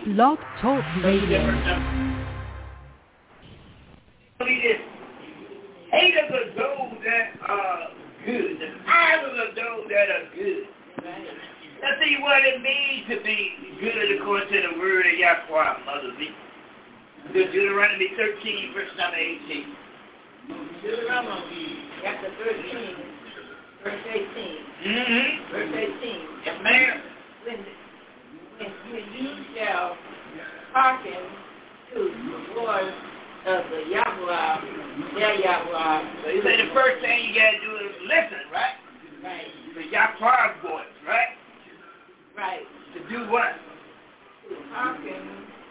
Blog Talk Radio. Haters of those that are good. The eyes of those that are good. Let's see what it means to be good according to the word of Yahweh, Mother B. Deuteronomy 13, verse number 18. Deuteronomy chapter 13, verse 18. Mm-hmm. Verse 18. Yes, ma'am. When you shall hearken to the voice of the Yahweh, their Yahweh. So you say the first thing you got to do is listen, right? Right. The Yahweh's voice, right? Right. To do what? To hearken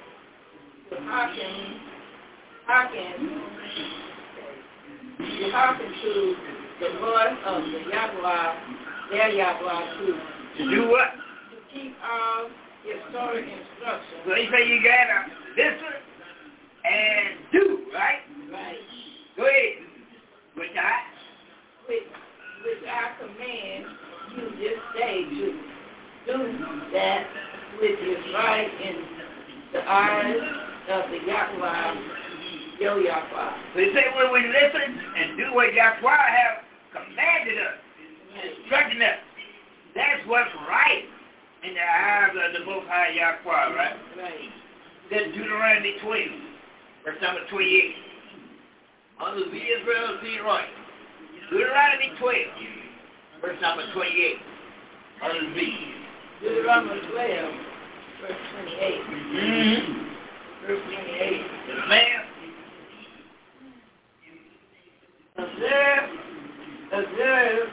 to the voice of the Yahweh, their Yahweh, To do what? to keep all historic instructions. So you say you got to listen and do, right? Right. Go ahead. Which I command you this day to do that which is right in the eyes of the Yahweh, your Yahweh. So you say when we listen and do what Yahweh have commanded us, instructing us, that's what's right in the eyes of the Most High Yahweh, right? Right. That's Deuteronomy 12, verse number 28. Unto the Israel see right. Deuteronomy 12, verse number 28. Unto thee. Deuteronomy 12, verse 28. Mm-hmm. Verse 28. Yes, ma'am. Observe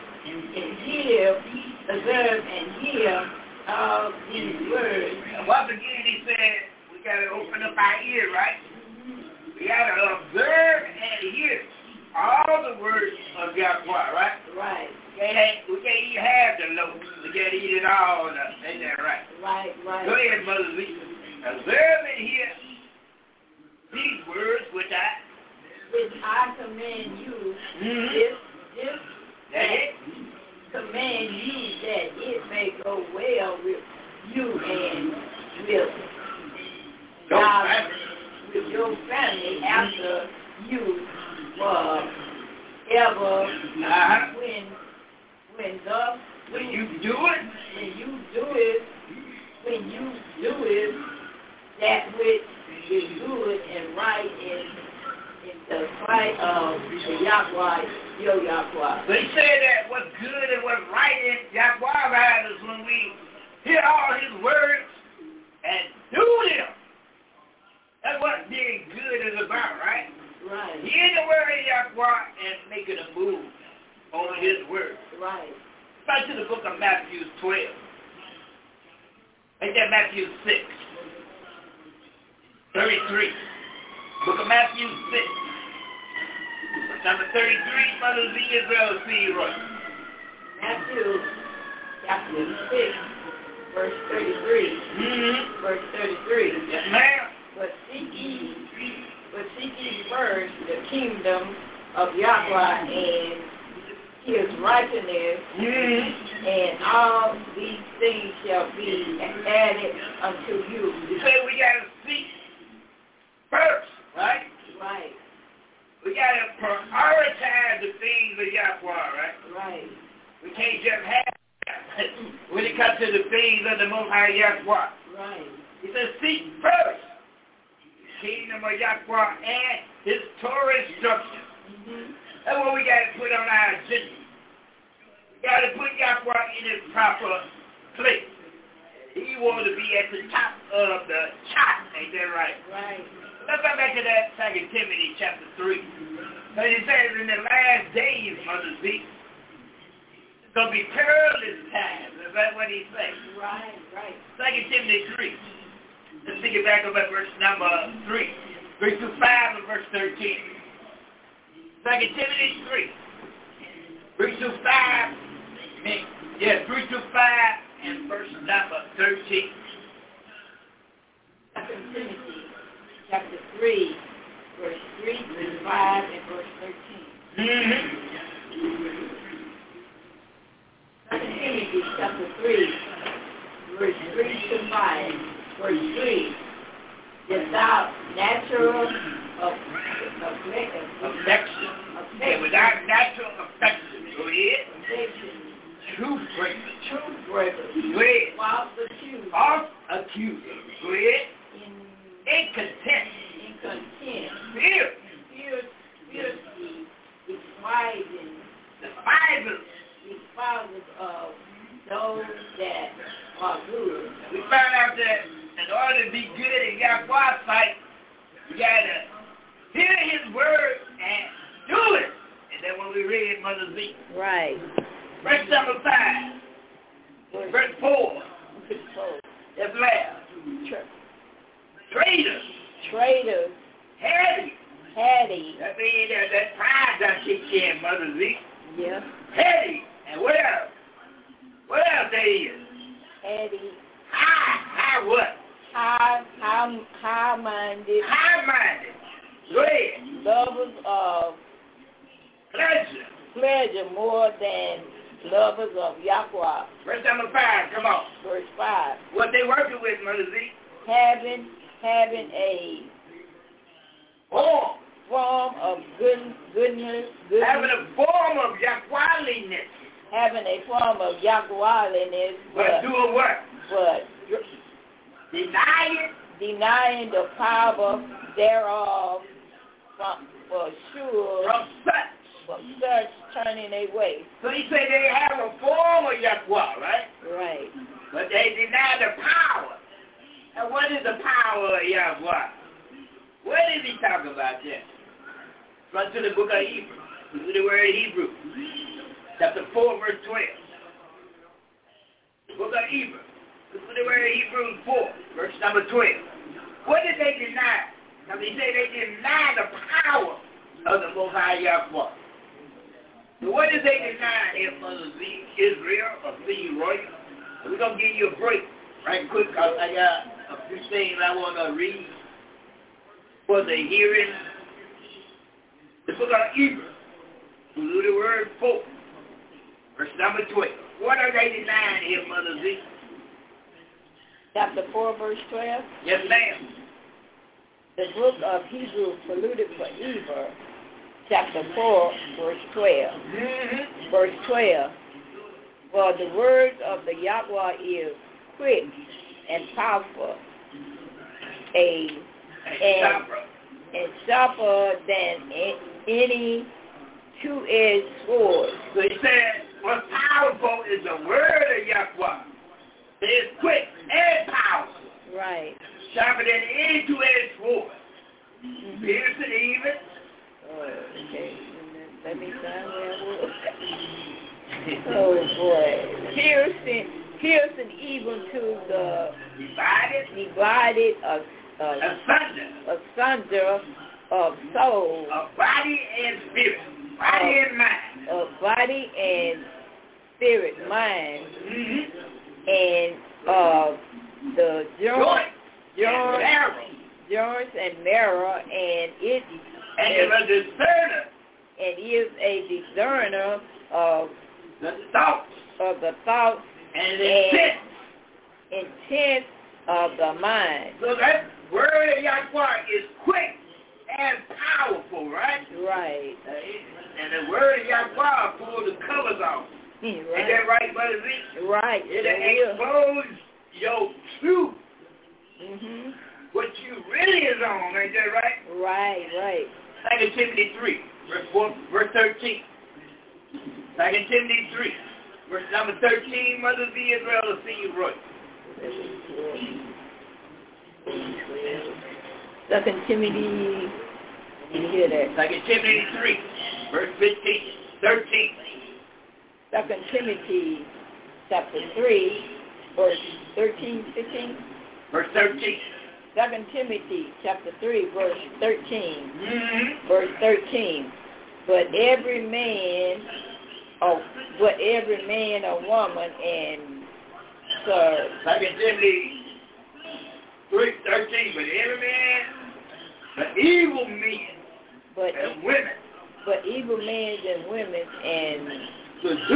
and hear all these words. And once again, he said, we got to open up our ear, right? We got to observe and hear all the words of Yahweh, right? Right. We can't even have the loaf. We got to eat it all. Ain't that right? Right. Go ahead, Mother Lee. Observe and hear these words which I command you. mm-hmm. This command you that it may go well with you and with your family after you forever. When you do it, that which is good and right in the sight of the Yahweh, your Yahweh. So he said that what's good and what's right in Yahweh's eyes is when we hear all his words and do them. That's what being good is about, right? Right. Hear the word of Yahweh and making a move on his word. Right. Back to the book of Matthew 12. Make that Matthew 6. 33. Book of Matthew 6. Number 33, Mother of Israel, see you right. Matthew chapter 6, verse 33. Mm-hmm. Verse 33. Yes, ma'am. But seek ye first the kingdom of Yahweh and his righteousness, mm-hmm. and all these things shall be added unto you. You say we got to seek first, right? Right. We got to prioritize the things of Yahweh, right? Right. We can't just have when it comes to the things of the Most High Yahweh. Right. He says seek first the kingdom of Yahweh and his Torah instructions. Mm-hmm. That's what we got to put on our agenda. We got to put Yahweh in his proper place. He wants to be at the top of the chart. Ain't that right? Right. Let's go back to that 2 Timothy chapter 3. So it says in the last days, Mother Z, it's going to be perilous times. Is that what he says? Right. 2 Timothy 3. Let's pick it back up at verse number 3. 3 through 5 and verse 13. 2 Timothy 3. 3 through 5. 3 through 5 and verse number 13. 2 Timothy chapter 3, verse 3 through 5 and verse 13. Mm-hmm. 2 Timothy chapter 3, verse 3 to 5. Verse 3. without natural affection. And without natural affection. Go ahead. Truth breaker. Go ahead. False accuser. Go ahead. Incontent. Fiercely despisers of those that are good. We found out that in order to be good in Yahweh's sight, you gotta hear His word and do it. And then when we read Mother Z. Right. Verse number 5. Verse 4. That's last. Traitors. Heady. That means that pride done kick in, Mother Z. Yeah. Heady. And what else? What else there is? Heady. High what? High-minded. Go ahead. Lovers of pleasure more than lovers of Yahweh. Verse number 5, come on. Verse 5. What they working with, Mother Z? Having a form of goodness. Having a form of Yahwehliness. Having a form of Yahwehliness. But doing what? But denying the power thereof from such turning away. So he said they have a form of Yahweh, right? Right. But they deny the power. And what is the power of Yahweh? What is he talking about there? Run to the book of Hebrew. Look at the word Hebrew. Chapter 4, verse 12. The book of Hebrew. Look at the word Hebrews 4, verse number 12. What did they deny? Now they say they deny the power of the Most High Yahweh. So what did they deny here, Mother Z, Israel, or C. Roy? We're going to give you a break right quick because I got a few things I want to read for the hearing. The book of Hebrew, through the word 4, verse number 12. What are they denying here, Mother Z? Chapter 4, verse 12? Yes, ma'am. The book of Hebrew, polluted for evil, chapter 4, verse 12. Mm-hmm. Verse 12. For the words of the Yahweh is quick and powerful, and sharper than any two-edged sword. So he said, what's powerful is the word of Yahweh. It's quick and powerful. Right. Sharper than any two-edged sword. Mm-hmm. Piercing even. Okay. Let me find where I was. Oh boy. Piercing even to the divided asunder of soul. Of body and spirit. Body and mind. Of body and spirit, mind. Mm-hmm. And of the joints and marrow, and it is a discerner. And is a discerner of the thoughts and intent of the mind. So that word of Yahweh is quick and powerful, right? Right. And the word of Yahweh pulls the covers off. Right. Is that right, Brother Z? Right. It'll expose your truth. Mm-hmm. What you really is on, ain't that right? Right. 2 Timothy 3, verse 13. 2 Timothy 3, verse number 13, Mother Z. Israel will see you right. 2 Timothy, you hear that? 2 Timothy 3, verse 13. 2 Timothy chapter 3, verse 13, 15? Verse 13. 2 Timothy chapter 3, verse 13. Mm-hmm. Verse 13. But every man or woman and serve. 2 Timothy 3:13. But every man, but evil men and women. But evil men and women and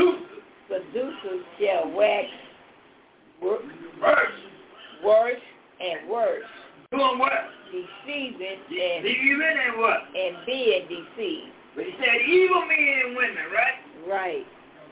seducers shall wax worse and worse. Doing what? Deceiving and what? And being deceived. But he said evil men and women, right? Right.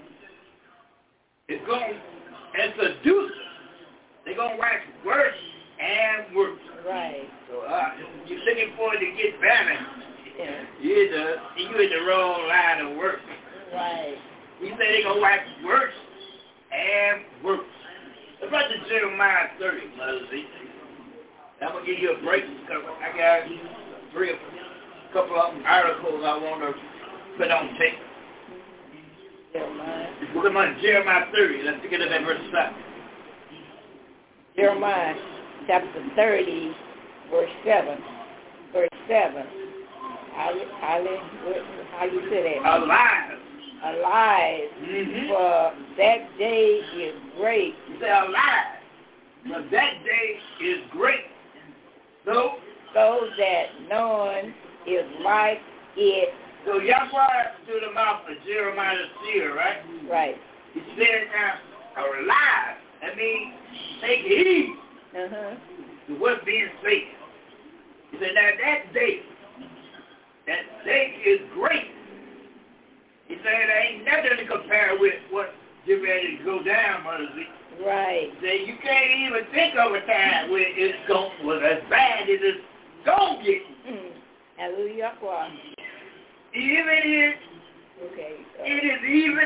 It's going and seducers. They're going to wax worse and worse. Right. So you're looking for it to get better. Yeah. You're in the wrong line of work. Right. He said they're going to wax worse and worse. About the Jeremiah 30, Mother Z. I'm going to give you a break because I got a couple of articles I want to put on tape. Jeremiah. Look at Jeremiah 30. Let's pick it up at verse 7. Jeremiah chapter 30, verse 7. Verse 7. How you say that? Alive. Alive. Mm-hmm. For that day is great. You say alive. But that day is great. So that none is like it. So Yahweh through the mouth of Jeremiah the seer, right? Right. He said now, alive. That means take heed to what's being said. He said, now that day is great. He said, there ain't nothing to compare with what get ready to go down, Mother Z. Right. He said, you can't even think of a time where it's was as bad as it's going to get. Hallelujah. Even is. Okay. It is even.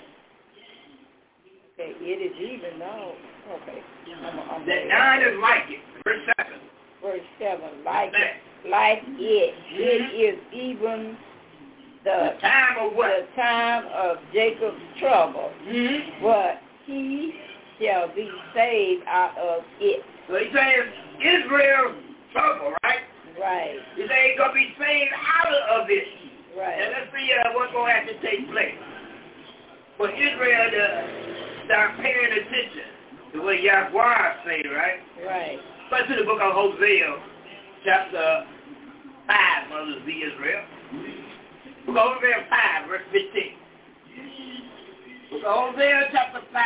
Okay, it is even. No. Okay. That 9 is like it. Verse 7. Verse 7. Like it. Like it. Mm-hmm. It is even the time of what? The time of Jacob's trouble. Mm-hmm. But he shall be saved out of it. So he says Israel's trouble, right? Right. He said he's going to be saved out of it. Right. And let's see what's going to have to take place. For Israel to start paying attention to what Yahweh say, right? Right. Let's to the book of Hosea, chapter 5, Mother Z Israel. Book of Hosea 5, verse 15. Book of Hosea, chapter 5.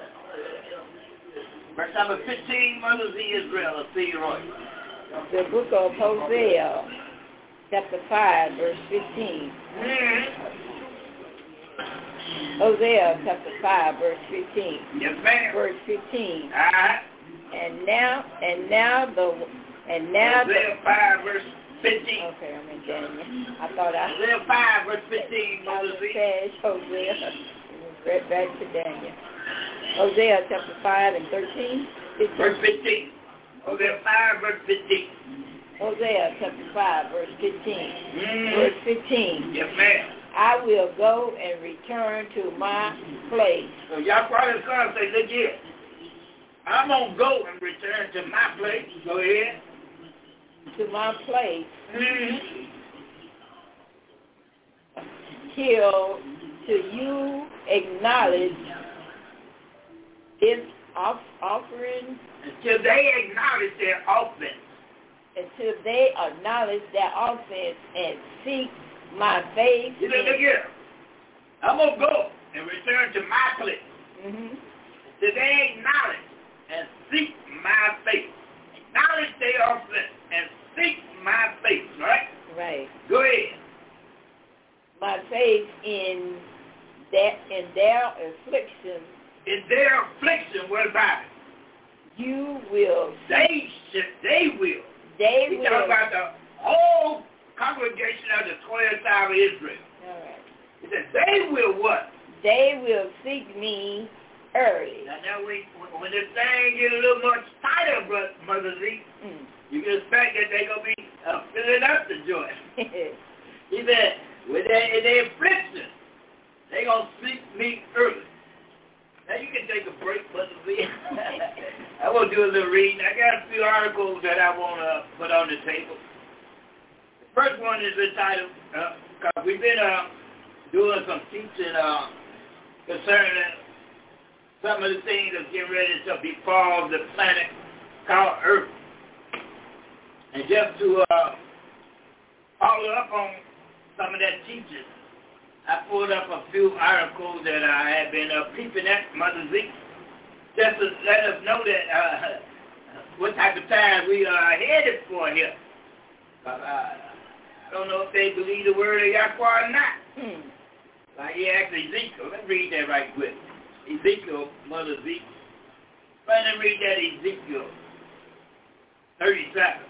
Verse number 15, Mother Z Israel, of Theroy. The book of Hosea, chapter 5, verse 15. Hosea, chapter 5, verse 15. Yes, ma'am. Verse 15. And now Hosea 5, verse 15. Okay, I'm in Daniel. I thought I... Hosea 5, verse 15, Mother Z. Hosea. Read back to Daniel. Hosea chapter 5 and 13. 15. Verse 15. Hosea 5, verse 15. Hosea chapter 5, verse 15. Verse 15. Yes, ma'am. I will go and return to my place. So Yahweh is going to say, look here. I'm going to go and return to my place. Go ahead. To my place. Till to you acknowledge this offering. Until they acknowledge their offense. Until they acknowledge their offense and seek my face. You look here. I'm going to go and return to my place. Till they acknowledge and seek my face. Acknowledge their offense and seek my face, right? Right. Go ahead. My face in their affliction. In their affliction, what about it? You will. They will. They will. He's talking about the whole congregation of the 12 tribes of Israel. All right. He said, they will what? They will seek me early. Now when this thing get a little much tighter, Mother Z, you can expect that they're going to be filling up the joint. He said, in their affliction, they're going to seek me early. Now you can take a break, Mother Z. I want to do a little reading. I got a few articles that I want to put on the table. The first one is entitled, because we've been doing some teaching concerning some of the things that's getting ready to befall the planet called Earth. And just to follow up on some of that teaching, I pulled up a few articles that I had been peeping at, Mother Z, just to let us know that what type of time we are headed for here. I don't know if they believe the word of Yahweh or not. Like he asked Ezekiel. Let's read that right quick. Ezekiel, Mother Ezekiel. Let's read that Ezekiel 37.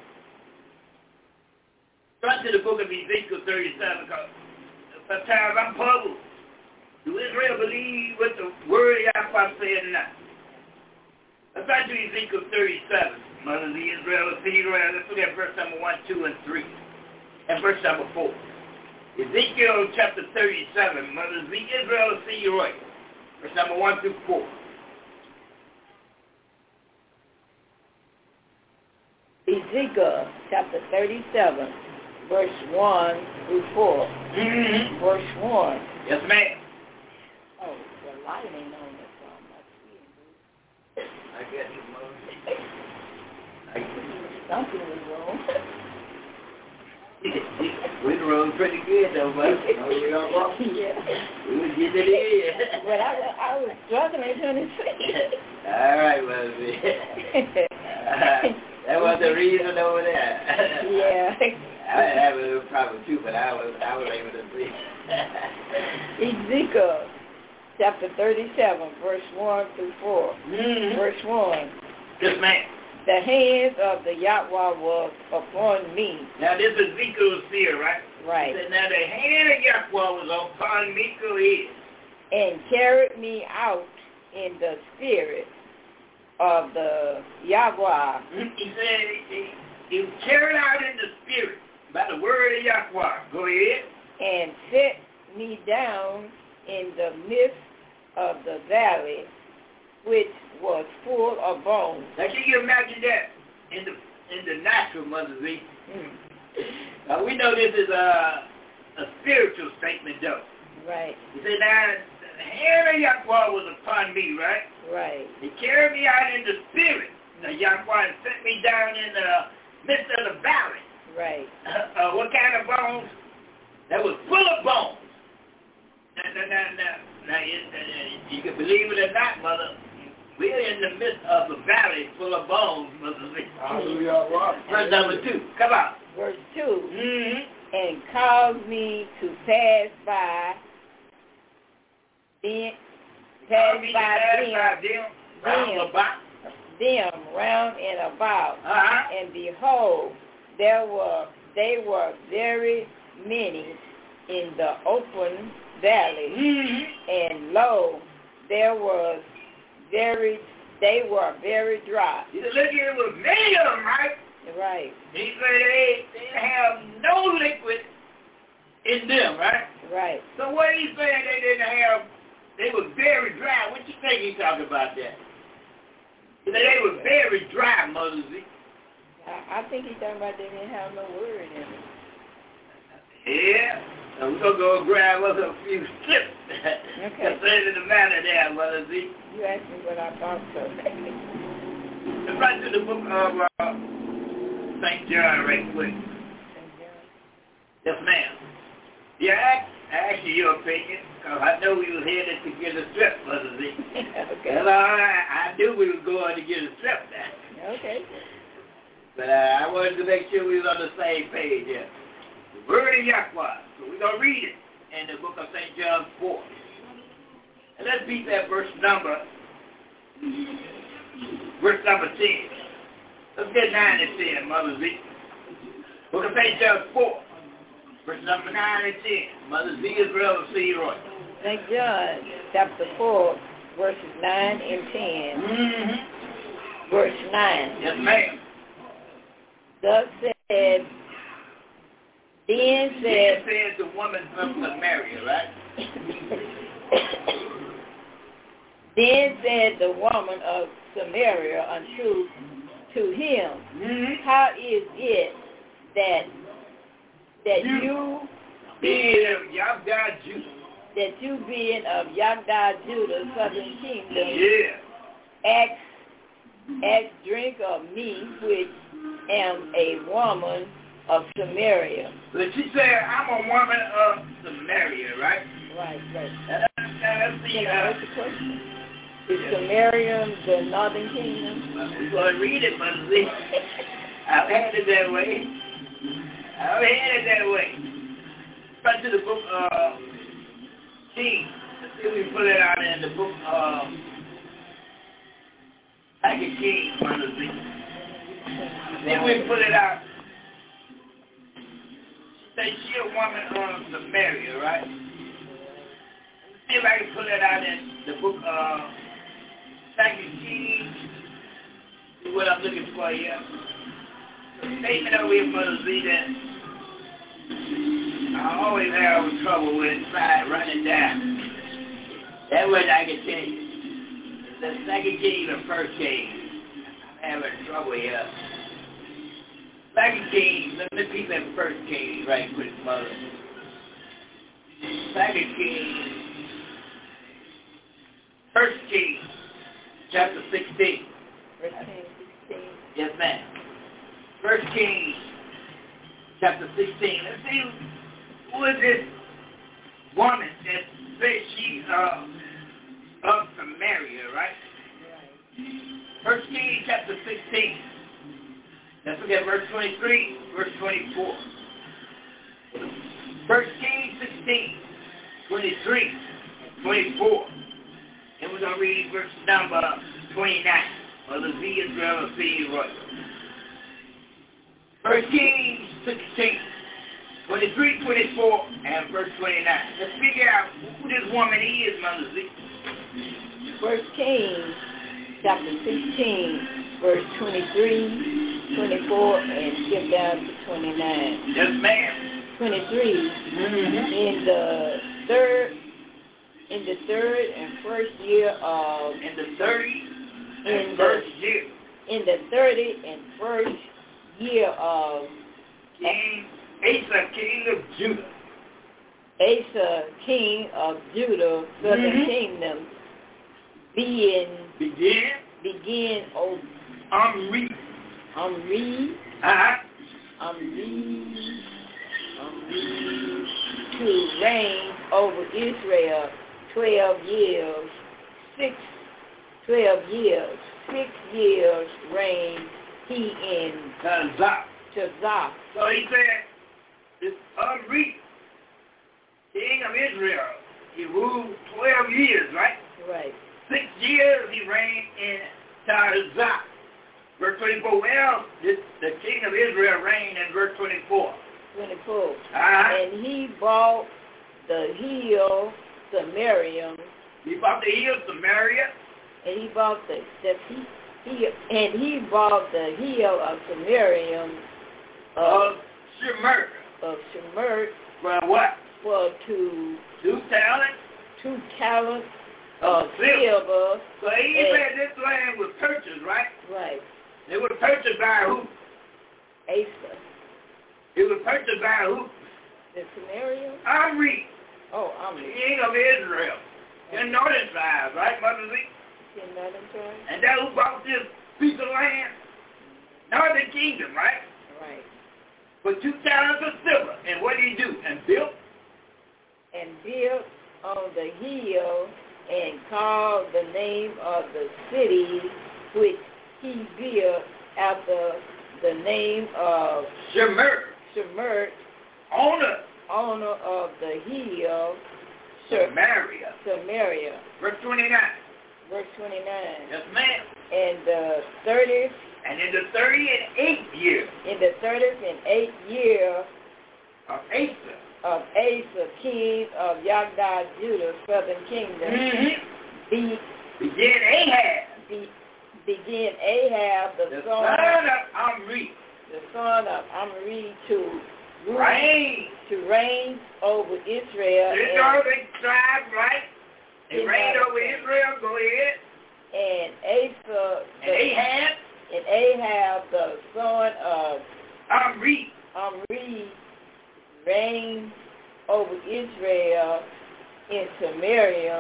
Turn to the book of Ezekiel 37 because sometimes I'm puzzled. Do Israel believe what the word of Yahweh said or not? Let's turn to Ezekiel 37. Mother of Israel, let's look at verse number 1, 2, and 3. And verse number 4. Ezekiel chapter 37, Mother of Israel, see you right. Verse number 1 through 4. Ezekiel chapter 37, verse 1 through 4. Mm-hmm. Verse 1. Yes, ma'am. Oh, the light ain't on this one. I guess it was. Something was wrong. We rode pretty good though, but yeah. We was getting it in. But I was struggling to see. All right, Mother. That was the reason over there. Yeah. I had a little problem too, but I was able to see. Ezekiel chapter 37, verse 1 through 4. Mm-hmm. Verse 1. Yes, ma'am. The hands of the Yahweh was upon me. Now this is Ezekiel's seer, right? Right. So now the hand of Yahweh was upon Ezekiel's head. And carried me out in the spirit of the Yahweh. He said he was carried out in the spirit by the word of Yahweh. Go ahead. And set me down in the midst of the valley, which was full of bones. Now can you imagine that in the natural, Mother Z? We know this is a spiritual statement though. Right. He said, now the hand of Yahweh was upon me, right? Right. He carried me out in the spirit. Now Yahweh set me down in the midst of the valley. Right. What kind of bones? That was full of bones. Now, you can believe it or not, Mother. We're in the midst of a valley full of bones, Mother. Hallelujah. Verse number 2. Come on. Verse 2. Mm-hmm. And caused me to pass by them round and about. And behold, they were very many in the open valley. Mm-hmm. And lo, they were very dry. You look at it with many of them, right? Right. He said they have no liquid in them, right? Right. So what he's saying they were very dry. What you think he's talking about that? He said they were very dry, Mother Z. I think he's talking about they didn't have no word in it. Yeah. And we're going to go grab us a few strips. Okay. Concerning the matter there, Mother Z. You asked me what I thought so. Let's right to the book of St. John right quick. St. John? Yes, ma'am. Yeah, I asked you your opinion, because I know we was headed to get a strip, Mother Z. Okay. Well, I knew we were going to get a strip now. Okay. But I wanted to make sure we was on the same page here. The word of Yahweh. So we're going to read it in the book of St. John 4. And let's beat that verse number 10. Let's get 9 and 10, Mother Z. Book of St. John 4. Verse number 9 and 10. Mother Z Israel of C. Roy. St. John chapter 4, verses 9 and 10. Mm-hmm. Verse 9. Yes, ma'am. Thus said, then said the woman from Samaria, right? Then said the woman of Samaria unto him, mm-hmm. How is it that you being of Yahdah Judah, that you being of Yahdah Judah, southern kingdom, ask drink of me, which am a woman of Samaria. But she said, I'm a woman of Samaria, right? Right. Now, let's see. What's the question? Is Samaria the northern kingdom? We're going to read it, Mother Z. I've had it that way. Back to the book of Kings. Let's see if we can put it out in the book of Second Kings, Mother Z. See if we can put it out. Say she a woman from Samaria, right? See if I can put it out in the book of Second Kings. See what I'm looking for here. The statement over here, Mother Z, that I always have trouble with running down. That way I can tell you. The Second King or First King. I'm having trouble here. Second King, let me keep that First King right quick, Mother. Second King, First King, chapter 16. First King 16. Yes, ma'am. First King, chapter 16. Let's see who is this woman that says she's of Samaria, right? First King, chapter 16. Let's look at verse 23, verse 24. First King 16, 23, 24. And we're going to read verse number 29. Mother Z Israel of City Royal. First King 16, 23, 24, and verse 29. Let's figure out who this woman is, Mother Z. First King, chapter 16, verse 23, 24, and skip down to 29. Yes, ma'am. 23. In the third and first year of In the 30 and in first year. In the 30 and first year of King Asa, king of Judah. Asa, king of Judah, southern kingdom, begin Omri. To reign over Israel 12 years. 6 years reigned he in Tazah. So he said, this Omri, king of Israel, he ruled 12 years, right? Right. 6 years he reigned in Tazah. Verse 24, well, the king of Israel reigned in verse 24. 24. And he bought the hill Samaria. He bought the hill Samaria. And he bought the hill of Samaria of Shemer. For what? For 2 talents. 2 talents of silver. So he said this land was purchased, right? Right. It was purchased by who? Asa. It was purchased by who? The Samaria? Omri. Oh, Omri. King of Israel. The northern tribes, right, Mother Z? The northern tribes. And that who bought this piece of land? Northern kingdom, right? Right. For 2 talents of silver. And what did he do? And built? And built on the hill and called the name of the city which he built after the name of Shemer, owner of the hill, Samaria. Verse 29. Verse 29. Yes, ma'am. And the 30th. And in the 38th year. In the 30th and 8th year of Asa. King of Yagdad, Judah, southern kingdom. Began Ahab, the son of Omri, to reign over Israel. This northern tribe, right? They reigned over Israel. Go ahead. And Ahab, the son of Omri, reigned over Israel in Samaria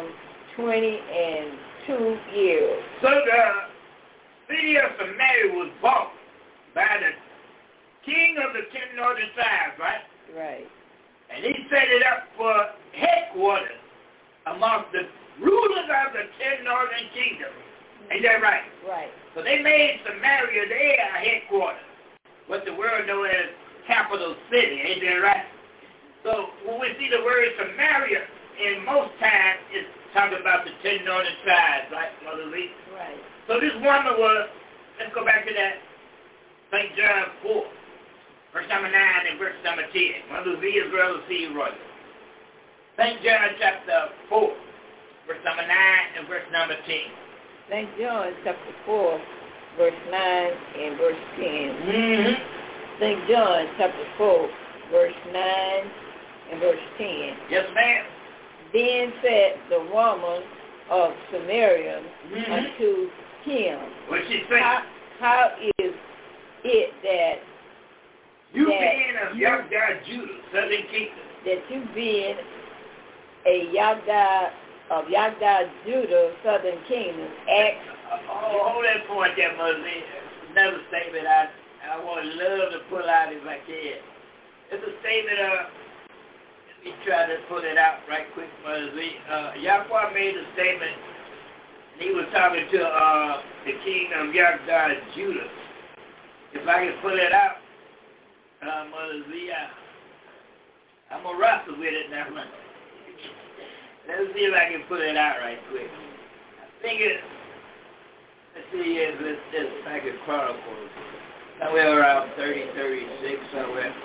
22 years. So the city of Samaria was bought by the king of the 10 northern tribes, right? Right. And he set it up for headquarters amongst the rulers of the 10 northern kingdoms. Ain't that right? Right. So they made Samaria their headquarters, what the world knows as capital city. Ain't that right? So when we see the word Samaria, in most times it's talking about the 10 northern tribes, right, Mother Lee? Right. So this woman was, let's go back to that St. John 4, verse number 9 and verse number 10. Mother Lee is Brother C. Roy. St. John chapter 4, verse number 9 and verse number 10. St. John chapter 4, verse 9 and verse 10. Mm-hmm. St. John chapter 4, verse 9 and verse 10. Yes, ma'am. Then said the woman of Samaria unto him, What she say? How is it that you being of Yagda Judah, southern kingdom, that you being a Yagda Judah, southern kingdom, ask? Hold that point there, Mother Lee. Another statement I would love to pull out if I can. It's a statement of, let me try to pull it out right quick, Mother Lee. Yahweh made a statement, and he was talking to the king of Yagda Judah. If I can pull it out, Mother Lee, I'm going to wrestle with it now. Let's see if I can pull it out right quick. I think let's see, it's like a Chronicles. Somewhere around 30, 36, somewhere.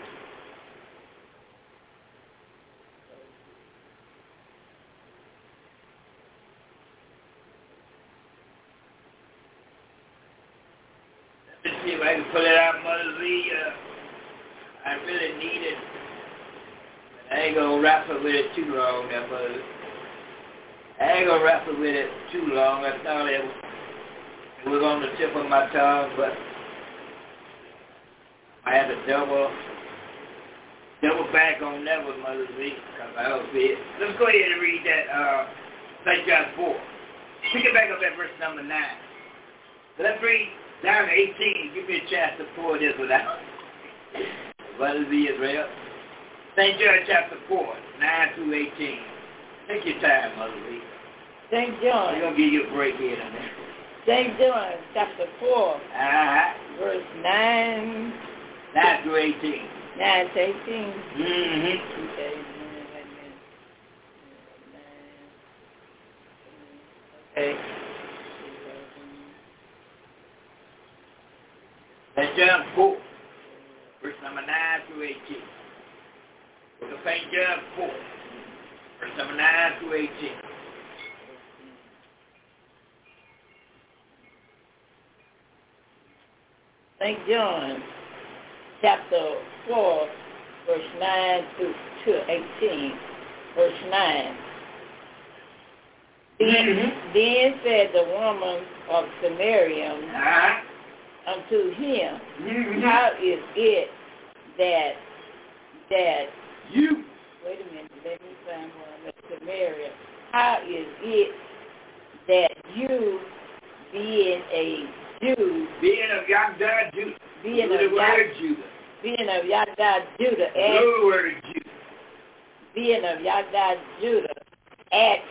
Let's see if I can pull it out, Mother Lee. I really need it. I ain't gonna wrestle with it too long, that Mother. I ain't gonna wrestle with it too long. I thought it was on the tip of my tongue, but I had to double back on that with Mother Lee, because I don't see it. Let's go ahead and read that St. John 4. Pick it back up at verse number 9. So let's read down to 18. Give me a chance to pull this without Mother Lee Israel. St. John chapter 4, 9 through 18. Take your time, Mother Lee. St. John. We're going to give you a break here in a minute. St. John chapter 4, verse 9 through 18. 9 to 18. Mm-hmm. Okay. Okay. St. John 4, verse number 9 through 18. Go to St. John 4, verse number 9 through 18. St. John chapter 4, verse 9 to 18. Verse 9. Then said the woman of Samaria unto him, How is it that you, wait a minute, let me find one of Samaria. How is it that you, being a Jew, being of Yagda Judah, being the of word Judah, being of Yagda Judah, the word Judah, being of Yagda Judah, ask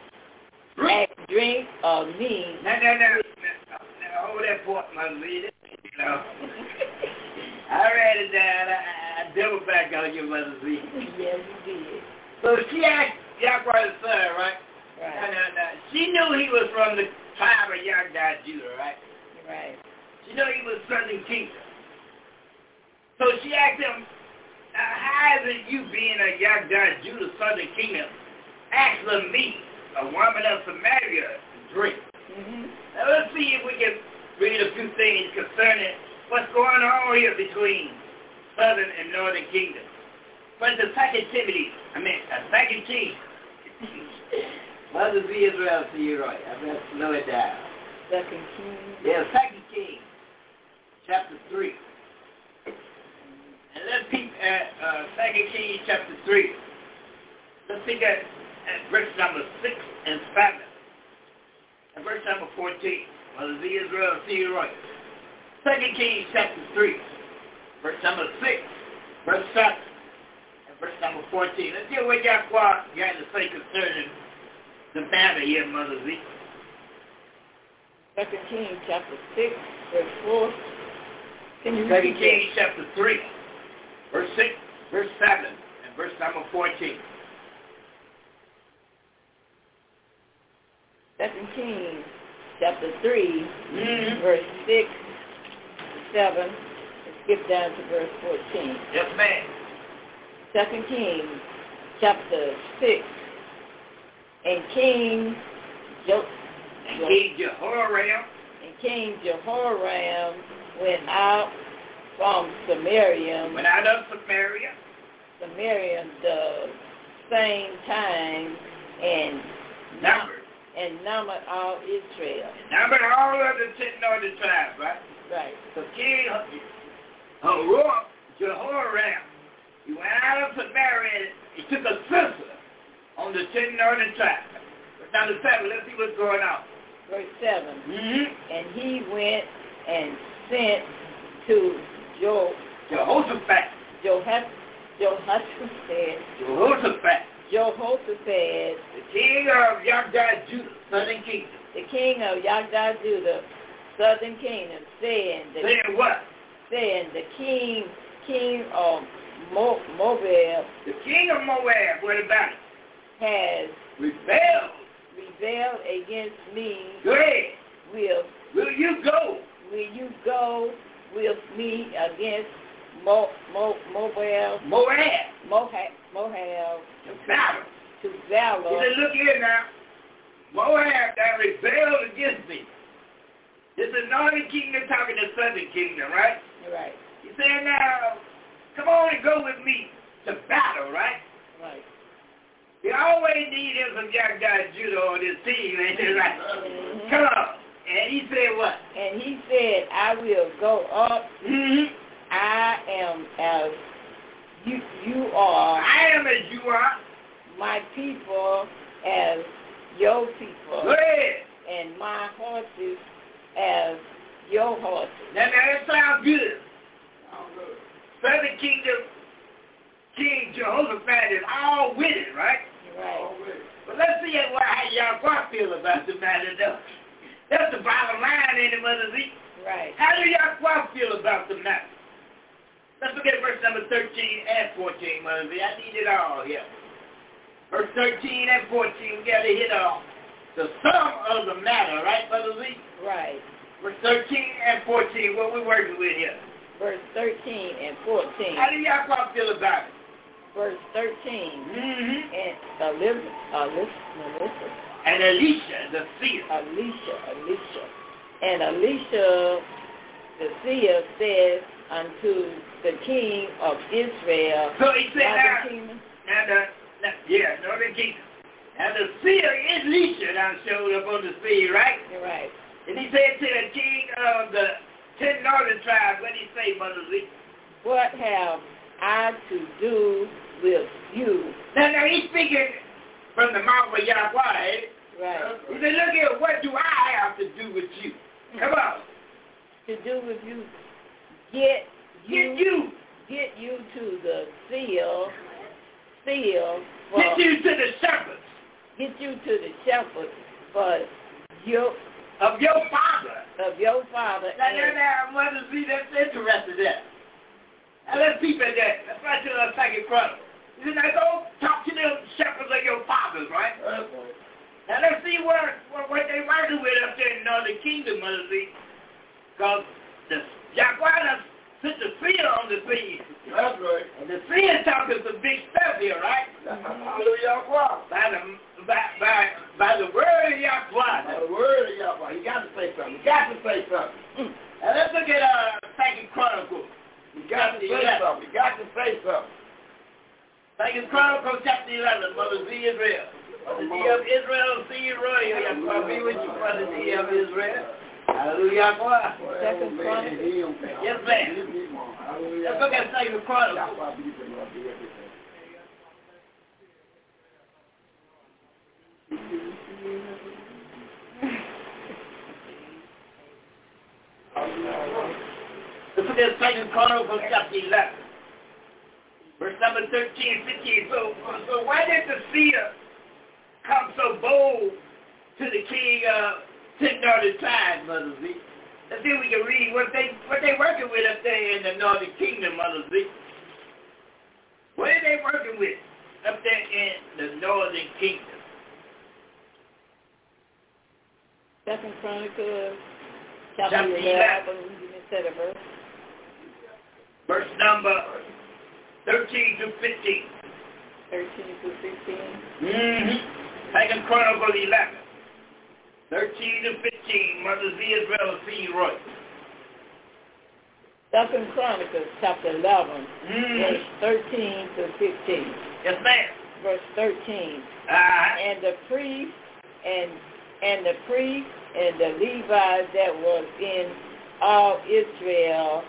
drink of me. Now, hold that point, Mother Lee. You know. I read it down. I double back on you, Mother Lee. Yes, you did. So she asked Yahweh's son, right? Right. Now, she knew he was from the tribe of Yagda Judah, right? Right. She knew he was southern kingdom. So she asked him, how is it you being a Yagda Judah, southern kingdom, ask of me, a woman of Samaria, to drink? Mm-hmm. Now let's see if we can read a few things concerning what's going on here between southern and northern kingdom. But the second King. Mother be Israel, see you right. I better slow it down. Second King. Yeah, 2 King, chapter 3. And let's peep at 2 King, chapter 3. Let's pick at verse number 6 and 7. And verse number 14. Mother be Israel, see you right. 2 King, chapter 3. Verse number 6, verse 7, and verse number 14. Let's get what Yahweh got to say concerning the matter here, Mother Z? 2 Kings chapter 6, verse 4. Can you 2 repeat Kings chapter 3, verse 6, verse 7, and verse number 14. 2 Kings chapter 3, verse 6, 7, and skip down to verse 14. Yes, ma'am. 2 Kings chapter 6, and King Jehoram went out from Samaria. Went out of Samaria. Samaria the same time and numbered all Israel. Numbered all of the 10 northern tribes, right? Right. So King Jehoram, he went out of Samaria and he took a census on the 10 northern tribes. Now the 7, let's see what's going on. Verse 7. And he went and sent to Jehoshaphat, the king of Yagda Judah, southern kingdom. The king of Yagda Judah, southern kingdom, saying what? Saying the king of Moab. The king of Moab, what about it? Has rebelled against me. Go ahead. Will you go? Will you go with me against Moab? To battle. He said, look here now. Moab that rebelled against me. This is northern kingdom talking to southern kingdom, right? Right. He said, now, come on and go with me to battle, right? Right. You always need him some Yagda Judah on this team, ain't it? Right? Come on. And he said what? And he said, I will go up. I am as you are. I am as you are. My people as your people. Go ahead. And my horses as your horses. Now that sounds good. Southern kingdom, King Jehoshaphat is all with it, right? Right. But let's see how y'all feel about the matter, though. That's the bottom line, ain't it, Mother Z? Right. How do y'all feel about the matter? Let's look at verse number 13 and 14, Mother Z. I need it all here. Verse 13 and 14, we got to hit the sum of the matter, right, Mother Z? Right. Verse 13 and 14, what we working with here? Verse 13 and 14. How do y'all feel about it? Verse 13. And Melissa. And Elisha, the seer. Elisha. And Elisha, the seer, said unto the king of Israel. So he said, northern kingdom. And the seer Elisha now showed up on the scene, right? Right. And he said to the king of the 10 northern tribes, what did he say, Mother Z? What have I to do with you? Now he's speaking from the mouth of Yahweh. Right. He said, look here, what do I have to do with you? Come on. To do with you, get you to the seal. Get you to the shepherds. Get you to the shepherds, but of your father. Now, Mother Z, that's interesting there. Now let's peep at that. That's right to the second Chronicles. He said, now go talk to the shepherds of your fathers, right? Now let's see what they working with up there in the kingdom, Mother Z. Because the Yahweh put the seal on the scene. That's right. And the seal is talking some big stuff here, right? Hallelujah. By the word of Yahweh. By the word of Yahweh. You got to say something. Now let's look at 2 Chronicles. You got to say something. 2 Chronicles chapter 11, Mother Z Israel. Mother Z of Israel, see you royal. Yahweh be with you, Mother Z of Israel. Hallelujah. Second Chronicles. Yes, ma'am. Let's look at 2 Chronicles. Let's look at 2 Chronicles chapter 11. Verse number 13, 15. So why did the seer come so bold to the king of 10 northern tribes, Mother Z? Let's see if we can read what they working with up there in the northern kingdom, Mother Z. What are they working with up there in the northern kingdom? 2 Chronicles, chapter 11, instead of verse. Verse number 13 to 15. 13 to 15. Mm-hmm. 2 Chronicles 11. 13 to 15. Mother Z as well as C. Roy. 2 Chronicles chapter 11, verse 13 to 15. Yes, ma'am. Verse 13. And the priest and the Levites that was in all Israel,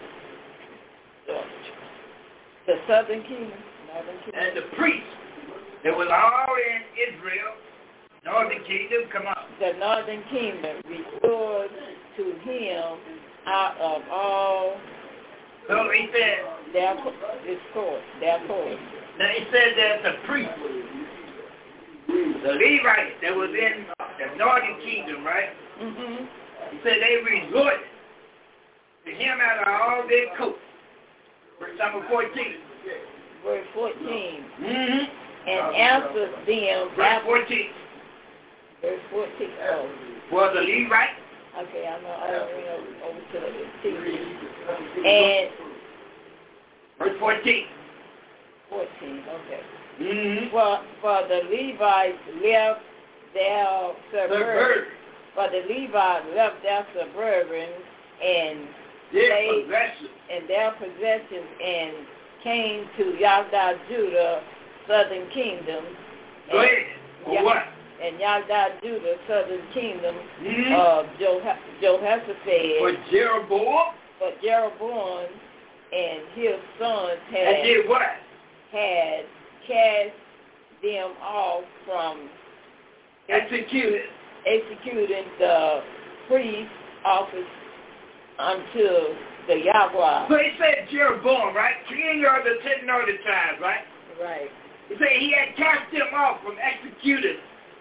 the southern kingdom, northern kingdom. And the priest that was all in Israel, northern kingdom, come on. The northern kingdom restored to him out of all. So he said, their court. Now he said that the priest, the Levite that was in the northern kingdom, right? Mm-hmm. He said they resorted to him out of all their coats. Verse number 14. Verse 14. Mm-hmm. And answered them. Verse 14. Verse 14. Oh. Was the Levite. Okay, I know over to the TV. And verse 14. 14, okay. Mm-hmm. For the Levites left their suburbs. For the Levites left their suburbans and their possessions and came to Yalda, Judah, southern kingdom. Go ahead. For what? And Yalda, Judah, southern kingdom of Jehoshaphat. For Jeroboam. But Jeroboam and his sons and did what? Had cast them off from executing the priest office until the Yahweh. So he said Jeroboam, right? King of the 10 northern tribes, right? Right. He said he had cast them off from executing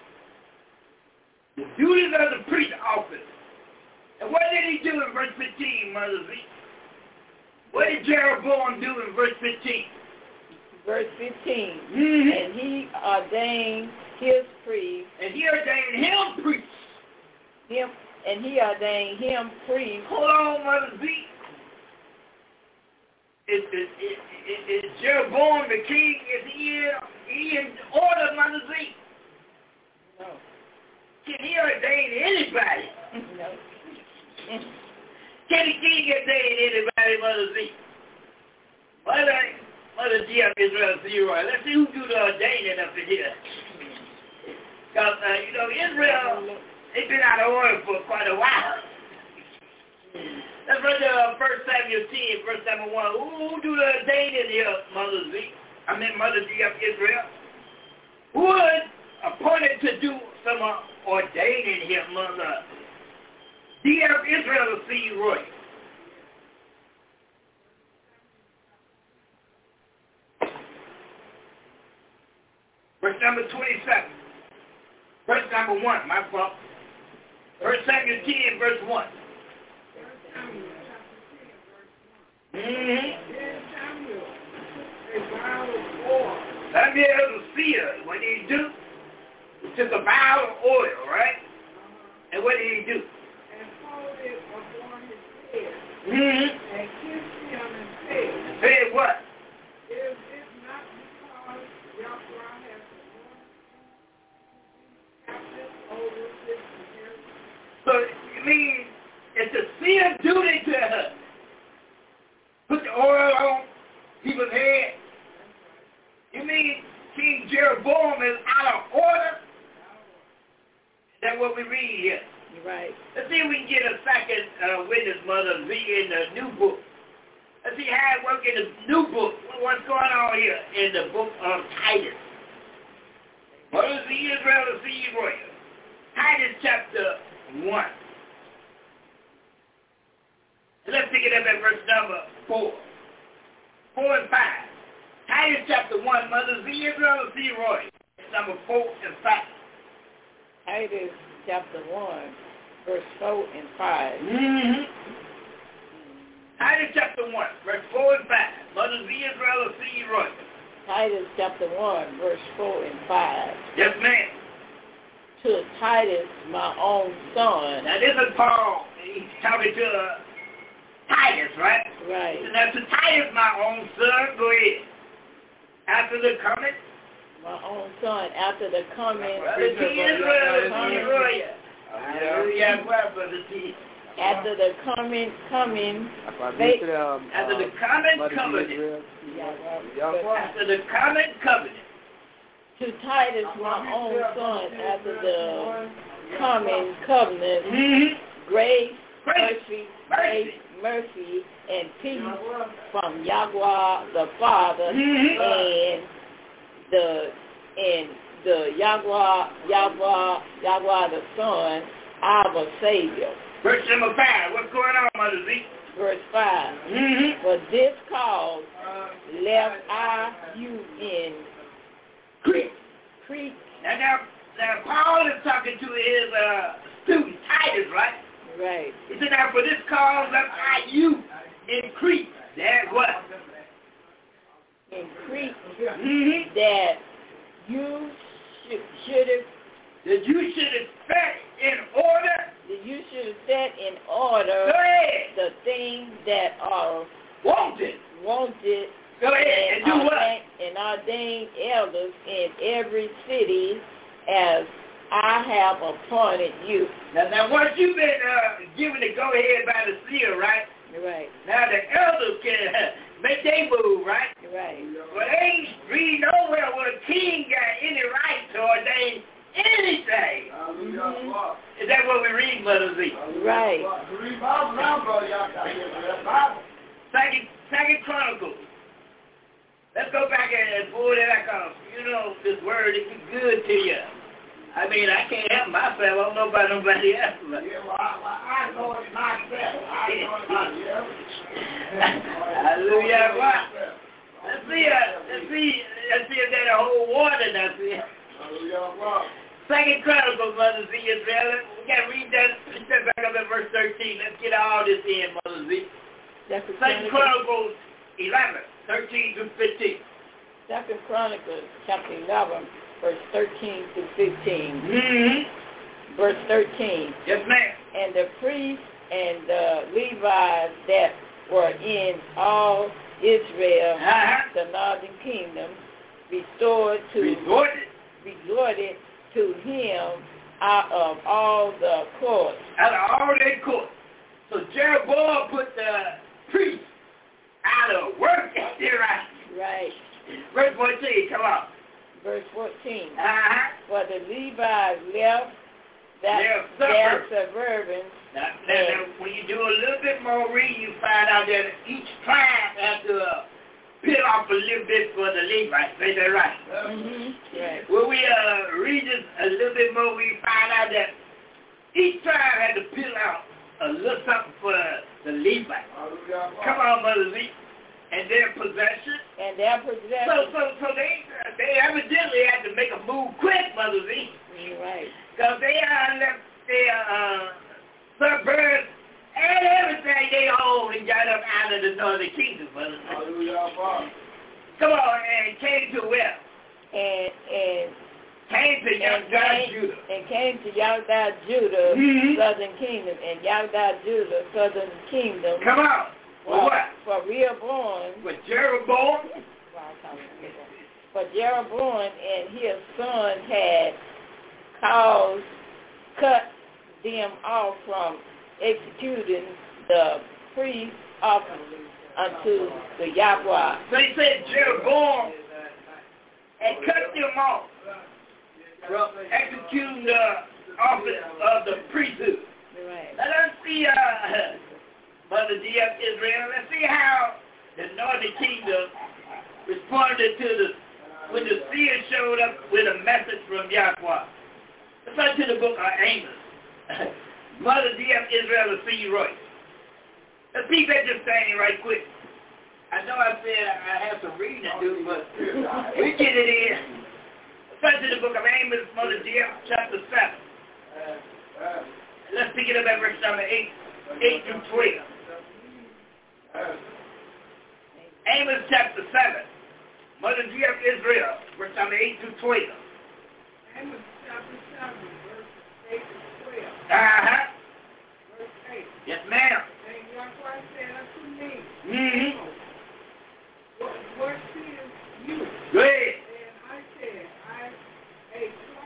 the duties of the priest office. And what did he do in verse 15, Mother Z? What did Jeroboam do in verse 15? Verse 15. Mm-hmm. And he ordained his priest. And he ordained him priest. And he ordained him priest. Hold on, Mother Z. Is Jeroboam the king? Is he in order, Mother Z? No. Can he ordain anybody? No. Can the king ordain anybody, Mother Z? Mother G of Israel, Leroy. Let's see who do the ordaining up in here. Because, Israel, they've been out of order for quite a while. Let's read 1 Samuel 10, verse number 1. Who do the ordaining here, Mother Z? Mother G of Israel. Who was appointed to do some ordaining here, Mother D of Israel, Leroy? Verse number 27. Verse number 1, my fault. 1 Samuel 10, verse 1. Samuel was a seer. What did he do? He took a vial of oil, right? And what did he do? And poured it upon his head. And kissed him and said. Said what? Is it not because Yahweh has captive over this inheritance? So, you mean it's a seer duty to put the oil on people's head? You mean King Jeroboam is out of order? That's what we read here. Right. Let's see if we can get a second witness, Mother Z, in the new book. Let's see how it works in the new book. What's going on here in the book of Titus? Mother Z, Israel, the C. Royal. Titus chapter 1. Let's pick it up at verse number 4. 4 and 5. Titus chapter 1, Mother Z. Israel, the C. Royal. Number 4 and 5. Titus chapter 1, verse 4 and 5. Mm-hmm. Titus chapter 1, verse 4 and 5. Mother Z. Israel of C. Roy. Titus chapter 1, verse 4 and 5. Yes, ma'am. To Titus, my own son. Now, this is Paul. He's talking to Titus, right? Right. Now, to Titus, my own son, go ahead. After the coming. My own son, after the coming. Brother T. Israel of C. Roy. Hallelujah. Brother T. After the coming, after the common covenant. After the common covenant. To Titus, my own son, after the common covenant, grace, mercy, and peace from Yahweh the Father and the Yahweh the Son, our Savior. Verse number 5. What's going on, Mother Z? Verse 5. For this cause left I you in Crete. Now, Paul is talking to his student, Titus, right? Right. He said, now, for this cause left I you in Crete. That's what? In Crete, that you should have set in order. That you should have set in order the things that are wanted. Go ahead and do what? And ordained elders in every city as I have appointed you. Now once you've been given the go-ahead by the seer, right? Right. Now the elders can make their move, right? Right. But they ain't read nowhere where the king got any right to ordain anything. Is that what we read, Mother Z? Right. Second Chronicles. Let's go back and pull that out. You know, this word, it be good to you. I mean, I can't help myself. I don't know about nobody else. But I know it myself. Hallelujah. Let's see if that whole water does it. Second Chronicles, Mother Z, Israel. We got to read that. Let's step back up at verse 13. Let's get all this in, Mother Z. Second Chronicles 11, 13 through 15. Second Chronicles chapter 11, verse 13 through 15. Verse 13. Yes, ma'am. And the priests and the Levites that were in all Israel, the northern kingdom, resorted to him out of all the courts. Out of all their courts. So Jeroboam put the priests out of work. Right. Verse 14, come on. Verse 14. For the Levites left their suburbans. Now, when you do a little bit more reading, you find out that each tribe has to peel off a little bit for the Levites. Is that right? Right. When we read this a little bit more, we find out that each tribe had to peel out a little something for the Levites. Come on, Mother Z. And their possession. So they evidently had to make a move quick, Mother Z. Right. Because they left their suburbs and everything they owned and got up out of the northern kingdom, Mother Z. Come on, and came to where? And came to Yahweh Judah. And came to Yahweh Judah, southern kingdom, and Yahweh Judah, southern kingdom. Come on. For what? For Rehoboam. For Jeroboam. For Jeroboam and his son had cut them off from executing the priest office unto the Yahweh. So he said Jeroboam had cut them off from executing the office of the priesthood. Right. Now let's see, Mother D of Israel, let's see how the northern kingdom responded to when the seer showed up with a message from Yahweh. Let's go to the book of Amos. Mother D of Israel of C. Roy. Let's see that just saying right quick. I know I said I have some reading to do, but we get it in. Let's go to the book of Amos, Mother D, chapter 7. Let's pick it up at verse number 8 through 12. Amos chapter 7. Mother G of Israel, verse number 8 through 12. Amos chapter 7, verse 8 to 12. Uh-huh. Verse 8. Yes, ma'am. And Yahweh said unto me, Mm-hmm. What seest you? Go ahead. And I said, a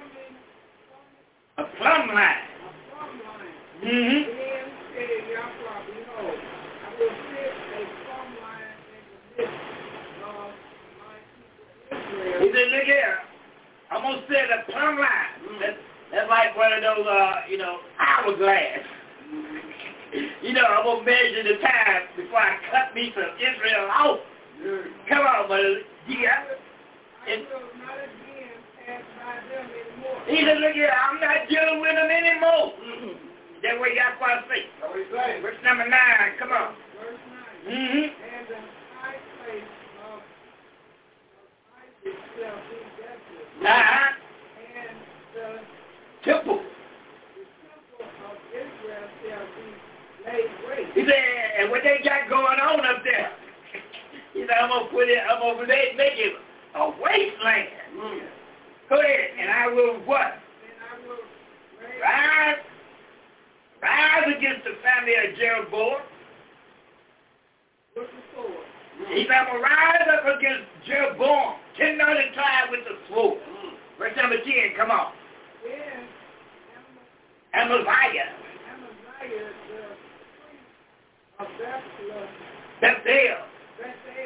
Plumb line. plumb line. Mm-hmm. Then said Yahweh, behold, I will set a plumb line in the midst of my people Israel. He said, look here. I'm going to set a plumb line. That's like one of those, hourglass. I'm going to measure the time before I cut me from Israel out. Come on, Mother. Yeah. I will not again pass by them anymore. He said, look here, I'm not dealing with them anymore. That way y'all quite say. Verse number 9, come on. Verse 9. Mm-hmm. And the high place of Isaac shall be desolate. Uh-huh. And the Temple. of Israel shall be laid waste. He said, and what they got going on up there, he said, I'm going to make it a wasteland. Go ahead, and I will what? And I will Rise against the family of Jeroboam. with the sword. He said, I'm going to rise up against Jeroboam, 10 northern tribe with the sword. Verse number 10, come on. Then Amaziah, Amaziah, the priest of Bethel, Bethel. sent to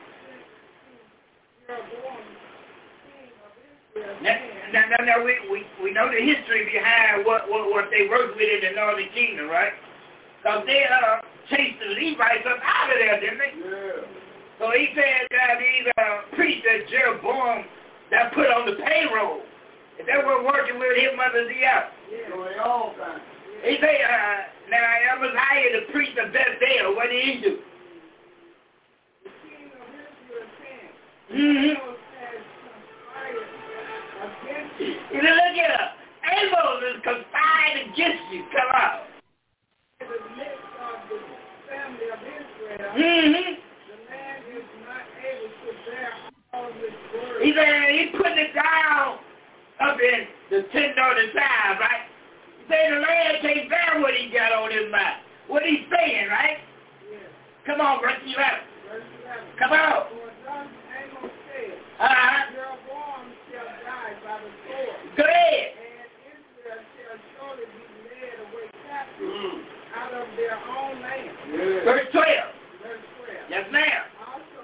Jeroboam, king of Israel, saying, Now we know the history behind what they worked with in the northern kingdom, right? Because they chased the Levites up out of there, didn't they? Yeah. So he said that these priests that Jeroboam that put on the payroll, if they were working with him under the So they all kind. he said, now Amaziah, the priest of Bethel, what did he do? the king of Israel, saying, Mm-hmm. Amos has conspired against you. He said, look at her. Amos is conspired against you. Come on. In the midst of the family of Israel, Mm-hmm. the land is not able to bear all his words. He said, he put it down up in the 10 northern tribes, right? He said the land can't bear what he got on his mind. What he's saying, right? Yes. Come on, verse 11. Verse 11. Come on. For thus Amos said, Uh-huh. Jeroboam shall die by the sword, Go ahead. and Israel shall surely be led away captive out of their own land. Yeah. Verse 12. Verse 12. Yes, ma'am. Also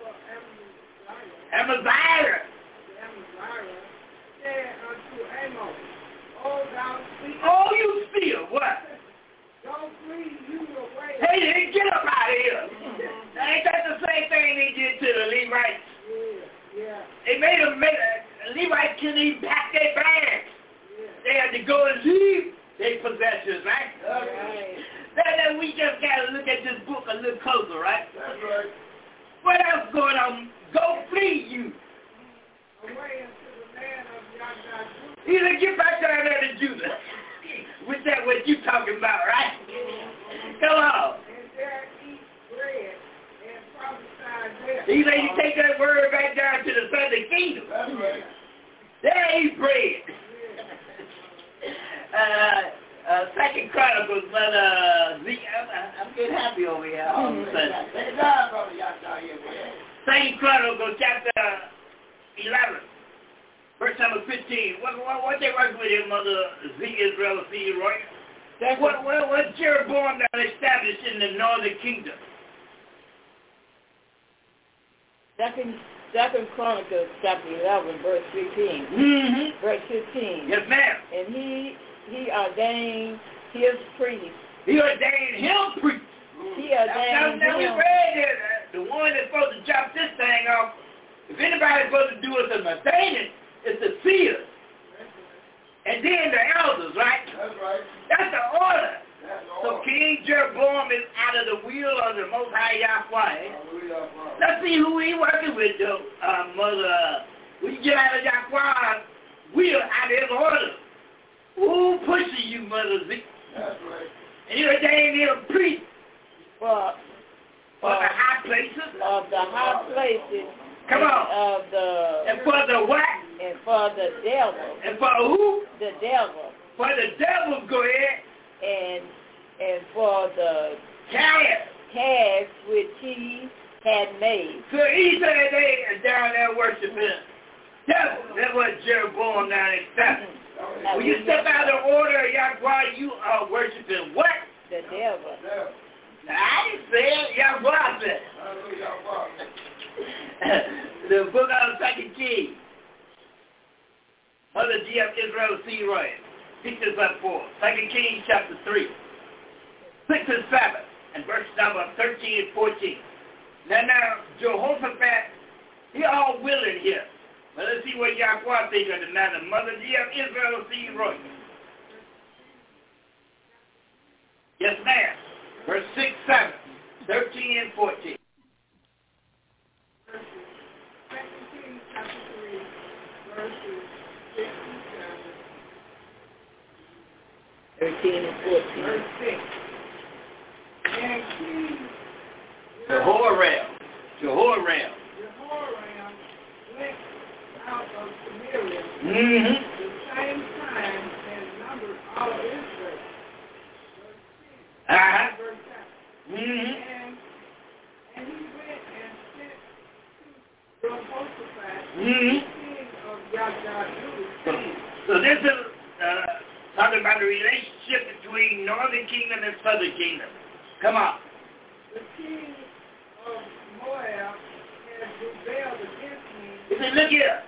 Amaziah. Amaziah said unto Amos, O thou seest, Oh, you still what? go flee you away. Hey, get up out of here. Ain't that the same thing they did to the Levites? Yeah. They made them Levites couldn't even pack their bags. They had to go and leave their possessions, right? Right. Then we just got to look at this book a little closer, right? That's right. What else going on? Go flee you. Away into the land of Yahweh. Either get back down there to Judah. With that what you talking about, right? Come on. And there eat bread and prophesy there. He said you take that word back down to the southern kingdom. That's right. There eat bread. Second Chronicles, Mother Z. I'm getting happy over here. All of a sudden. They died, brother. Y'all out here, man. Second Chronicles, chapter 11, verse number 15. What they work with him, Mother Z. Israel, C. Roy? What Jeroboam that established in the northern kingdom? Second Chronicles chapter 11, verse 15. Mm-hmm. Verse 15. Yes, ma'am. And he ordained his priest. He ordained him priest. He ordained Now we him. read that the one that's supposed to chop this thing off, if anybody's supposed to do us a ordaining, it's the seers. And then the elders, right? That's right. That's the order. That's So all. King Jeroboam is out of the will of the Most High Yahweh. Hallelujah. Let's see who he working with, though, Mother. When you get out of Yahweh's will, out of his order. Who pushing you, Mother Z? That's right. And you ordained him priest For for the high places. of the high places. Come and on. Of the And for the what? and for the devil. And for who? The devil. For the devil, go ahead. And for the Calf. which he had made. So he said they are down there worshiping devil. That's what Jeroboam down there stepping. When you step out of order, Yahweh, you are worshiping what? The devil. Now, I didn't say it. Yahweh said. The book of 2 Kings. Mother G.F. Israel C. Roy. Pick this up for us. 2 Kings chapter 3. 6 and 7. And verse number 13 and 14. Now, Jehoshaphat, he all willing here. But let's see what Yahweh thinks of the matter. Mother G.F. Israel C. Roy. Yes, ma'am. Verse 6, 7, 13 and 14. 2 Kings chapter 3, verses 6 and 7. 13 and 14. Verse 6. And King Jehoram Jehoram went out of Samaria the same time and numbered all of Israel. Uh-huh. Verse 7. Mm-hmm. And he went and sent to Jehoshaphat, Mm-hmm. king of Judah. So this is talking about the relationship between northern kingdom and southern kingdom. Come on. The king of Moab has rebelled against me. He said, look here.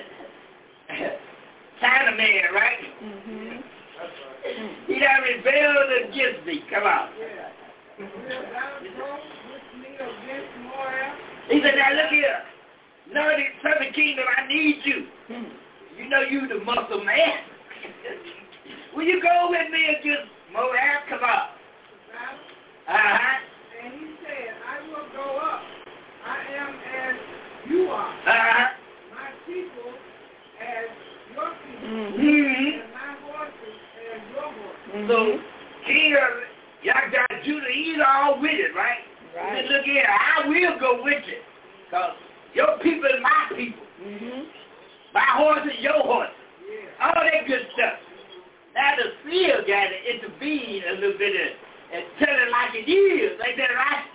China man, right? Mm-hmm. He done rebelled against me. Come on. Yeah. Will thou go with me against Moab? He said, now look here. Northern southern kingdom, I need you. You know you the muscle man. Will you go with me against Moab? Come on. Uh-huh. And he said, I will go up. I am as you are. Uh-huh. My people as your people. Mm-hmm. And my horses as your horses. So, King of Yahweh Judah, he's all with it, right? He said, look here, I will go with you. Because your people is my people. My horse is your horse. Yeah. All that good stuff. Now the seer got to intervene a little bit and tell it like it is. Ain't that right?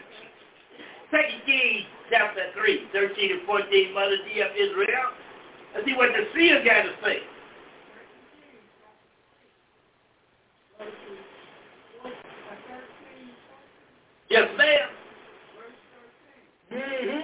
2 Kings chapter 3, 13 and 14, Mother D of Israel. Let's see what the seer got to say. Yes, ma'am. Mm-hmm.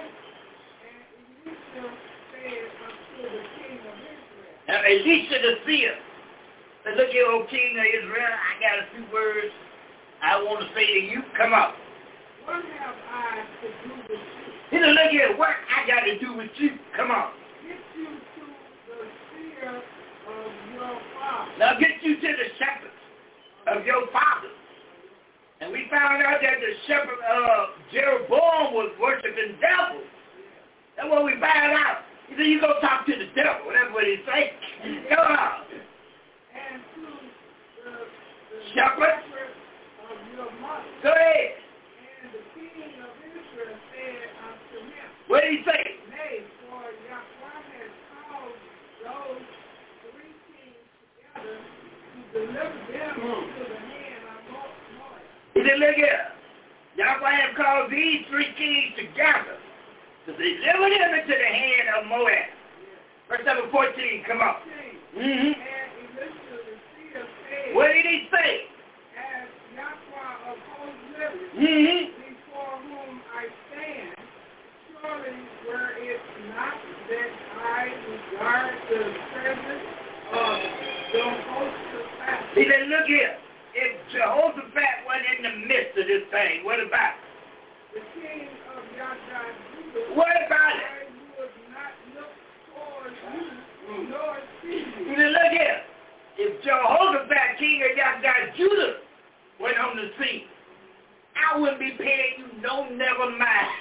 Now, Elisha the seer said, look here, O king of Israel, I got a few words I want to say to you. Come on. What have I to do with you? He said, look here, what I got to do with you? Come on. Get you to the seer of your father. Now get you to the shepherd of your father. And we found out that the shepherd of Jeroboam was worshiping devils. That's what we found out. He said, you go talk to the devil. That's what he said. Come on. And to the Shepherd of your mother. Go ahead. And the king of Israel said unto him, What did he say? Nay, for Yahweh has called those three kings together to deliver them into the hand of Moab. He said, look here. Yahweh have called these three kings together to deliver them into the hand of Moab. Verse number 14, come on. Mm-hmm. And Elisha the seer said, What did he say? As Yahweh of hosts liveth, Mm-hmm. before whom I stand, surely were it not that I regard the presence of Jehoshaphat. He said, look here. If Jehoshaphat wasn't in the midst of this thing, what about it? The king of Judah, What about it? I would not look towards you, nor see He you. said, look here. If Jehoshaphat, king of Yahweh Judah, went on the scene, I wouldn't be paying you no never mind.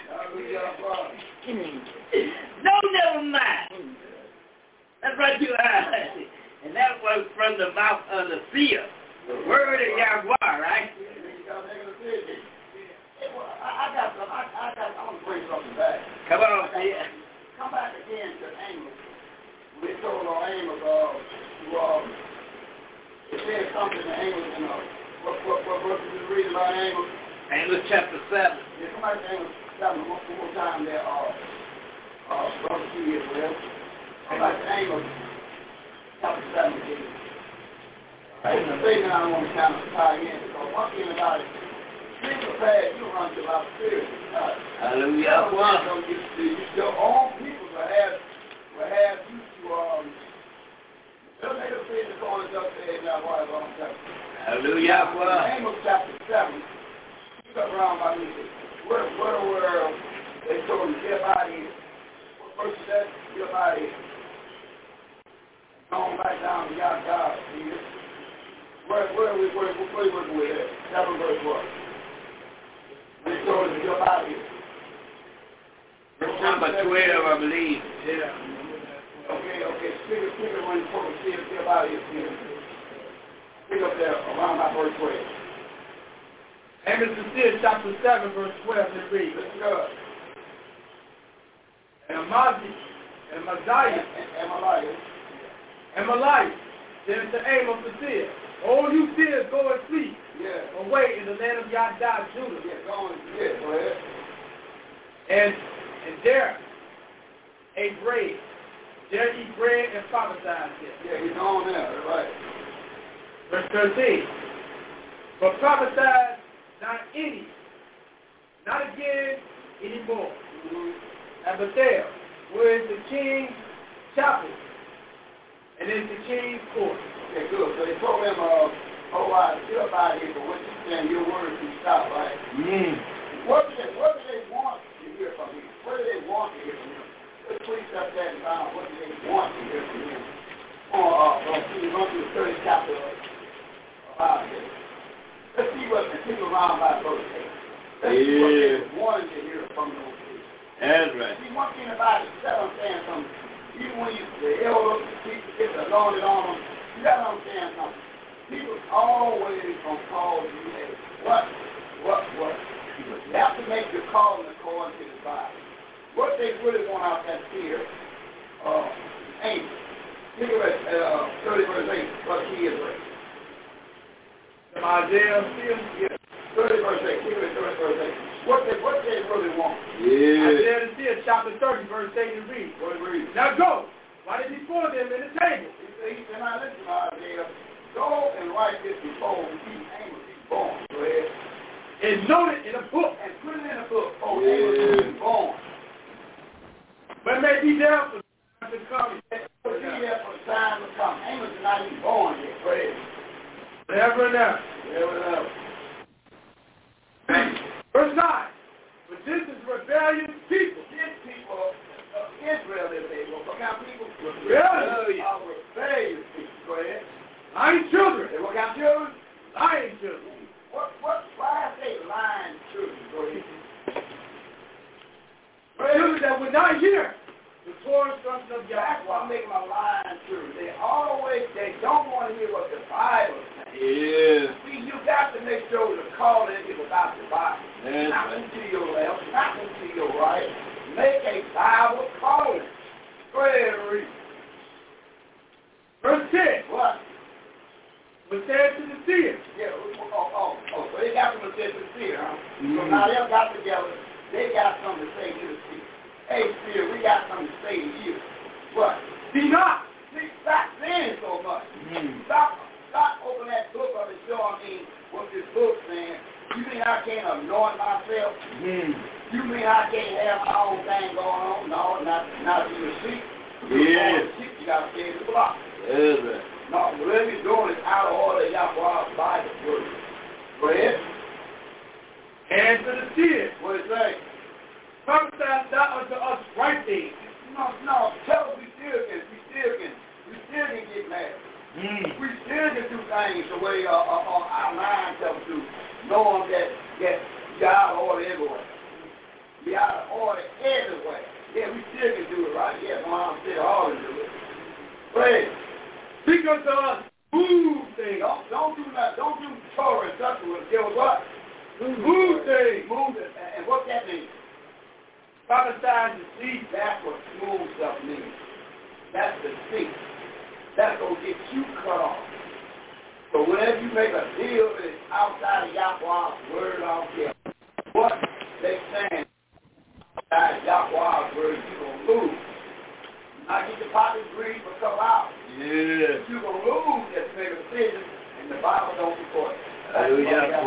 No never mind. That's right, you and that was from the mouth of the seer. The word of Yahweh, right? You got to make a decision. Hey, well, I got some. I want to bring something back. Come on, yeah. Come back again to Amos. We told Amos, it said something to Amos, what verse did you read about Amos? Amos chapter 7. Yeah, come back to Amos 7 one more time there, brother T as well. Come back to Amos chapter 7 again. It's a thing that I want to kind of tie in, because one thing about it, people bad, you run to our spirit. Hallelujah. Your own people will have you to, they'll make a thing that's going to say now, why is on that? Hallelujah. Amos chapter 7, keep up around by me. Where they told him, get out of here. What verse is that? Get out of here. Going back down to God, see it? Where are we working with it? 7 verse what? They told him to get out of here. Verse number 12, I believe. Yeah. Okay. Speak it when you put the kid get out of here. Pick up there around by verse 12. Amos the 6th, chapter 7, verse 12, it reads. Let's go. And Amaziah, said to Amos the seer, all you seers go and sleep away in the land of Yada, Judah. Go ahead. And there ate bread. There eat bread and prophesied there. Yeah, he's on there, right. Verse 13. But prophesied not again anymore. At Bethel, where is the king's chapel, and is the king's court. Okay, good. So they told him, still about here, but what you saying, your words can stop, right? What do they want to hear from him? What do they want to hear from him? Let's please up that and find out what do they want to hear from him. See, run through the 30th chapter of this. Let's see what the people around by verse 8. Let's see what they wanted to hear from those people. That's right. See, one thing about it, I'm saying something. Even when the elders, the people get the anointed on them, you got to understand something. People always going to call you a what? You have to make your calling according to the Bible. What they really want out that fear, ain't. Look at 30 verse 8, what he is right. Isaiah 30 verse 8, look at 30 verse 8. What they really want. Isaiah 6, chapter 30, verse 8 and read. Now go, write it before them in the table. He said, now listen to Isaiah. Go and write this before Amos be born. Go ahead. And note it in a book. And put it in a book. Oh, Amos is born. But it may be there for time to come. But be there for the time to come. Amos is not even born yet. Go ahead. Never and ever. Verse 9. But this is rebellious people. This people of Israel, if they will. What kind of people? Rebellious people. Go ahead. Lying children. What kind of children? Lying children. Why I say lying children? Go ahead. Children that would not hear the Torah instruction of That's why I'm Yahweh. making my lying children. They don't want to hear what the Bible says. Yeah. See, you got to make sure the calling is about the Bible. That's Not right. into your left, not into your right. Make a Bible calling. Go ahead and read. Verse 10. What? Was said to the seer. Yeah, so they got them to say to the seer, huh? Mm-hmm. So now they got together, they got something to say to the seer. Hey, seer, we got something to say to you. What? Be not. See, stop saying so much. Stop opening that book up and showing me what this book's saying. You mean I can't anoint myself? You mean I can't have my own thing going on? No, not you see. You got to stay in the block. That's right. No, whatever you're doing is out of order. Yahweh's Bible word. Go ahead. And to the seer. What it say? Prophesy thou unto us right things. No. Tell us we still can get mad. We still can do things the way our mind tells us to, knowing that you're out of order everywhere. You're out of order everywhere. Yeah, we still can do it, right? Yeah, my mom said all to do it. Go ahead. Speak unto us Move things. Don't do nothing. Don't do Torah and something. Guess what? Move things. Move it. And what that means? Prophesy the seed. That's what smooth stuff means. That's the seed. That's going to get you cut off. So whenever you make a deal that's outside of Yahweh's word out there, what they saying outside of Yahweh's word, you're going to lose. Now get your pockets greedy for a couple hours. Yeah. You're going to lose if you make a decision, and the Bible don't support it. Hallelujah.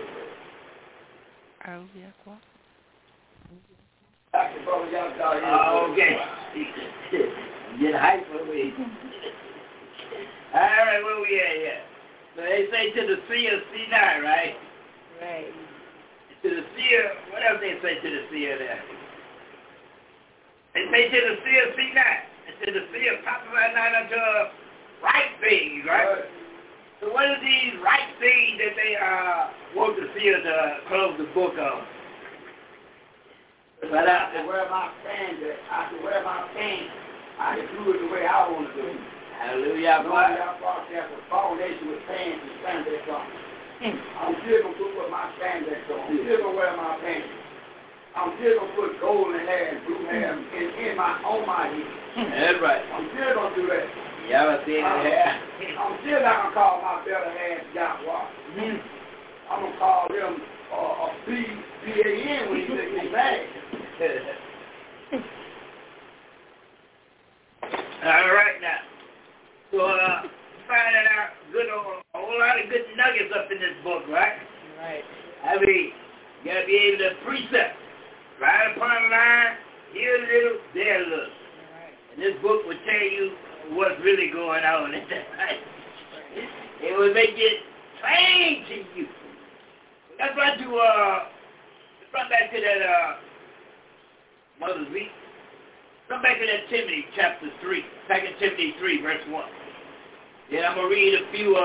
Okay. Get hype for me. All right, where we at here? So they say to the sea of Sinai, right? Right. To the sea of, what else they say to the sea of there? They say to the sea of Sinai. And to the sea of Prophesy not unto right things, right? So what are these right things that they want the seal to close the book on? But I can wear my pants. I can wear my pants. I can do it the way I want to do it. Hallelujah. Y'all there's a foundation with pants and spandex on. I'm still going to put my spandex on. I'm still going to wear my pants. I'm still going to put golden hair and blue hair on my head. That's right. I'm still going to do that. Y'all seen the hair? I'm still not going to call my better half Yahweh. I'm going to call him a B-A-N when he makes me mad. All right now. So finding out a whole lot of good nuggets up in this book, right? Right. I mean, you gotta be able to precept. Right upon the line, here a little, there a little. Right. And this book will tell you what's really going on in that life. It will make it plain to you. Let's run back to that Mother's Week. Come back to that Timothy chapter 3, 2 Timothy 3, verse 1. Then I'm going to read a few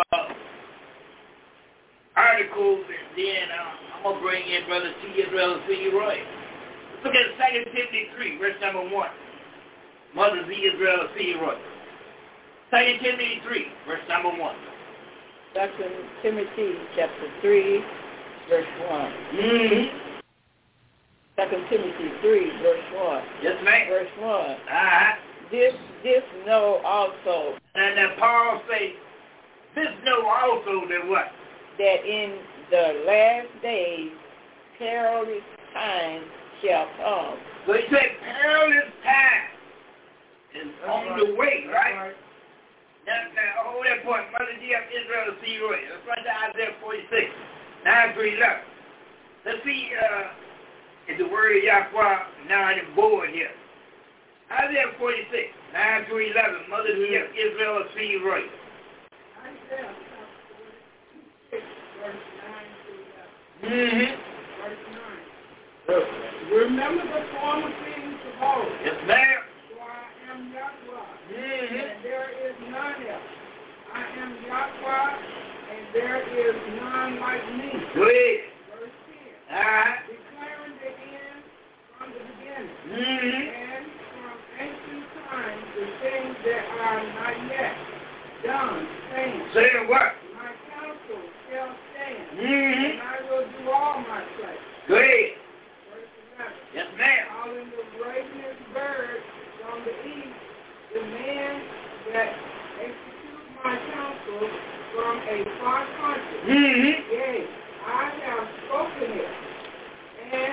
articles, and then I'm going to bring in Brother T. Israel C. Roy. Let's look at 2 Timothy 3, verse number 1. Mother Z. Israel C. Roy. 2 Timothy 3, verse number 1. 2 Timothy chapter 3, verse 1. Mm-hmm. 2 Timothy 3, verse 1. Yes, ma'am. Verse 1. Uh-huh. This know also. And then Paul says, this know also that what? That in the last days perilous times shall come. So he said perilous time is on the way, right? Now, hold that point. Mother G. of Israel C. Roy. Let's run to Isaiah 46, 9 through 11. Let's see if the word of Yahweh now on the board here. Isaiah 46, 9 through 11. Mother G. of Israel C. Roy. Isaiah 46, verse 9 to 11. Mm-hmm. Verse 9. Remember the former things of old. Yes, ma'am. For I am Yahweh, Mm-hmm. and there is none else. I am Yahweh, and there is none like me. Go ahead. Verse 10. Alright. Declaring the end from the beginning, Mm-hmm. and from ancient times the things that are not yet done, saying, Saying what? my counsel shall stand, Mm-hmm. and I will do all my pleasure. Go ahead. Verse 11. Yes, ma'am. Calling the ravenous bird from the east, the man that executes my counsel from a far country. Mm-hmm. Yea, I have spoken it, and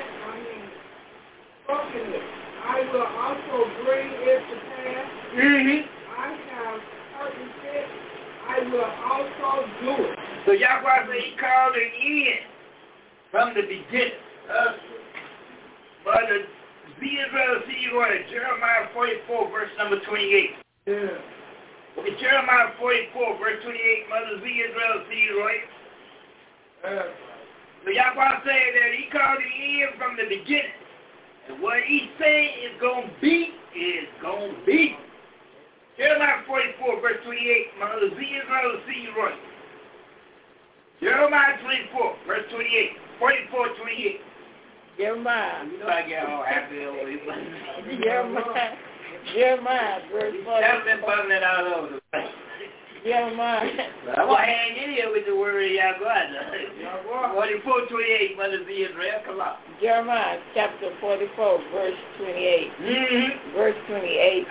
I will also bring it to pass. Mm-hmm. I have purposed it, I will also do it. So Yahweh said he called it in from the beginning. But the Israel see you in Jeremiah 44, verse number 28. Yeah. In Jeremiah 44, verse 28, Mother Z. Israel see you right. So Yahweh said that he called it in from the beginning. And what he said is going to be, is going to be. Jeremiah 44, verse 28, Mother Z. Israel see you right. Jeremiah 24, verse 28, 44, 28. Jeremiah. You know I get all happy over here. Jeremiah, verse 1. That's been bubbling all over the place. Jeremiah. I'm going to hang in here with the word of Yahweh. 44:28, Mother Z. Israel, come on. Jeremiah chapter 44, verse 28. Mm-hmm. Verse 28.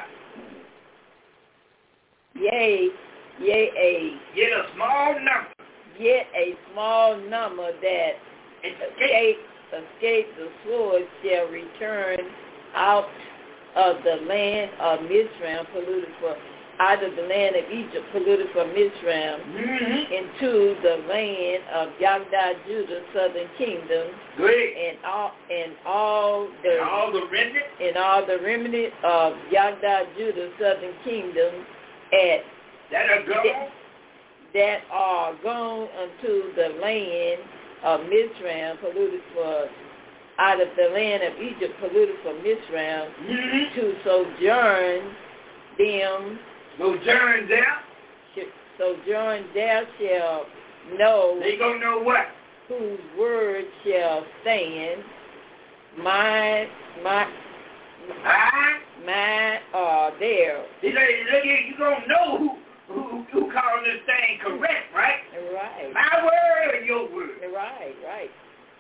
Yea, Get a small number. Yet a small number that escape the sword shall return out of the land of Mizraim, polluted for out of the land of Egypt, polluted for Mizraim, into the land of Yagda, Judah, southern kingdom. Great. And all the remnant of Yagda, Judah, southern kingdom that are gone unto the land of Mizraim, polluted for out of the land of Egypt, polluted for Mizraim, to sojourn them. Sojourn there? Sojourn there shall know. They gonna know what? Whose word shall stand. Mine there. You gonna know who called this thing correct, right? Right. My word or your word? Right.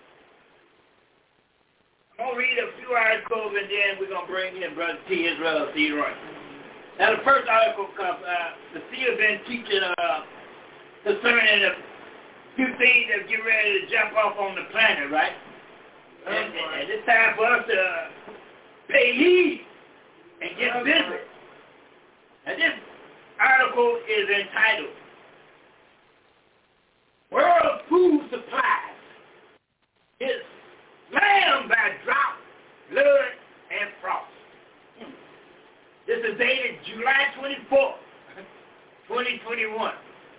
I'm going to read a few articles and then we're going to bring in Brother T. Israel C. Roy. Now the first article comes, the C has been teaching concerning a few things that get ready to jump off on the planet, right? And it's time for us to pay heed and get busy. And this article is entitled, World Food Supplies is slammed by drought, flood, and frost. This is dated July 24, 2021.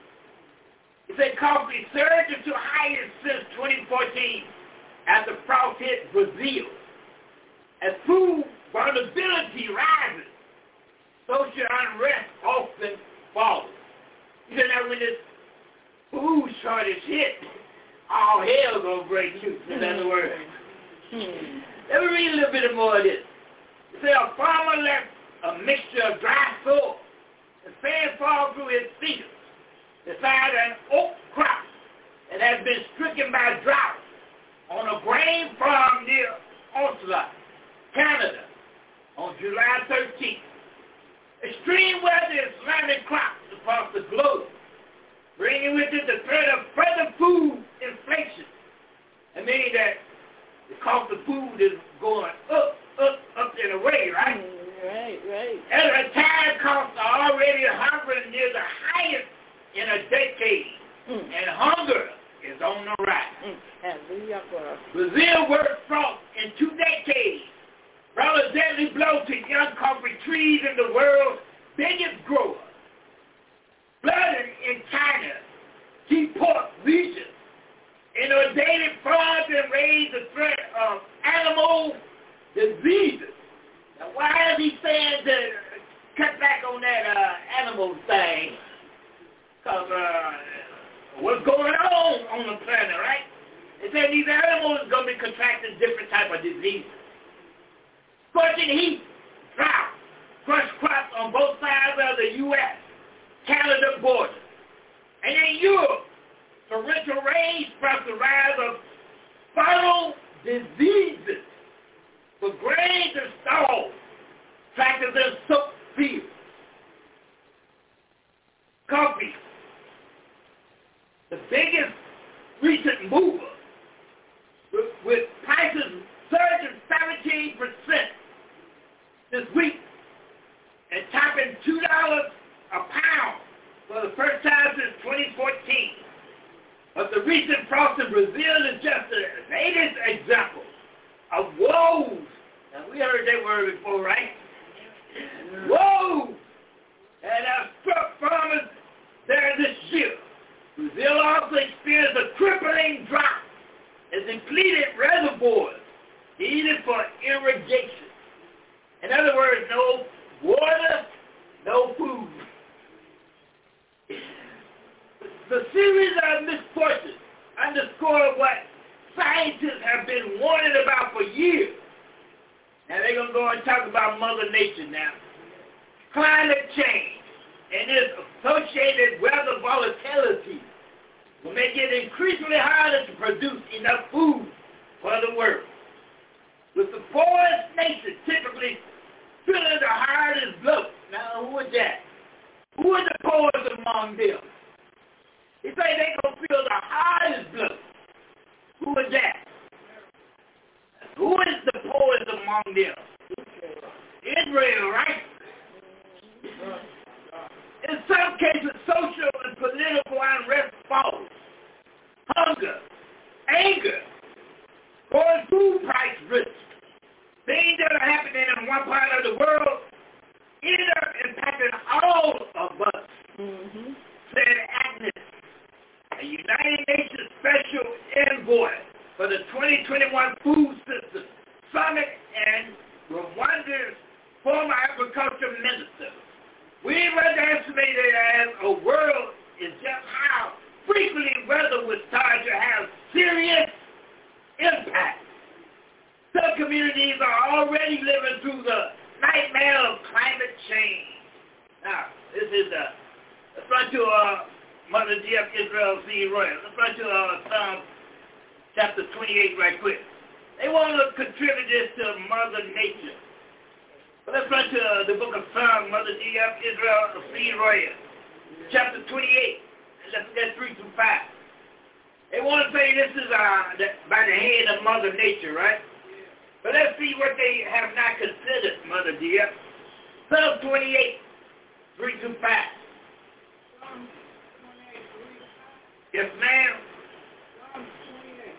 It said coffee surged to highest since 2014 after frost hit Brazil. As food vulnerability rises, social unrest often follows. You know, when this food shortage hit, all hell gonna break loose, in other words. Let me read a little bit more of this. It said a farmer left a mixture of dry soil and sand fall through his fields beside an oak crop that has been stricken by drought on a grain farm near Oslo, Canada, on July 13th. Extreme weather is slamming crops across the globe, bringing with it the threat of further food inflation. I mean that the cost of food is going up and away, right? Right. And the time costs are already hovering near the highest in a decade, and hunger is on the rise. Brazil worked frost in 2 decades, brought a deadly blow to young coffee trees in the world's biggest grower. Flooding in China, Seaport region, inundated farms and raised the threat of animal diseases. Now, why is he saying to cut back on that animal thing? Because what's going on the planet, right? They said these animals are going to be contracting different type of diseases. Scorching heat, drought, crushed crops on both sides of the U.S., Canada border. And in Europe, torrential rain sparks the rise of fungal diseases. For grain to stall, tractors and soak fields. Coffee, the biggest recent mover, with prices surging 17% this week and topping $2 a pound for the first time since 2014. But the recent frost in Brazil is just the latest example of woes. Now, we heard that word before, right? Woes! And have struck farmers there this year. Brazil also experienced a crippling drought as depleted reservoirs needed for irrigation. In other words, no water, no food. The series of misfortunes underscore what scientists have been warning about for years. Now they're going to go and talk about Mother Nature now. Climate change, and its associated weather volatility will make it increasingly harder to produce enough food for the world. With the poorest nation typically feeling the hardest blow. Now, who is that? Who is the poorest among them? He say they gonna feel the hardest blow. Who is that? Who is the poorest among them? Israel, right? In some cases, social and political unrest falls. Hunger, anger, or food price risk. Things that are happening in one part of the world end up impacting all of us, said Agnes, a United Nations Special Envoy for the 2021 Food System Summit and Rwanda's former agriculture minister. We've underestimated as a world is just how frequently weather will start to have serious impact. Some communities are already living through the nightmare of climate change. Now, this is let's run to Mother D.F. Israel C. Royal. Let's run to Psalm chapter 28 right quick. They want to contribute this to Mother Nature. But let's run to the book of Psalm, Mother D.F. Israel C. Royal, chapter 28, and let's get 3 through 5. They want to say this is by the hand of Mother Nature, right? But let's see what they have not considered, Mother dear. Psalm 28, 3 through 5. Psalm 28, 3 to 5. Yes, ma'am. Psalm 28,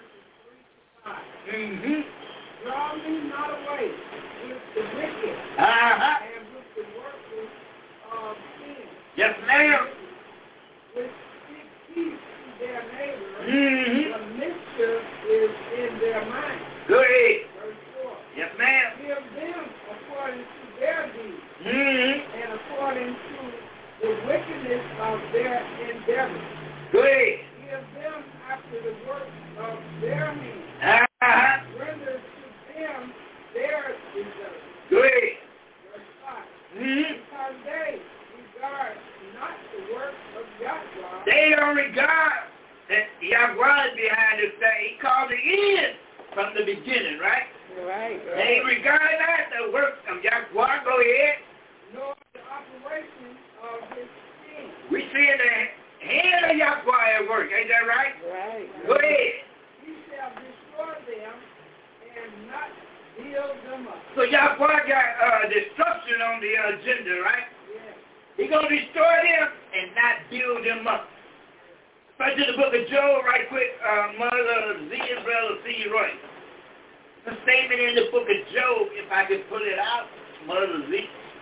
verses 3 to 5. Draw me not away with the wicked and with the workers of sin. Yes, ma'am. Which speak peace to their neighbor, the mischief is in their mind. Go ahead. Verse 4. Yes, ma'am. Give them according to their deeds, and according to the wickedness of their endeavors. Go ahead. Give them after the work of their hands. Render to them their deserts. Go ahead. Verse 5. Because they regard not the work of Yahweh. They don't regard that Yahweh is behind this thing. He called it in from the beginning, right? Right. They regard not the work of Yahweh. Go ahead. Nor the operation of his king. We see the hand of Yahweh at work. Ain't that right? Right. Go ahead. He shall destroy them and not build them up. So Yahweh got destruction on the agenda, right? Yes. He's going to destroy them and not build them up. Back to the book of Job right quick, Mother Z. Israel C. Roy. The statement in the book of Job, if I could pull it out, Mother Z.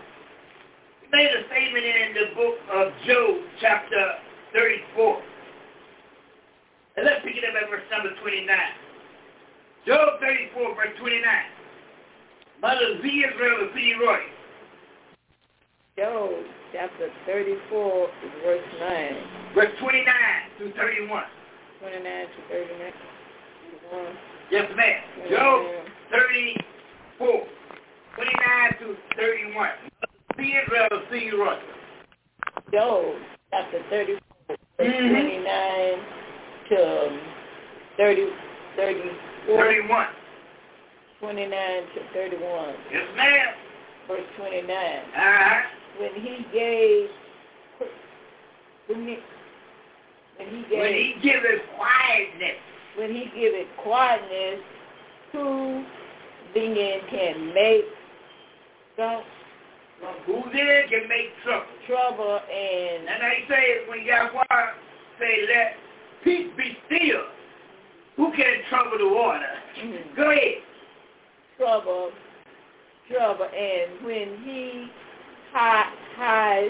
He made a statement in the book of Job, chapter 34. And let's pick it up at verse number 29. Job 34, verse 29. Mother Z. Israel C. Roy. Job chapter 34, verse 9. Verse 29 through 31. 29 to 39. 31. Yes, ma'am. Job 34, 29 to 31. See Israel, see Roy. Job chapter 34, verse 29 to 34. 31. 29 to 31. Yes, ma'am. Verse 29. When he give it quietness. When he give it quietness, who then can make Who then can make trouble and they say when Yahweh say let peace be still, who can trouble the water? Go ahead. Trouble, and when he hides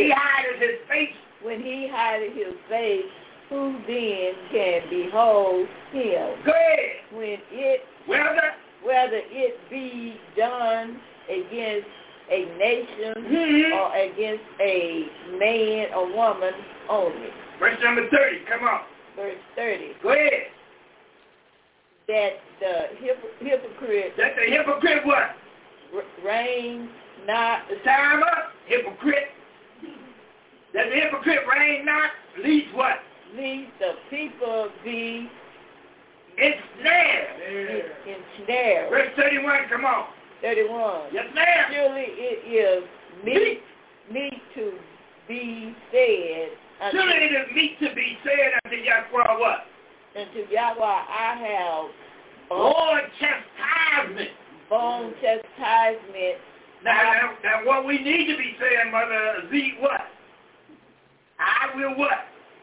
his face, who then can behold him? Go ahead. Whether it be done against a nation or against a man or woman only. Verse number 30, come on. Verse 30. Go ahead. That the hypocrite. That the hypocrite what? Reign not. The time up, hypocrite. That the hypocrite reign not, least what? Least the people be ensnared. Ensnared. Verse 31, come on. 31. Yes, ma'am. Surely it is meet to be said. Surely it is meet to be said unto Yahweh what? Unto Yahweh I have borne chastisement. Borne chastisement. Now, what we need to be saying, Mother Z, what? I will what?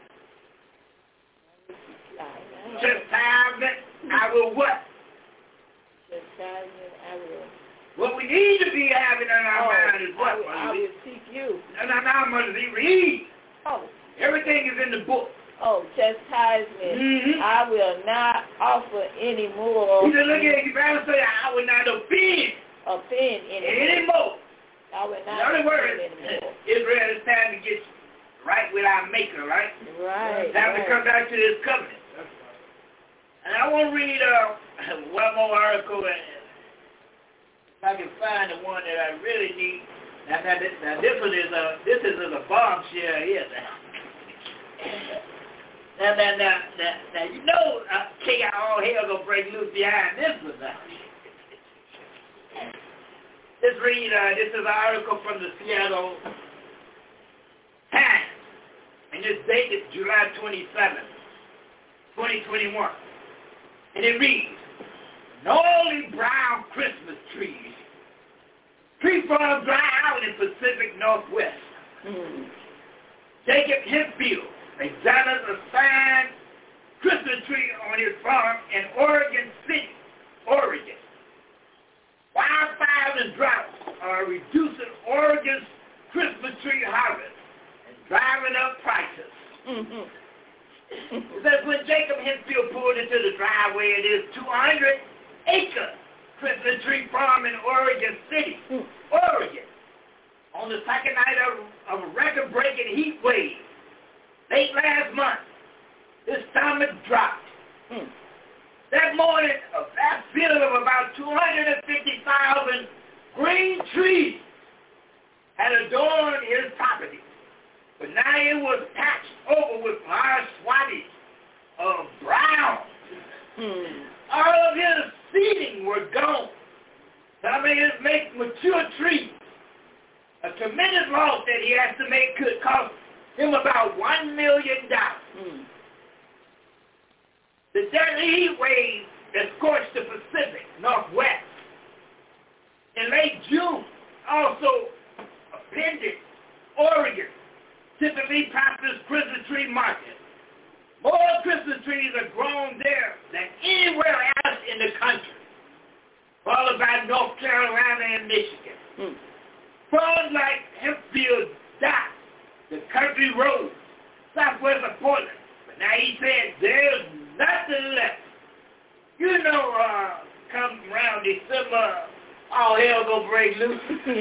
Chastisement, I will what? Chastisement, I will. What we need to be having in our mind is what, Mother Z? I will seek you. No, Mother Z, read. Oh. Everything is in the book. Oh, chastisement. Mm-hmm. I will not offer any more. You just look at it, you better say, I will not offend anymore. I will not in other words, anymore. Israel, it's time to get right with our Maker, right? Right. It's time to come back to this covenant. And I want to read one more article, if I can find the one that I really need. Now this one is a bombshell here. Now you know, all hell gonna break loose behind this one. Let's read. This is an article from the Seattle Times, and it's dated July 27th, 2021. And it reads, "Gnarly brown Christmas trees. Tree farm dry out in Pacific Northwest. Jacob Hempfield examines a signed Christmas tree on his farm in Oregon City, Oregon. Wildfires and droughts are reducing Oregon's Christmas tree harvest and driving up prices." It says when Jacob Hempfield pulled into the driveway at his 200-acre Christmas tree farm in Oregon City, Oregon, on the second night of a record-breaking heat wave, late last month, his stomach dropped. That morning, a vast field of about 250,000 green trees had adorned his property. But now it was patched over with large swathes of brown. All of his seeding were gone. I mean, it makes mature trees. A tremendous loss that he estimated could cost him about $1 million. The deadly heat wave that scorched the Pacific Northwest in late June also upended Oregon, typically prosperous Christmas tree market. More Christmas trees are grown there than anywhere else in the country, followed by North Carolina and Michigan. Farms like Hempfield Dock, the country road, southwest of Portland. But now he said there's nothing left. You know, come around December, all hell gonna break loose.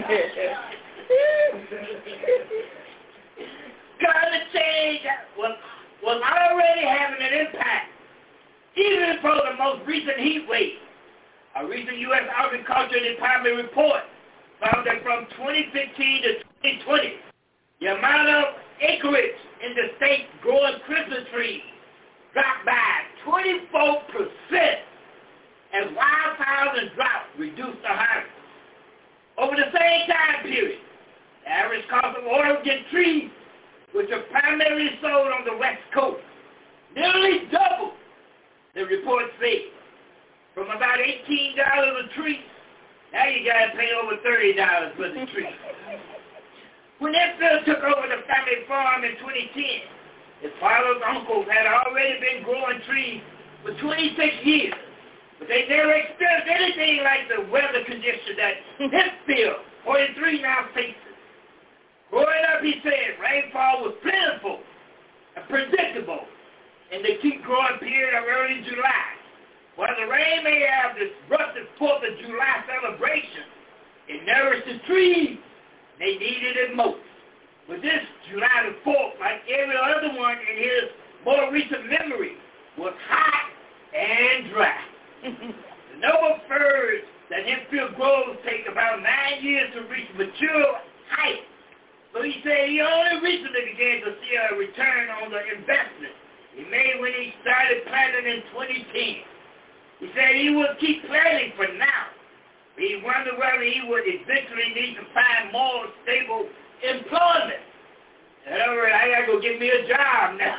Climate change was already having an impact, even for the most recent heat wave. A recent U.S. Agriculture Department report found that from 2015 to 2020, the amount of acreage in the state growing Christmas trees dropped by 24%, as wildfires and drought reduced the harvest. Over the same time period, the average cost of Oregon trees, which are primarily sold on the West Coast, nearly doubled, the report said. From about $18 a tree, now you got to pay over $30 for the tree. When Hempfield took over the family farm in 2010, his father's uncles had already been growing trees for 26 years, but they never experienced anything like the weather condition that Hempfield, 43, now faces. Growing up, he said, rainfall was plentiful and predictable in the keep growing period of early July. While the rain may have disrupted 4th of July celebration, it nourished the trees. They needed it most. But this July the 4th, like every other one in his more recent memory, was hot and dry. The noble firs that Hempfield grows take about 9 years to reach mature height So he said he only recently began to see a return on the investment he made when he started planting in 2010. He said he would keep planting for now. He wondered whether he would eventually need to find more stable employment. In other words, I gotta go get me a job now.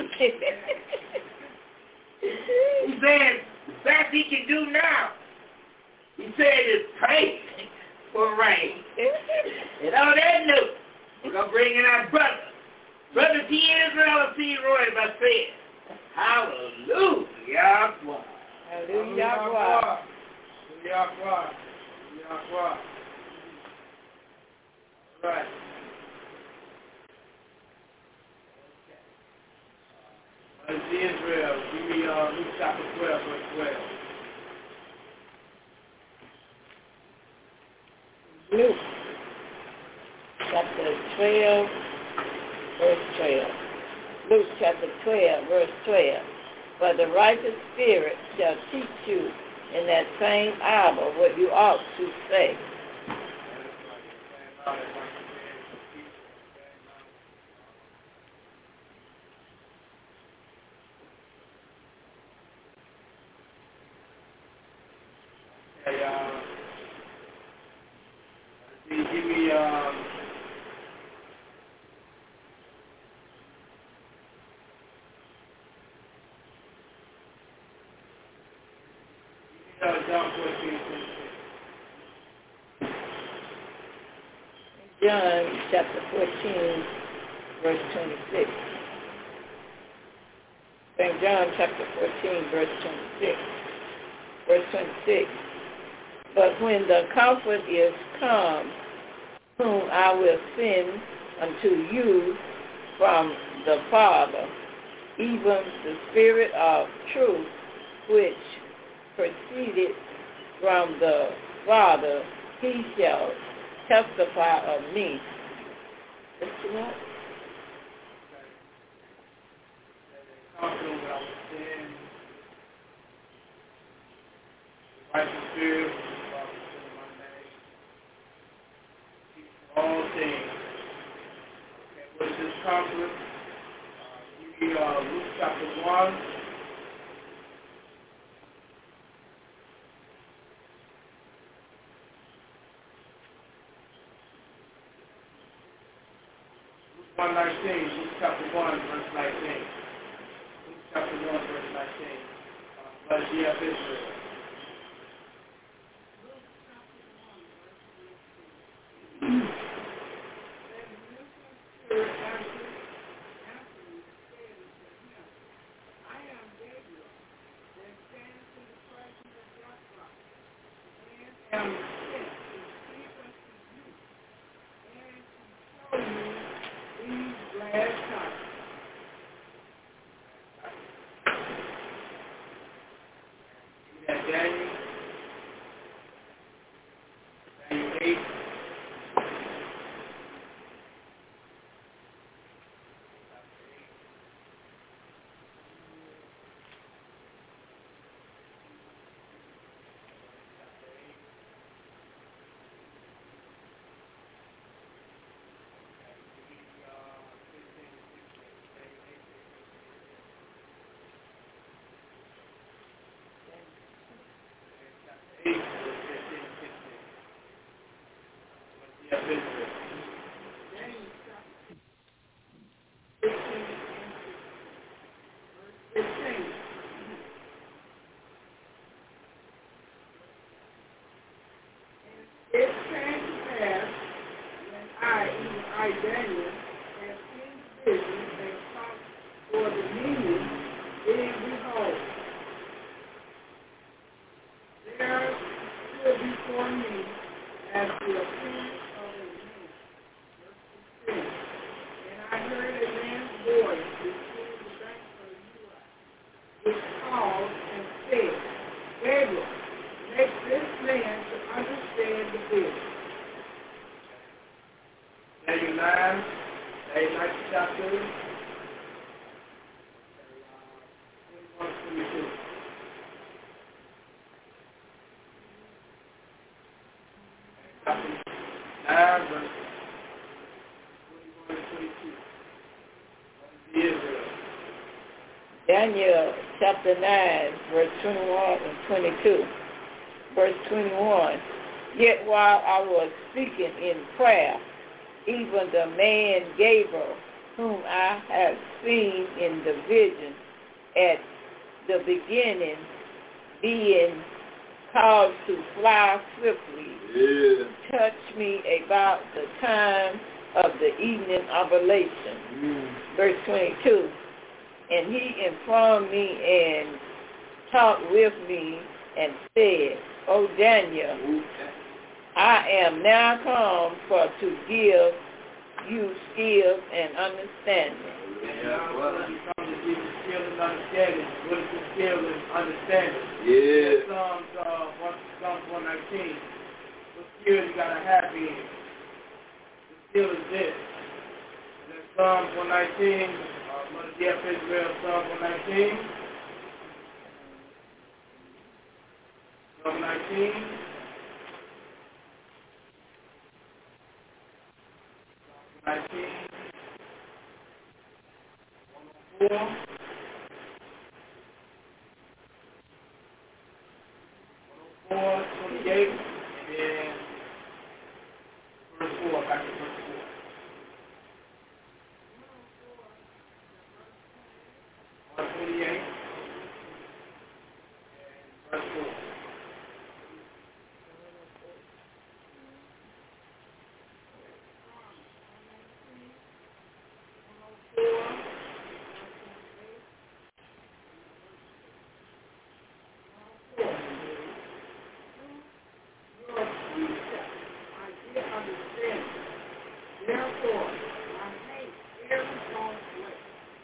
He said the best he can do now, he said, is pray for rain. And on that note, we're going to bring in our brother. Brother T. Israel and T. Roy, as I said. Hallelujah. Hallelujah. Right. Brother T. Israel, give me Luke chapter 12, verse 12. Luke chapter 12, verse 12. Luke chapter 12, verse 12. For the righteous spirit shall teach you in that same hour what you ought to say. Give me John 14:26. John chapter 14, verse 26. St. John chapter 14, verse 26. Verse 26. But when the Comforter is come, whom I will send unto you from the Father, even the Spirit of truth, which proceeded from the Father, he shall testify of me. That's what? Comforter without sin, righteous spirit, all things. Okay, what is this comfort? Give me Luke chapter 1. Luke 1:19. Luke chapter 1, verse 19. Luke chapter 1, verse 19. Brother D.F. Israel. Daniel 8. It came to pass when I, Daniel, had seen the vision and sought for the meaning, then behold, there stood before me as the appearance of a man. Verse 16. And I heard a man's voice between the banks of the Uri, which called and said, Gabriel, make this man to understand the vision. Daniel 9, 9th chapter, 21-22. Chapter 9, verse 21-22. Daniel chapter 9, verse 21 and 22. Verse 21, yet while I was speaking in prayer, even the man Gabriel, whom I have seen in the vision at the beginning, being caused to fly swiftly, touched me about the time of the evening oblation. Verse 22, and he informed me and talked with me and said, O Daniel, I am now come for to give you skill and understanding. What is the skill and understanding? Psalms 119. What skill you got to have in? The skill is this. And in Psalms 119, Mother Jeff Israel, Psalm 119. Psalm 19. Psalm 19. 104. 28, and then verse 4, back to verse 4. 128, and verse 4. Therefore, I hate every false way.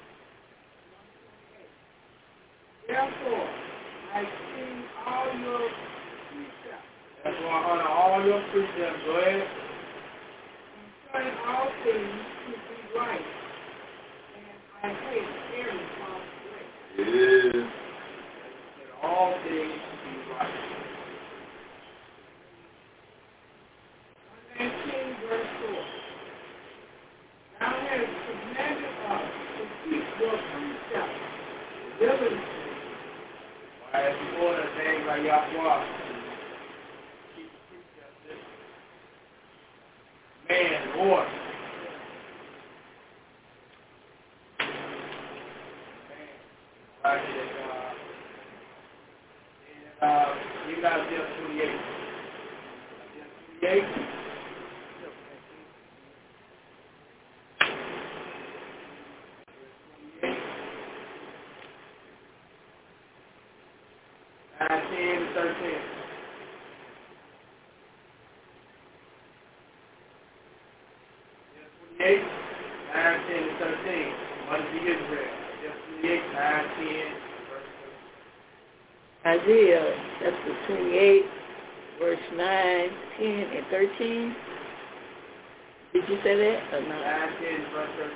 Therefore, I sing all your precepts. Therefore, I honor all your precepts. Go ahead. Concerning all things to be right. And I hate every false way. All things to be right. 119, verse 4. Thou hast commanded us to keep your precepts diligently. As you order things like Yahweh, keep the precepts. Man, order. Right here, you got Isaiah 28. Isaiah 28. Isaiah chapter 28, verse 9, 10, and 13. Did you say that or not? 9, 10, verse 13.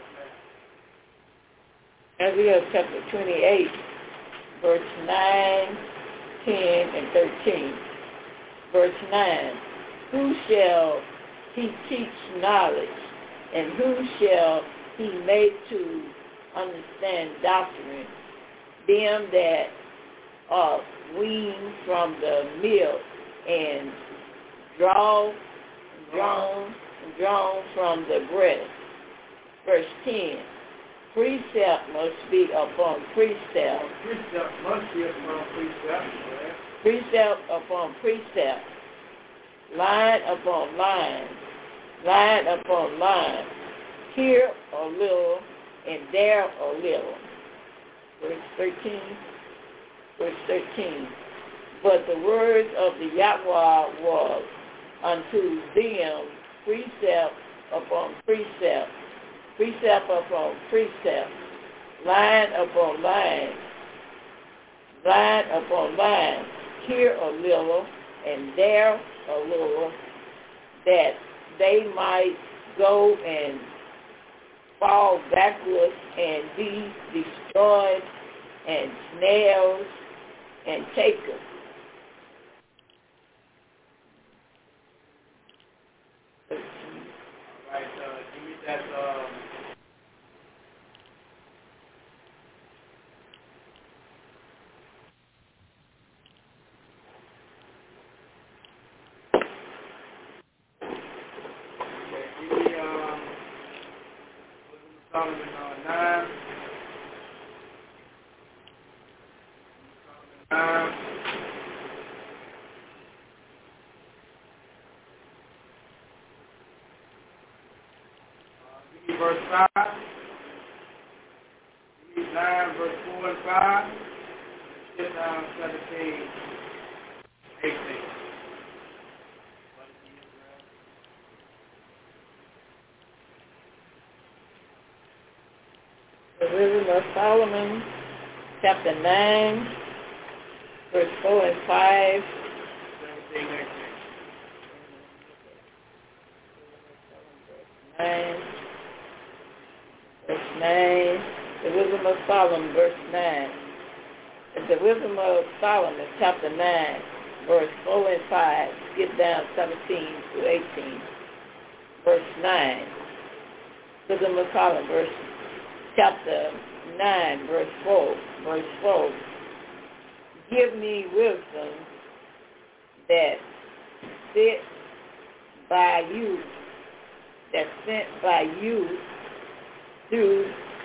Yes, Isaiah chapter 28, verse 9, 10, and 13. Verse 9, who shall he teach knowledge, and who shall he make to understand doctrine? Them that are weaned from the milk and drawn from the breast. Verse 10, precept must be upon precept. Precept must be upon precept. Precept upon precept. Line upon line. Line upon line. Here a little and there a little. Verse 13. Verse 13. But the words of the Yahweh was unto them precept upon precept, precept upon precept, line upon line, line upon line, here a little and there a little, that they might go and fall backwards and be destroyed and snares and taken. Right, give me that, Solomon 9. Verse 5. 9, verse 4 and 5. Skip down 17, 18. The Wisdom of Solomon, chapter 9, verse 4 and 5. 17, 18. 9, verse 9. The Wisdom of Solomon, verse 9. The Wisdom of Solomon, chapter 9, verse 4 and 5. Skip down 17 to 18. Verse 9. Wisdom of Solomon, chapter 9, verse 4. Verse 4. Give me wisdom that sit by you, that's sent by you through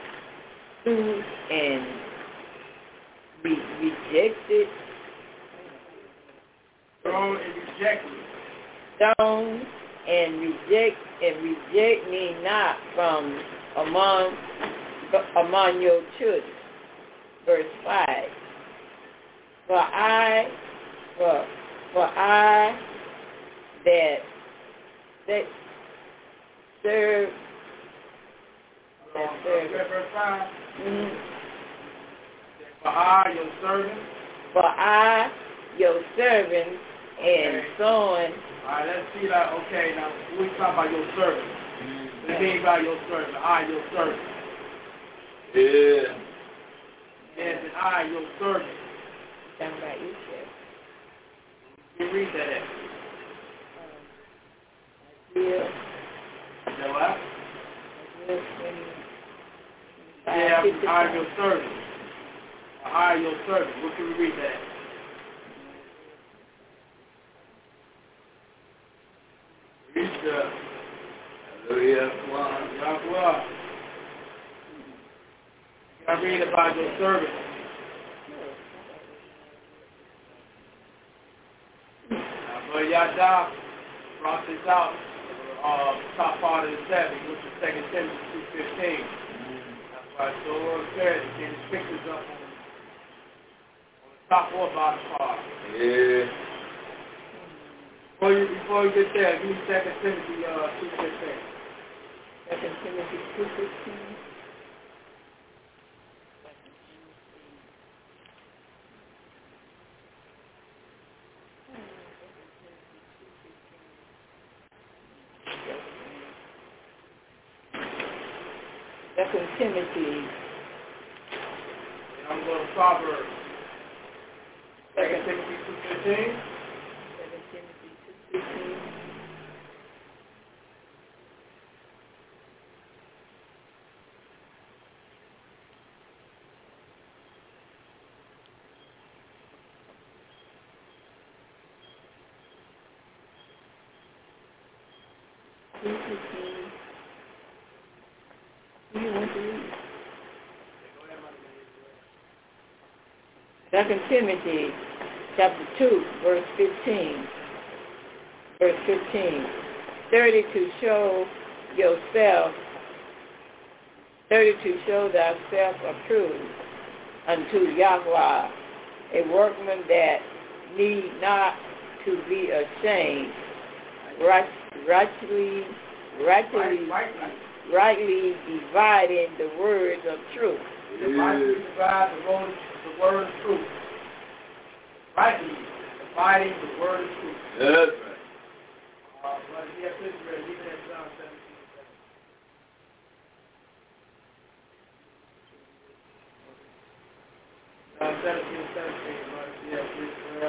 and rejected. Thrown and rejected. Stone and reject me not from among your children. Verse 5. For I that serve. Verse 5. Mm-hmm. For I, your servant. For I, your servant, and so on. All right, let's see that. Okay, now we talk about your servant. What do you mean by your servant? I, your servant. Yeah. Yes, and I, your servant. Talking about you, sir. You read that at. Yeah. You know what? Yeah, I, your servant. I, your servant. What can we read that at? Read the Hallelujah. Yahweh. I read about your servant. But Yahweh brought this out, top part of the 7, which is 2 Timothy 2:15. That's why it's so good. You can pick this up on the top or bottom part. Yeah. Before you get there, give me 2 Timothy 2:15. 2 Timothy 2:15. Second Timothy. I'm going to Proverbs. 2 Timothy 2:15. 2 Timothy 2:15. Who you want to read? 2 Timothy chapter 2, verse 15. Verse 15. 30 to show thyself approved unto Yahweh, a workman that need not to be ashamed, rightly dividing the words of truth. Rightly divide the word of truth. Rightly dividing the word of truth. That's right. But yes, Israel, even in John 17:17. John 17:17, but yes, Israel.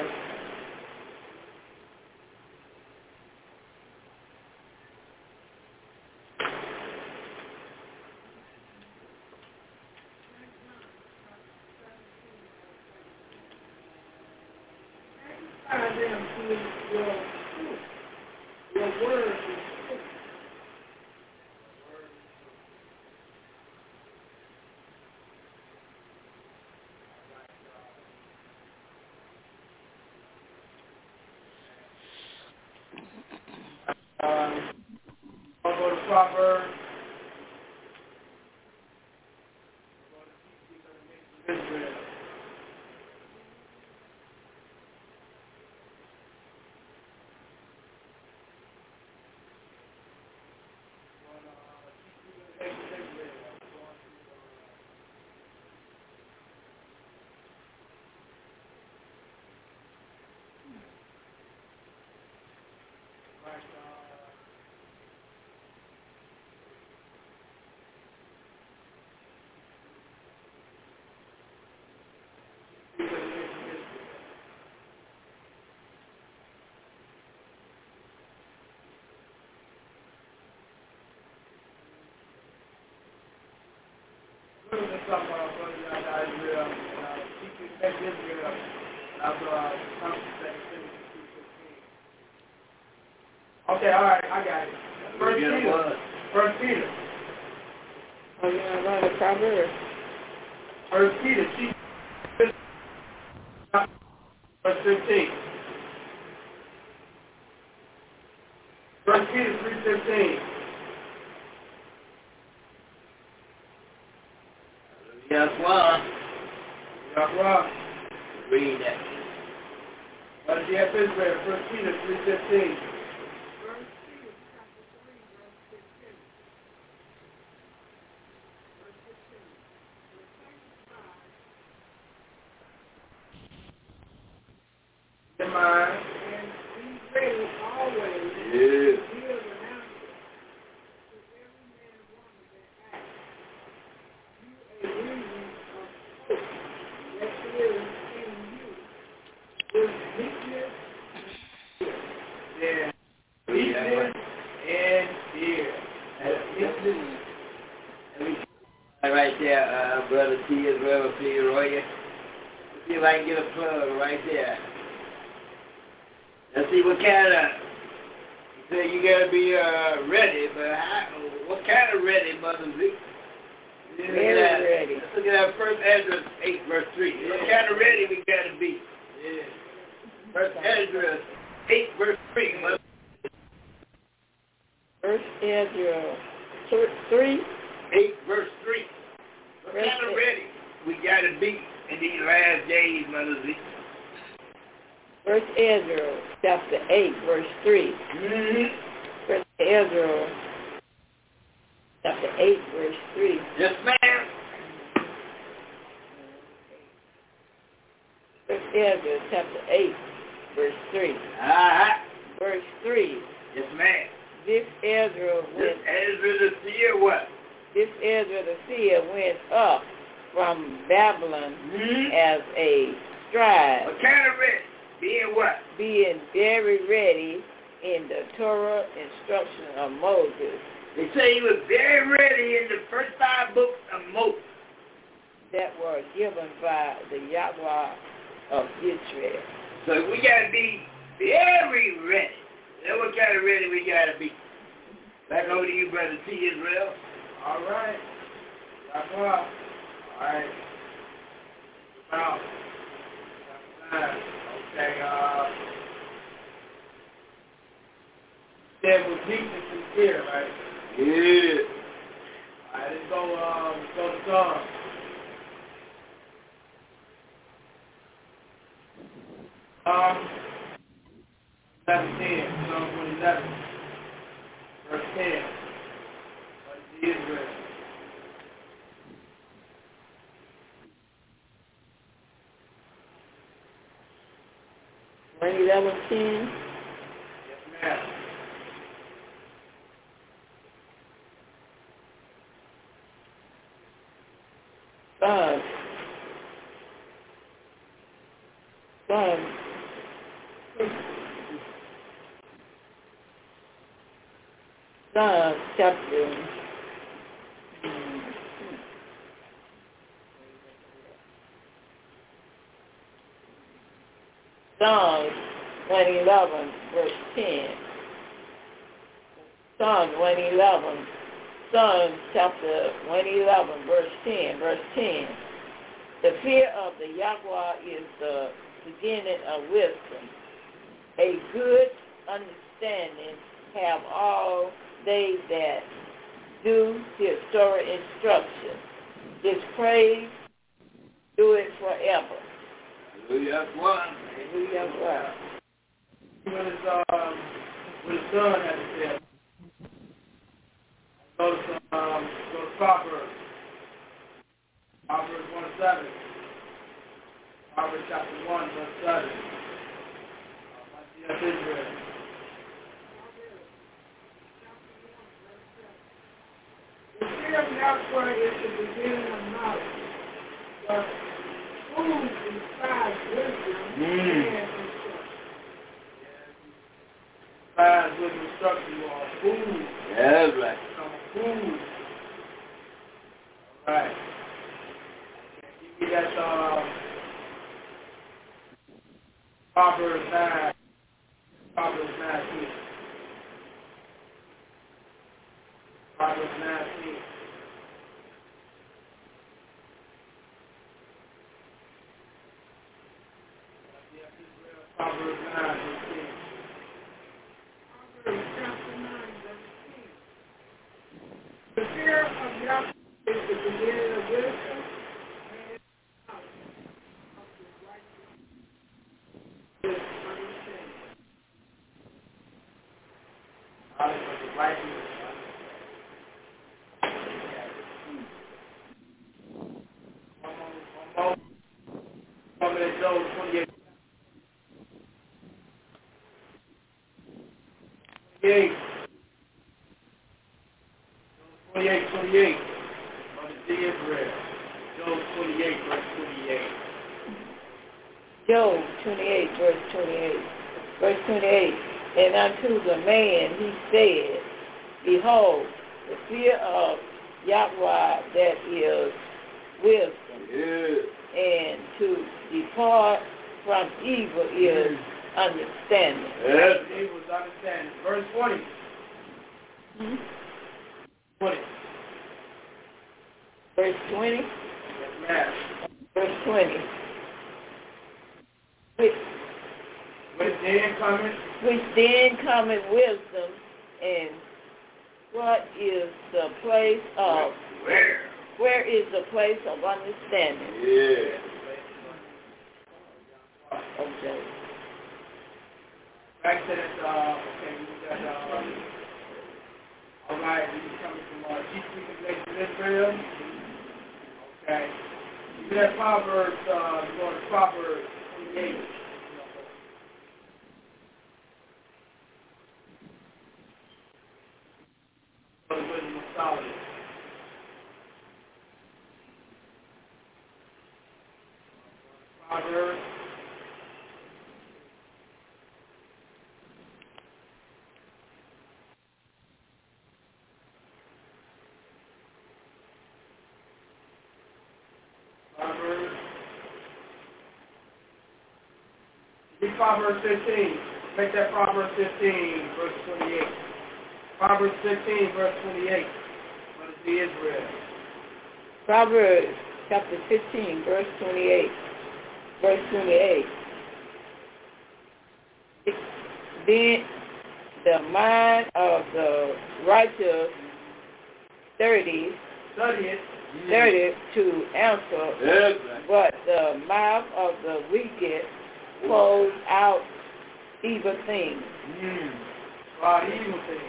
I'll go to Proverbs. Israel. Okay, all right, I got it. First Peter. Oh, you're going to run a Proverbs. First Peter, verse 15. First Peter 3:15. Yahweh. Read that. What is the Israel? First Peter 3:15. In mind. And be ready always to Yeah. give an answer to every man and woman that asks you a reason of hope that is in you with meekness and fear. Yeah. Meekness and fear. Right there, Brother T. Israel, P. Royer. Let's see if I can get a plug right there. Let's see what kind of, you say you got to be ready, but what kind of ready, Mother Z? Very ready. Let's look at that first address, 8 verse 3. Yeah. What kind of ready we got to be? Yeah. First address, 8 verse 3, Mother. First Ezra 3. 8 verse 3. What kind of ready we got to be in these last days, Mother Z? First Ezra chapter 8, verse 3. Mm-hmm. First Ezra chapter 8, verse 3. Yes, ma'am. First Ezra chapter 8, verse 3. Uh-huh. Verse 3. Yes, ma'am. This Ezra This Ezra the seer what? This Ezra the seer went up from Babylon as a scribe. What kind of ready? Being what? Being very ready in the Torah instruction of Moses. They say he was very ready in the first 5 books of Moses that were given by the Yahweh of Israel. So we got to be very ready. That's what kind of ready we got to be. Back over to you, Brother T. Israel. All right. All right. Now. Okay. Said with meekness and fear, right? Yeah. All right. Let's go to Psalm. Psalm 17, Psalm 27, verse 10. What is Israel? When 11:10. Yes, ma'am. Psalm chapter 111, verse 10. Psalm 111. Psalm chapter 111, verse 10. Verse 10. The fear of the Yahweh is the beginning of wisdom. A good understanding have all they that do his Torah instruction. His praise, do it forever. Hallelujah, one. Hallelujah, one. When his son had to say, go to Proverbs. Proverbs 1:7. Proverbs chapter 1, verse 7. That's Israel. The fear of Yahweh is the beginning of knowledge, but fools despise wisdom and instruction. Despise wisdom and instruction, you are a fool. Yeah, that's right. Become a fool. All right. Give me that Proverbs 9. Proverbs 19. Proverbs 19. Proverbs 9, verse 10. Proverbs chapter 9, verse 10. The fear of Yahweh is the beginning of wisdom and knowledge of the righteous is understanding. Knowledge of the righteous. One minute, Job 28. 28. On the sea Israel. Job 28, verse 28. Job 28, verse 28. Verse 28. And unto the man he said, behold, the fear of Yahweh that is wisdom, and to depart from evil is understanding. Evil is understanding. Verse 20. 20. Verse 20. Yes, ma'am. Verse 20. Which then cometh wisdom, and what is the place of where is the place of understanding? Yeah. Okay. Back to that, okay, we got, all right, this is coming from Chief Nation Israel. Okay. You got Proverbs, going to Proverbs 28. Wisdom of Solomon. Proverbs. Read Proverbs 15. Make that Proverbs 15, verse 28. Proverbs 15, verse 28. Let it be Israel. Proverbs chapter 15, verse 28. Verse 28. Then the mind of the righteous 30 to answer, but the mouth of the wicked close out evil things. Evil things.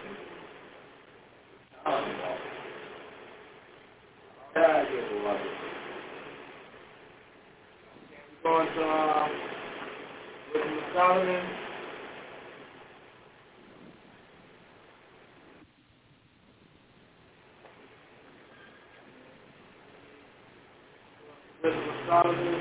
Going to Wisdom of Solomon. Wisdom of Solomon.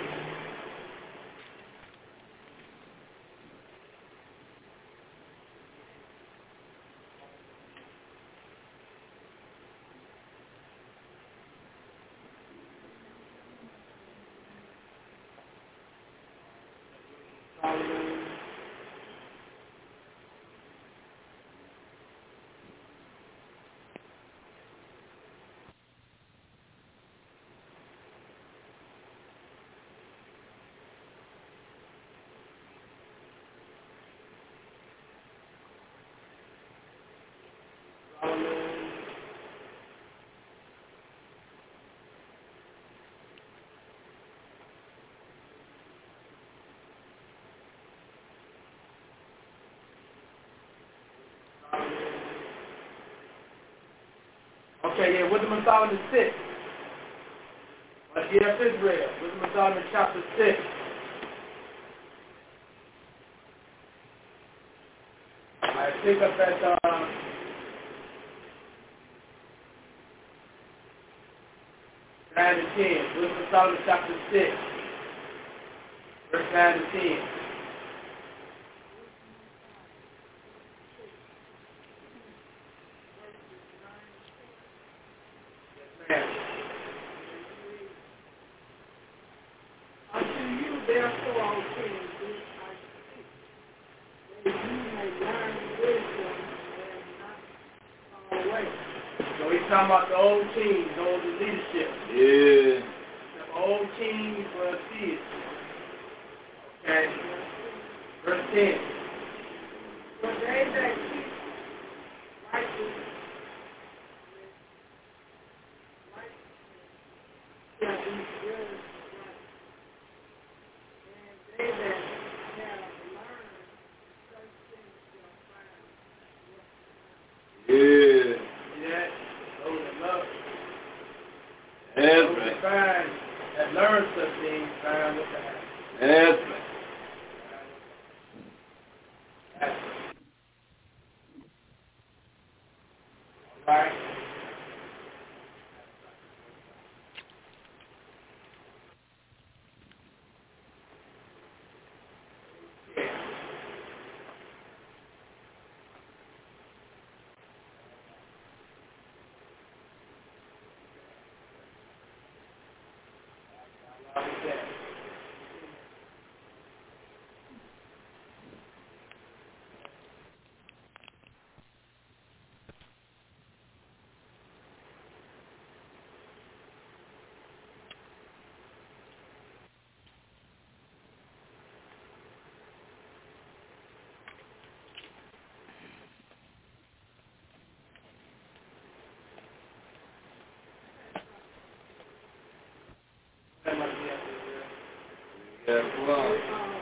Okay, yeah, Wisdom of Solomon 6. Yes, Israel. Wisdom of Solomon chapter 6. I pick up at 9 and 10. Wisdom of Solomon chapter 6. Verse 9 and 10. Unto you, therefore, O king, this I speak, that you may learn wisdom and not fall away. So he's talking about the old kings, those in leadership. Yeah. The old kings were seers. Okay. Verse 10. For they that keep righteousness shall be judged right. And they that have learned such things shall find Yeah. Yeah. Those that love. That's Those right. that find, that learn such things, find what to have. That's right. That's right. All right. Yeah. I'll be back. That must be after the Yeah, well.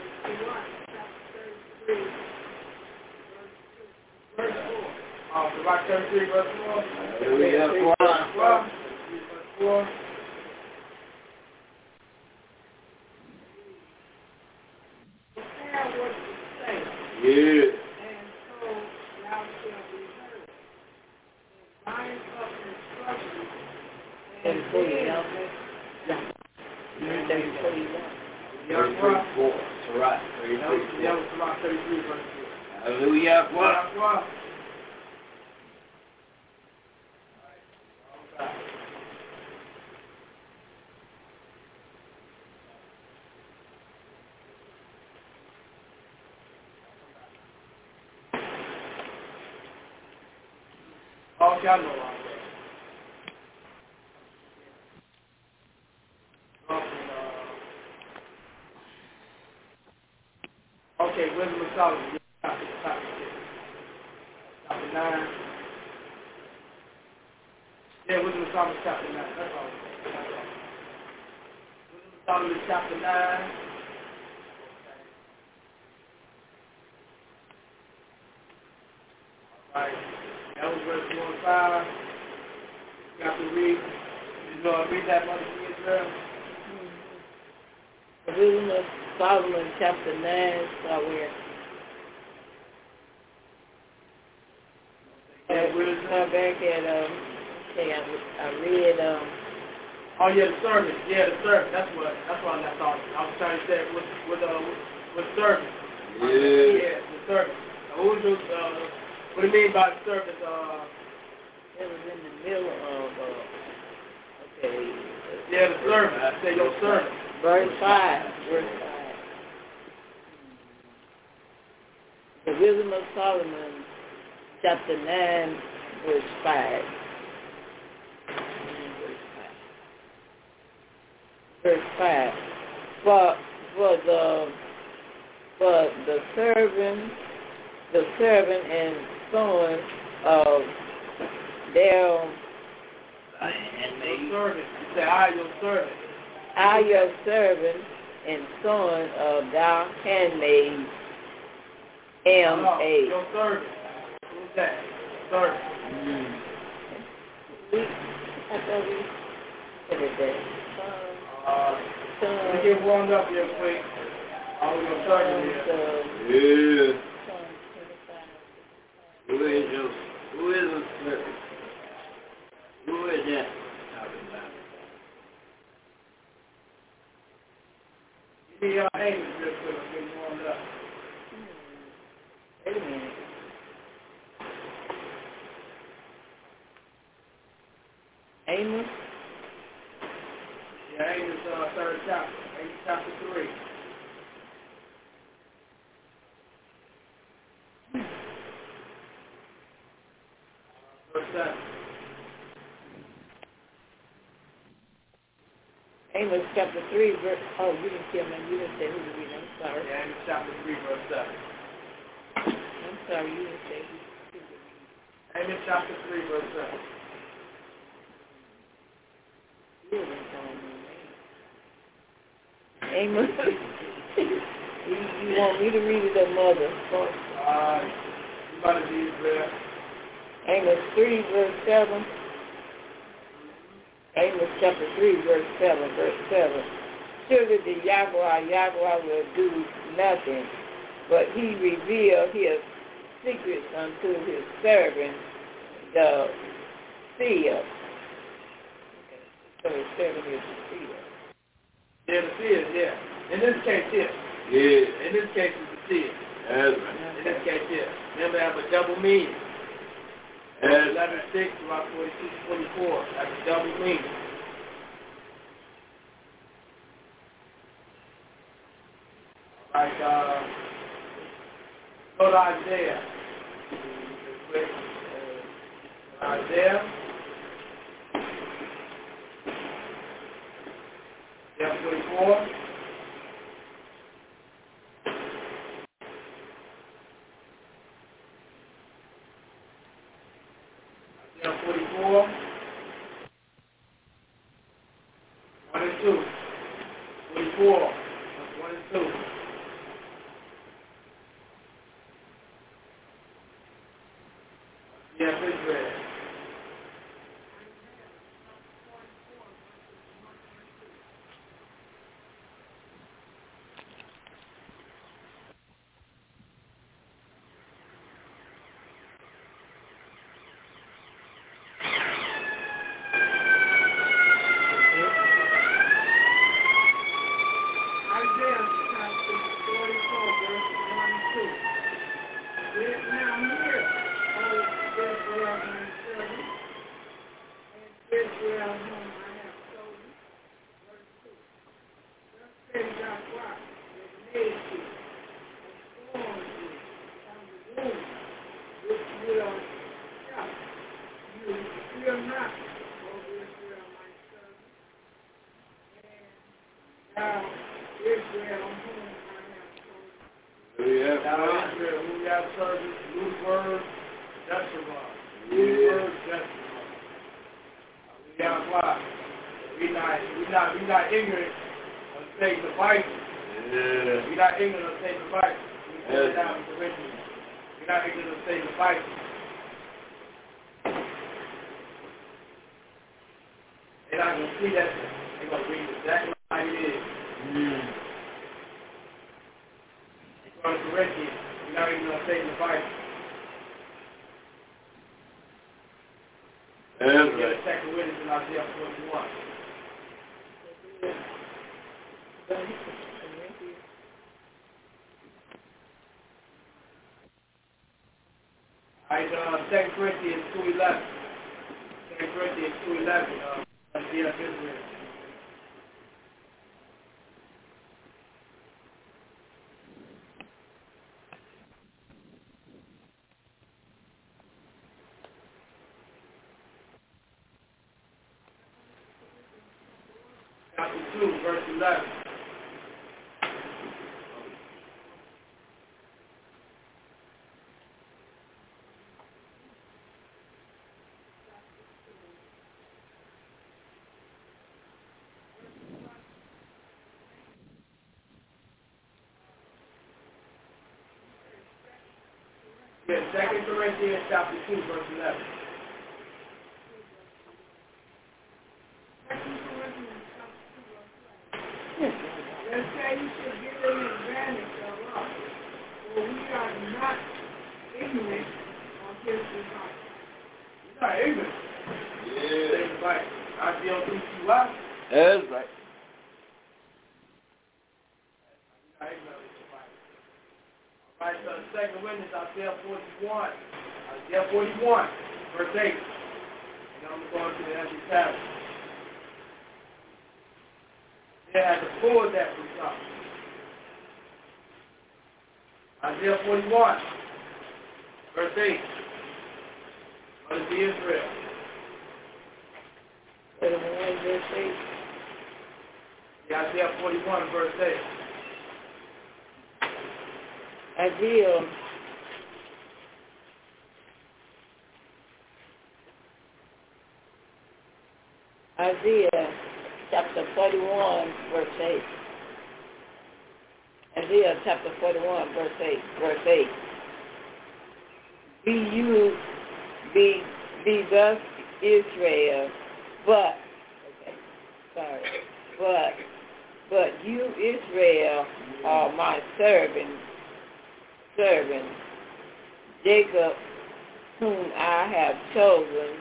verse 4. Sirach 33, verse 4. Hallelujah. Verse 4. Verse 4. Prepare what you say, Yeah. and so thou shalt be heard. And bind up instruction, and then Verse 4. Sirach 33. That was Sirach 33, verse 4. Hallelujah. Well. Sirach 4. Okay, I know all that. Okay, Wisdom of Solomon, chapter 9. Yeah, Wisdom of Solomon, chapter 9. That's all. Wisdom of Solomon, chapter 9. All right. That was verse 1 and 5. You got to read. You know, read that much in Israel. The Wisdom of Solomon, chapter 9, start where? Start back at, okay, I read, Oh yeah, the servant. Yeah, the servant. That's what I left off. I was trying to say with servant. Yeah. Yeah, the servant. What do you mean by the servant? it was in the middle of, okay. Yeah, the servant. I say your servant. Verse 5. The Wisdom of Solomon, chapter 9, verse 5. Verse 5. For the servant and son of their Your servant. You say, I your servant. I your servant and son of thy handmaid am Your servant. Who's that? Servant. I thought we said that. We get warmed up real quick. We're going to start here. Yeah. Who is Joseph? Who is a servant? Who is that? Give me your Amos real quick. I'm getting warmed up. Wait a minute. Amos? Yeah, Amos, third chapter. Amos chapter 3. Verse 7. Amos chapter 3, verse... Oh, you didn't tell me. You didn't say who to read. I'm sorry. Yeah, Amos chapter 3, verse 7. I'm sorry. You didn't say who to read. Amos chapter 3, verse 7. You didn't tell me. Amos, you want me to read it or mother? You might have used that. Amos 3, verse 7. Amos chapter 3, verse 7. Verse 7. Surely the Yahweh will do nothing, but he revealed his secrets unto his servant, the seer. So his servant is the seer. Yeah, the seer, yeah. In this case, here. Yeah. In this case, it's the seer. That's right. In this case, here. Remember, have a double meaning. 11:6 about 46:44. That's a double meaning. Like, go to Isaiah. Isaiah. Yeah, 44. Yeah, 44. 1 and 2. 44. 1 and 2. Yeah, Israel. Isaiah chapter 44, verse 1 and 2. Now hear, O Israel, my servant, and Israel, whom I have chosen. Verse 2. Thus says Yahweh, that made you, and formed you from the womb, which will shout. You fear not, O Israel, my servant, and thou, Israel, whom I have chosen. Now, Israel, who we have served, root word, Jeshurun. Root word, Jeshurun. We have why? We're not ignorant of Satan's devices. Yeah. We're not ignorant of Satan's devices. We put it down in Corinthians. We're not ignorant of Satan's devices. They're not going to see that. They're going to read exactly like it is. Going to Corinthians, we're not even going to say the Bible. That's We get a right. second witness in Isaiah 41. Alright, 2 Corinthians 2:11. 2 Corinthians 2:11. Isaiah of Israel. Chapter 2, verse 11. Yeah, 2 Corinthians chapter 2, verse 11. Let's say you should get an advantage of us, for we are not ignorant of his device. You're not ignorant. Yeah. Right. I be on PCY. That's right. All right, so the second witness, Isaiah 41. Isaiah 41, verse 8. And I'm going to the empty tablet. They had to pull that from something. Isaiah 41, verse 8. What is the Israel? 41, verse 8. Yeah, Isaiah 41, verse 8. Isaiah chapter 41, verse 8. Isaiah chapter 41, verse 8. Verse 8. Be thus Israel, but you Israel are my servant Jacob, whom I have chosen,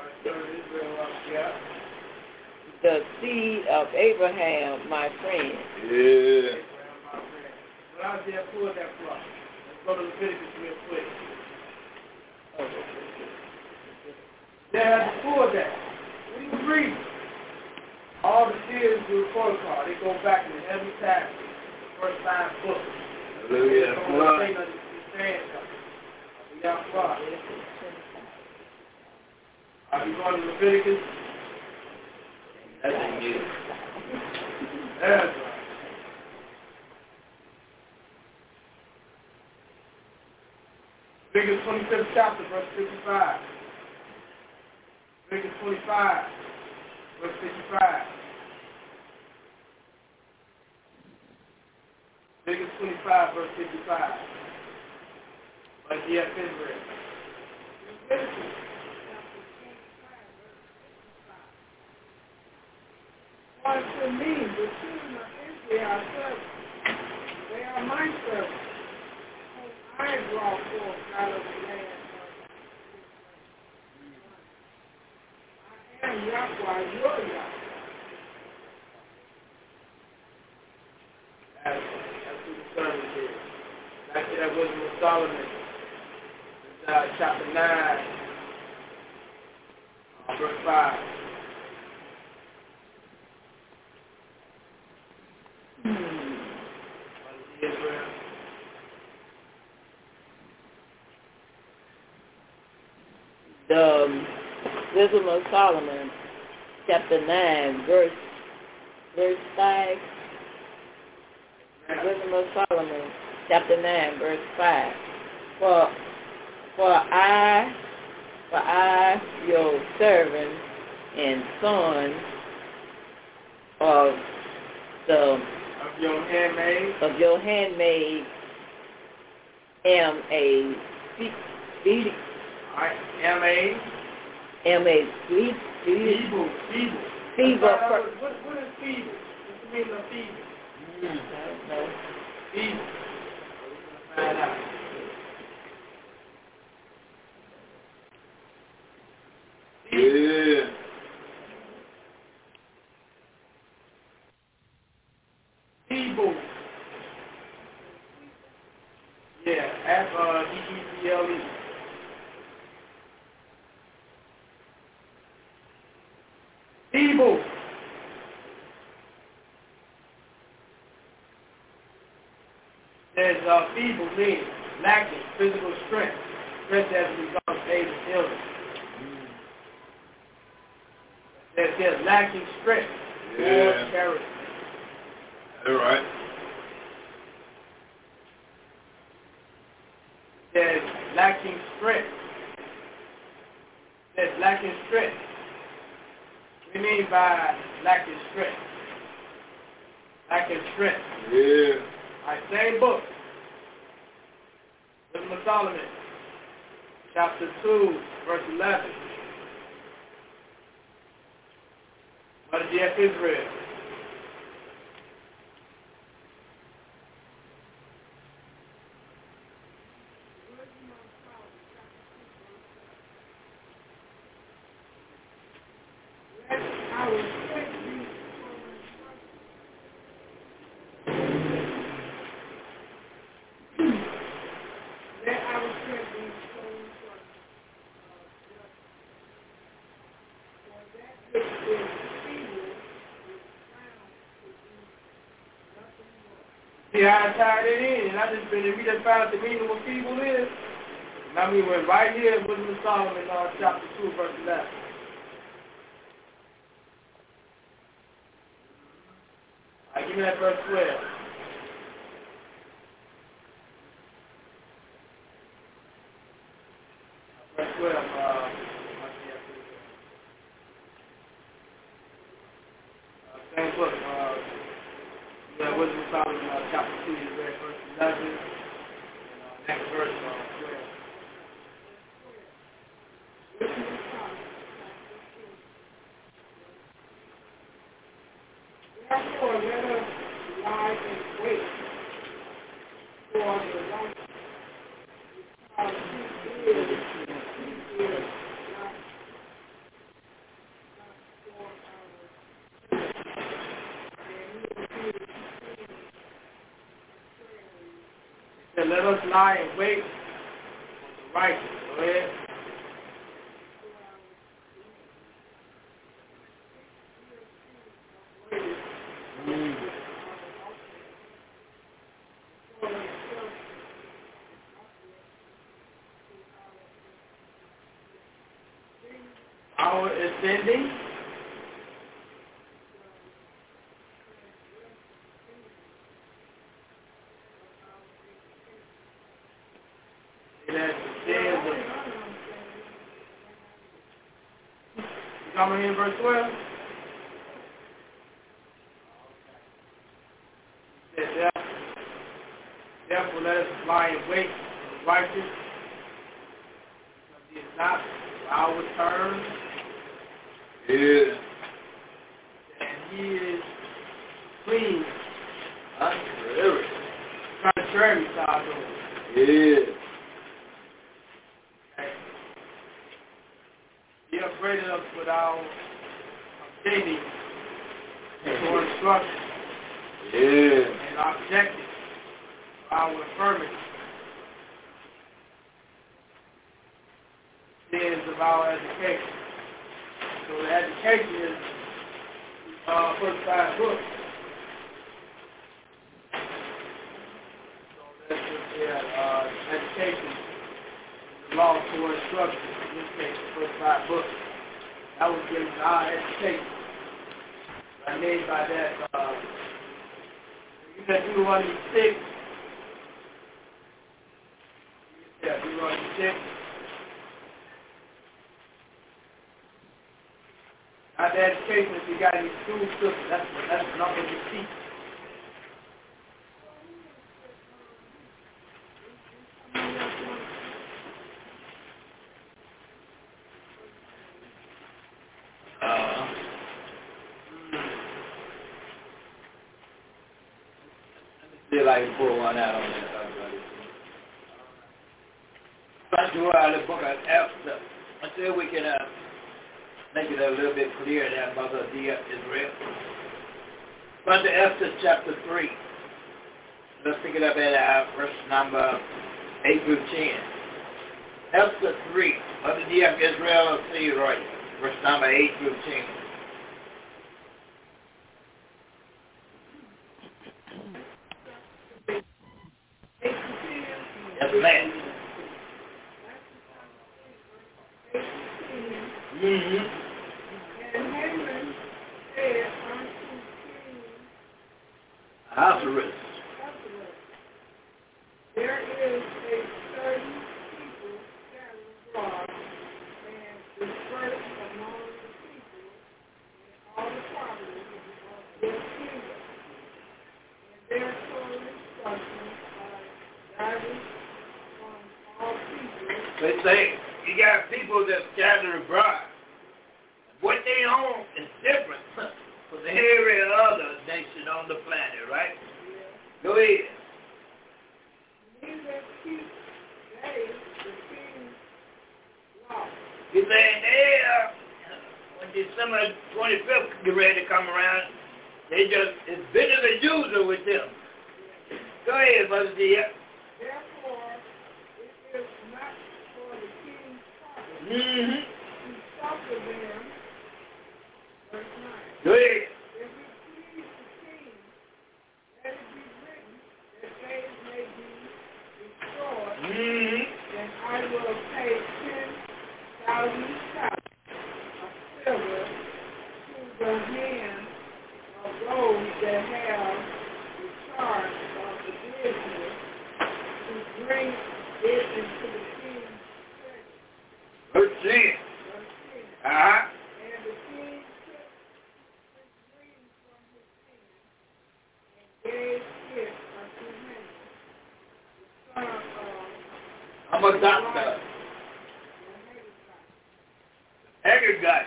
the seed of Abraham, my friend. Yeah. When Isaiah pulled that from, let's go to Leviticus real quick. They had to pull that. When you read all the series do a protocol, they go back to the heavenly task, the first time book. Hallelujah. Are you going to Leviticus? That's it. That's right. Leviticus 25th chapter, verse 55. Leviticus 25, verse 55. Leviticus 25, verse 55. But yes, Israel. What to me, the children of Israel are servants. They are my servants, whom I brought forth out of the land of Israel. I am Yahweh, your Yahweh. That's who the servant is. Back to that wisdom of Solomon. Chapter 9, verse 5. Israel. The Wisdom of Solomon, chapter 9, verse 5. Wisdom of Solomon, chapter 9, verse 5. For I, your servant and son of your handmaid, am a feeble. What is feeble? What's the meaning of feeble? I don't know. Feeble. We're going to find out. Yeah. Feeble. Yeah, F-E-E-B-L-E. Feeble. There's feeble means lacking physical strength as a result of age and illness. There's lacking strength or character. All right. There's lacking strength. There's lacking strength. What do you mean by lacking strength? Lacking strength. Yeah. All right, same book. Wisdom of Solomon, chapter 2, verse 11. What is yet Israel? which is feeble is found to be nothing more. See how I tied it in, and I just been, if we just found out the meaning of what feeble is, and I mean, we're right here in Wisdom of Solomon, chapter 2, verse 11. All right, give me that verse 12. Verse 12, same book, Wisdom of Solomon, chapter 2, you read verse 11, and next verse, 12. Therefore, let us lie in wait for the righteous, because he is not for our So let us lie in wait for the righteous. Go ahead. Our ascending. Coming in verse 12. Therefore, let us lie in wait for the righteous, because he is not our turn. Yeah. And he is clean. Contrary. Contrary to our Lord. Yeah. Okay. He upbraided us with our daily for instruction. Yeah. And our objective, our infirmity. Sins of our education. So the education is first 5 books. So that's what education, the law for instruction, in this case, the first 5 books. That was given to our education. I made by that, you said Deuteronomy 6. Yeah, Deuteronomy 6. Not the education, if you got any school systems, that's not what you teach. See if I can pull one out on that. First of all, the book of Esther. Until we can make it a little bit clearer that Mother Dia Israel. First of Esther chapter 3. Let's pick it up at verse number 8 through 10. Esther 3. Mother Dia Israel of Leroy. Verse number 8 through 10. Yes, ma'am. Mm-hmm. And Haman said unto King Ahasuerus. there is a certain people scattered abroad and dispersed among the people in all the provinces of their kingdom. And their total instructions are diverse among all people. They say you got people that scattered abroad. What they own is different from every other nation on the planet, right? Go ahead. Neither keep they the king's law. He's saying, when December 25th get ready to come around, they just, it's business as usual with them. Go ahead, Brother Dia. Therefore, it is not for the king's profit Mm-hmm. to suffer them your hand of those that have the charge of the business to bring it into the king's treasury. Verse 10. Uh-huh. And the king took his ring from his hand and gave it unto him, the son of I'm a doctor. Agagite.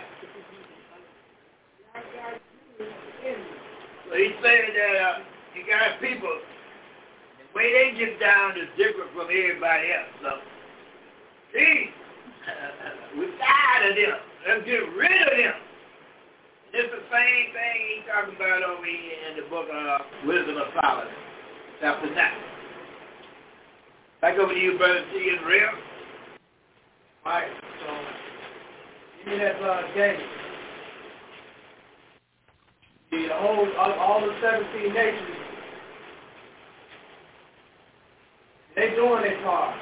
So he said that you got people, the way they get down is different from everybody else. So, see, we're tired of them. Let's get rid of them. It's the same thing he's talking about over here in the book of Wisdom of Solomon, chapter 9. Back over to you, Brother T. Israel. All right, so give me that Daniel. The whole, all the 17 nations, they doing their part.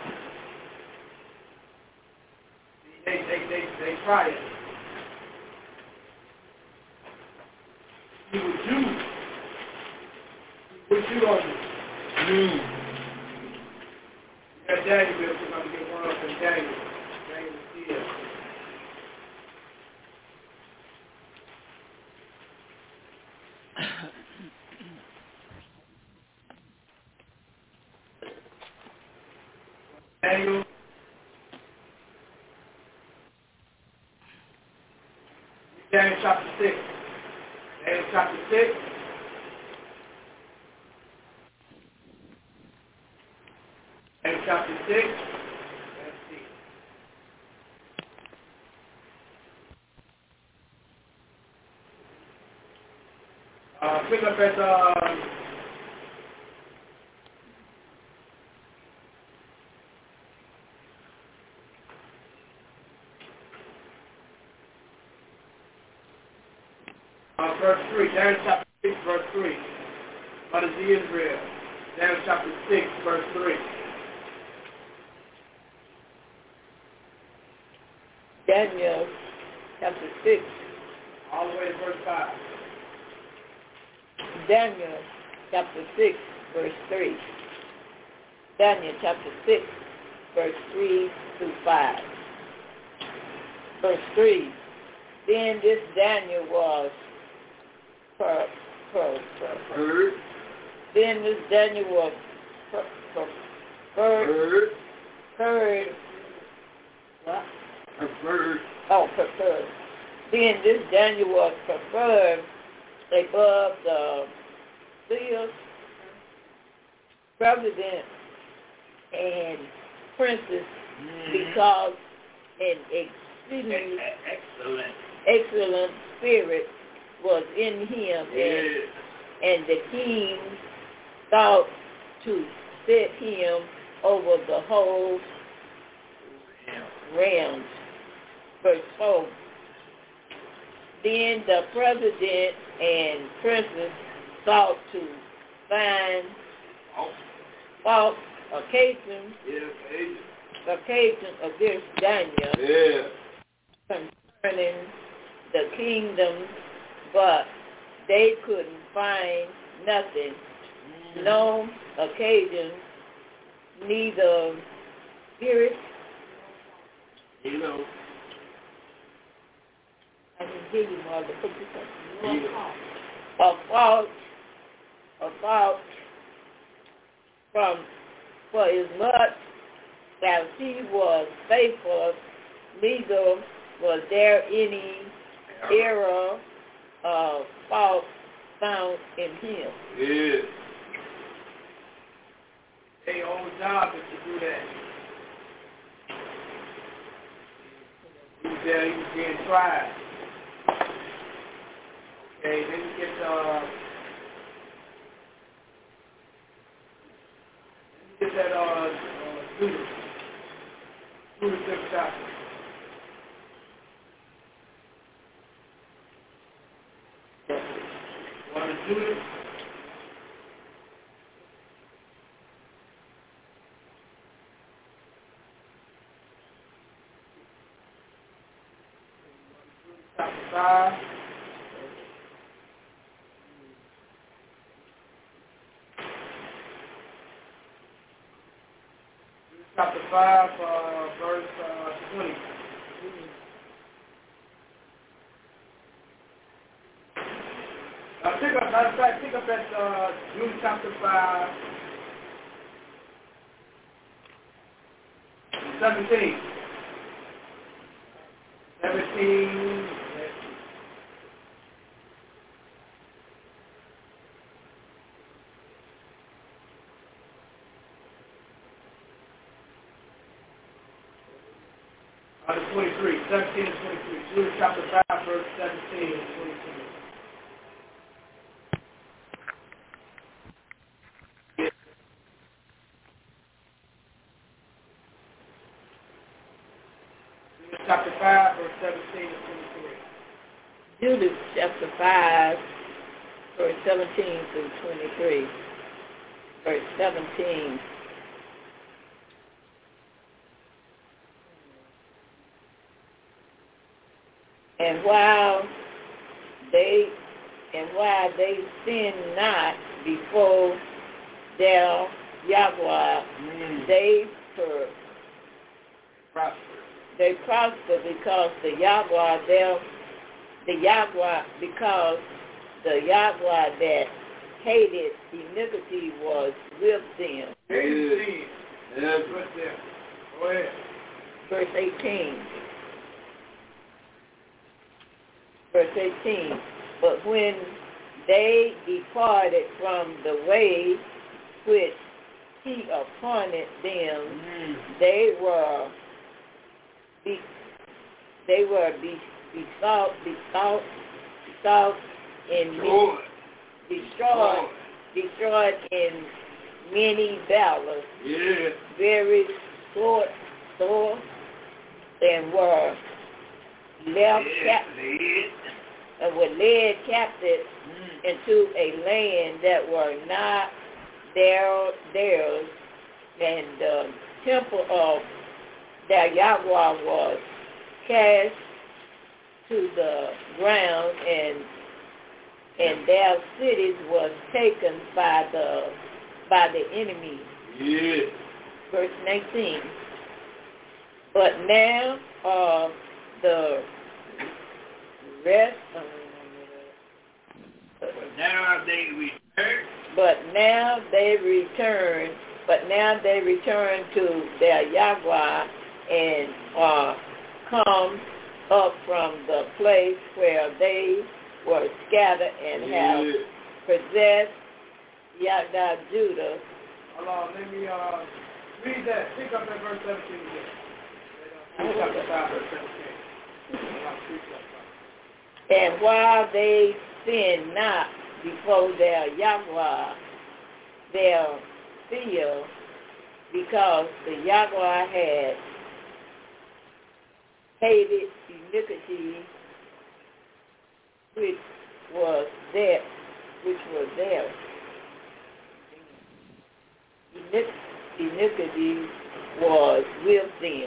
They try it. You would do what you gonna do. That Daniel, we're gonna get one up in Daniel. Daniel here. Daniel. Daniel chapter 6. Daniel chapter 6. Daniel chapter 6. Let's see. Pick up at verse 3, Daniel chapter 6, verse 3. What is the Israel? Daniel chapter 6, verse 3. Daniel chapter 6. All the way to verse 5. Daniel chapter 6, verse 3. Daniel chapter 6, verse 3 through 5. Verse 3. Then this Daniel was Heard. Then this Daniel was preferred. What? Preferred. Oh, preferred. Then this Daniel was preferred above the seers, president, and princes because an exceedingly excellent spirit was in him, and the king thought to set him over the whole realm. Verse 4. Then the president and princes sought to find fault occasion against Daniel concerning the kingdom, but they couldn't find nothing, no occasion, neither spirit. I didn't hear you, Mother. Put this up. A fault for as much as he was faithful, neither was there any error of fault found in him. Yeah. Their own job is to do that. He was there, he was being tried. Okay, then you get that Judas. Judas 5th chapter. One of Judas. Chapter 5. chapter 5, verse 20. Pick up at Jude chapter 5, 17. 17. To 23, 17 and 23. Jude chapter 5, verse 17 and 23. Chapter 5, verse 17 and 23. Jude chapter 5, verse 17 through 23. Verse 17. And while they sin not before their Yahweh, they prosper because the Yahweh that hated iniquity was with them. Yes, right there. Go ahead. Verse 18. Verse 18. But when they departed from the way which he appointed them, they were destroyed in many battles, very sore, and were led captive into a land that were not theirs, and the temple of their Yahweh was cast to the ground, and their cities was taken by the enemy. Verse 19. But now the rest. But now they return to their Yahweh and come up from the place where they were scattered and have possessed Yahweh Judah. Hold on, let me read that. Pick up at verse 17 again. Chapter 5, verse 17. And while they sin not before their Yahweh, their fear, because the Yahweh had hated iniquity which was there. Iniquity was with them.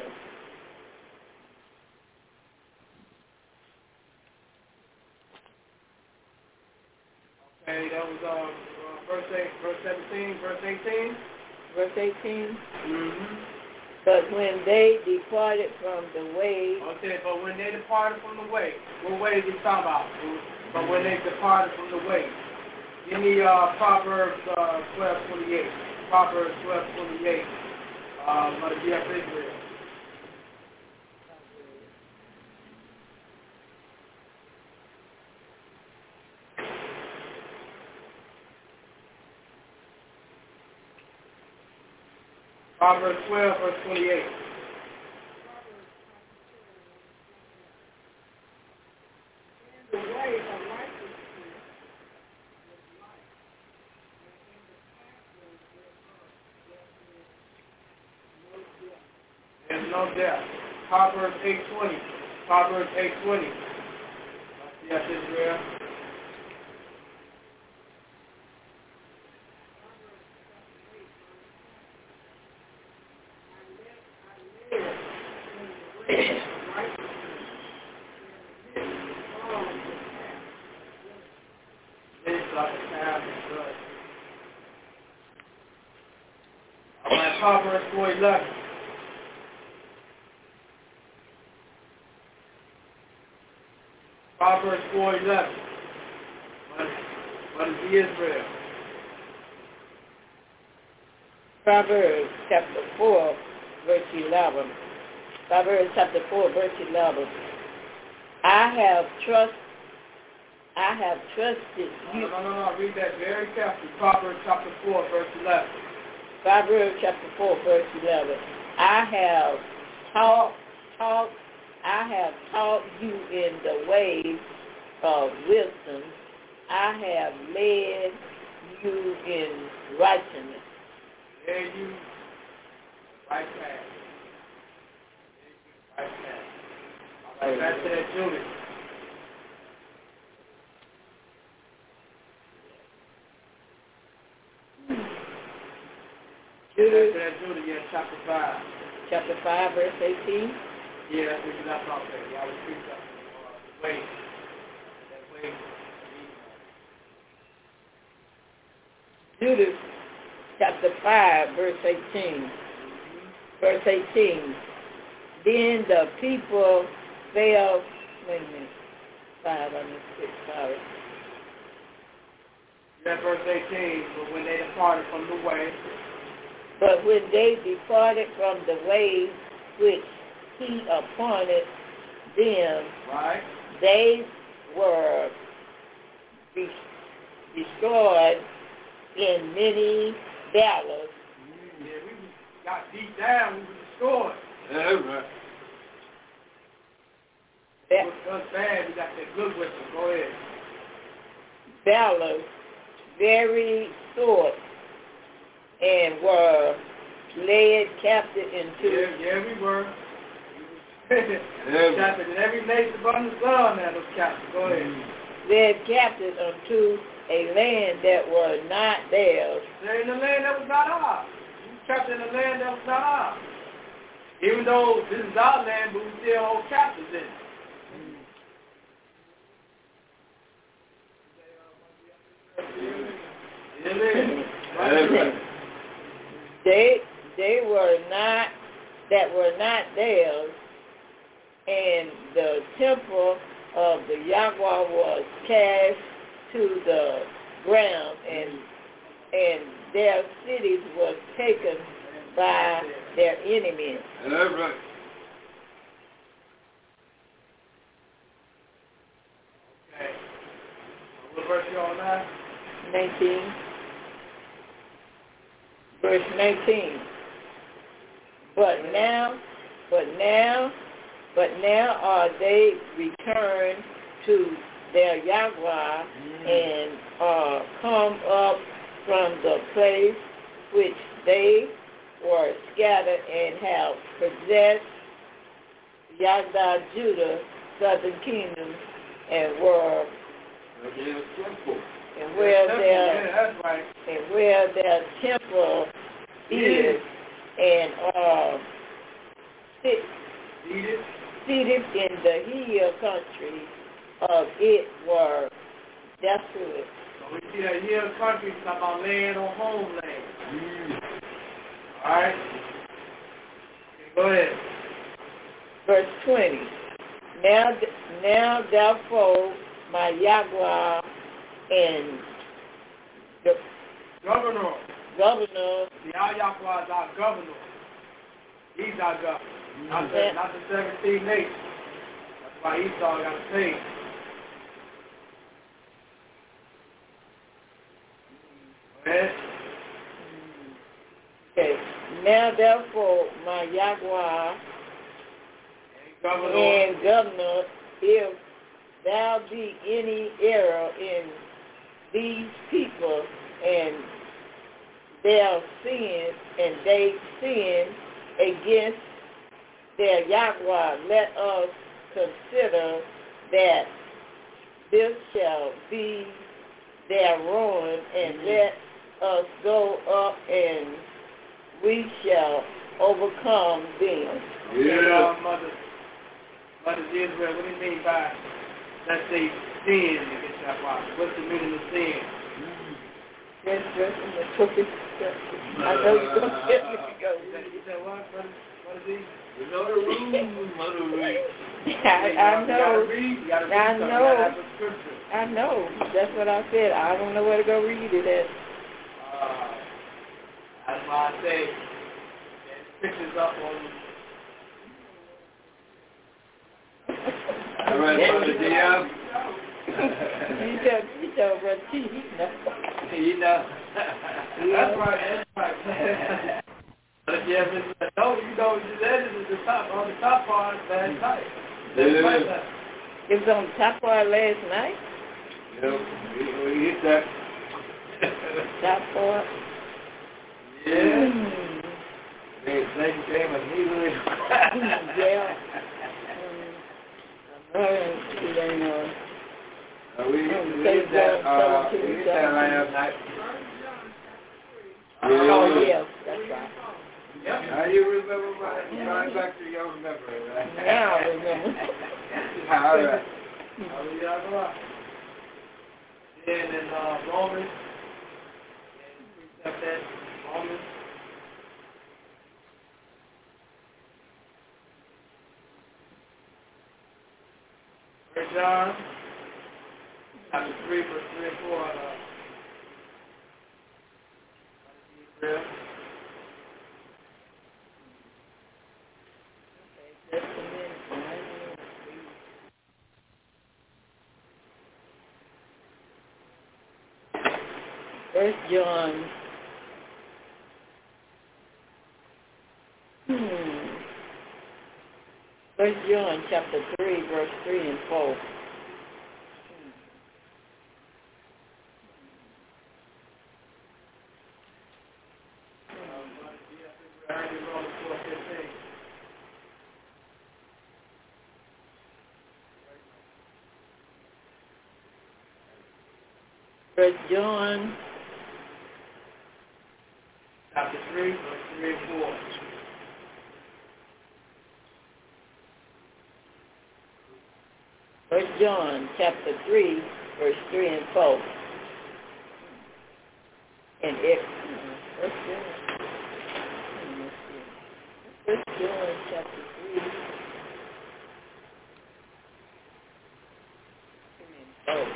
Okay, that was verse 17, verse 18. Verse 18. But when they departed from the way. Okay, but when they departed from the way, what way is he talking about? But when they departed from the way. Give me Proverbs 12:28. Proverbs 12:28. Mother Jeff Israel. Proverbs 12, verse 28. The way of righteousness is life, and in the pathway thereof there is no death. There's no death. Proverbs 8:20. Proverbs 8:20. Yes, Israel. Proverbs 4:11. Proverbs 4:11. What is the Israel? Proverbs chapter 4, verse 11. Proverbs chapter 4, verse 11. I have trusted you. No. Read that very carefully. Proverbs chapter 4, verse 11. Proverbs chapter 4, verse 11. I have taught you in the ways of wisdom. I have led you in righteousness. There you, right path. Right path. All right, back to that Judas. Judas, Yeah, chapter 5. chapter 5, verse 18. Yeah, that's what you left off there. Y'all was preaching the way. That way. Judas chapter 5, verse 18. Verse 18. Then the people fell, wait a minute, 5, I mean 6, sorry. Yeah, verse 18, but when they departed from the way. But when they departed from the way which he appointed them, Right. they were destroyed in many battles. Yeah, we got beat down, we were destroyed. Yeah, right. It was bad, we got that good with them. Go ahead. Battles very sore, and were led captive into Yeah, we were. Captive in every nation under the sun now, those captives. Go ahead. led captive unto a land that were not theirs. They're in the land that was not ours. We trapped in the land that was not ours. Even though this is our land, but we still hold captives in it. They were not, that were not theirs, and the temple of the Yahweh was cast to the ground, and their cities were taken by their enemies. Right. Okay. What verse you on now? 19. Verse 19. But now are they returned to their Yahweh and are come up from the place which they were scattered and have possessed Yahweh, Judah, southern kingdom, and were and where their temple is, and are seated in the hill country of it were desolate. So we see that hill country is about land or homeland. All right. Okay, go ahead. Verse 20. Now therefore my Yahweh and the Governor. The Yahweh is our governor. He's our governor. Not the 17 nations. That's why Esau got to pay. Go ahead. Okay. Now therefore my Yahweh and governor, if there be any error in these people and their sins, and they sin against their Yahweh, let us consider that this shall be their ruin, and let us go up and we shall overcome them. Yeah. Mother Israel, what do you mean by, let's say, sin against Yahweh? What's the meaning of sin? I know you're going to get me to go. You said what? What is he? You know the rules, Mother Reed. I know. You gotta read I something. know. You gotta have a scripture. I know. That's what I said. I don't know where to go read it at. That's why I say, there's pictures up on. All right, Brother Dion. You tell Brother T. You know. That's right. But if you ever know, you know, that is the top, on the top part last night. It was on the top part last night? Yep, we hit that. Top part? Yeah. They came and easily. Yeah. We hit that last night. Oh, yes, that's right. Yep. Now you remember right back to your memory, right? Now I remember. All right. Then in Romans, precept that, Romans. First John, chapter 3, verse 3 and 4. Israel. First John. First John chapter 3, verse 3 and 4. First John chapter 3, verse 3 and 4. First John chapter 3, verse 3 and 4. And First John chapter 3, 3 and 4.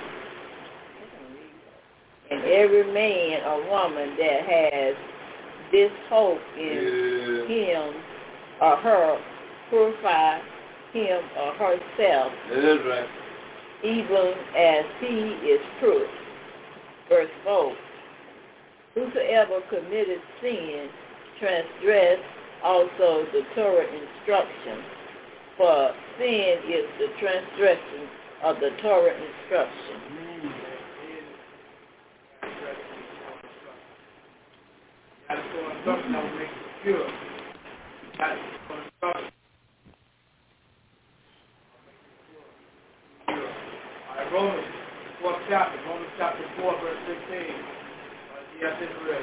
And every man or woman that has this hope in him or her purify him or herself, That's right. even as he is pure. Verse 4. Whosoever committed sin transgressed also the Torah instruction, for sin is the transgression of the Torah instruction. That's for instruction that will make you pure. That's for instruction. All right, Romans, 4th chapter, Romans chapter 4, verse 15. Yes, Israel.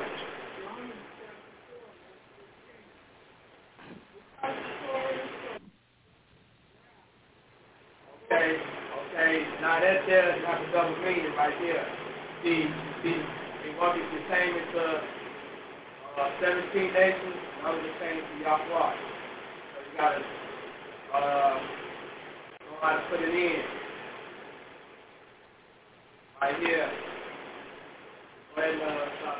Okay. Now that there is not the double meaning right there. It won't be pertaining to 17 nations, that was pertaining to Yahweh. So you got to know how to put it in. Right here. Go ahead and stop.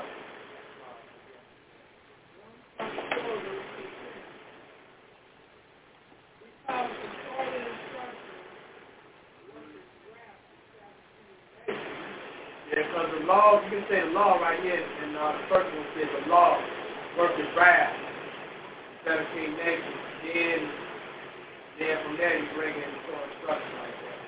Yeah, because the law, you can say the law right here, and the first one says the law worketh wrath, 17 nations. Then from there you bring in the full instruction like that.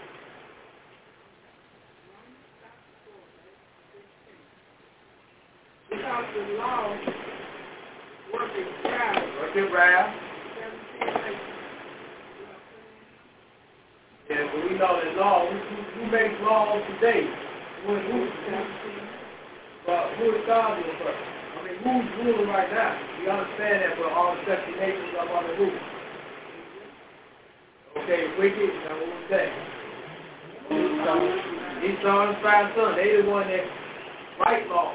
Because the law worketh wrath. Worketh wrath. 17 nations. Yeah, but we know that law, who makes laws today? Who is God doing first? I mean, who's ruling right now? We understand that, but all the 17 nations are on the roof. Okay, wicked, now what was that? Esau and his 5 sons, they the one that write laws.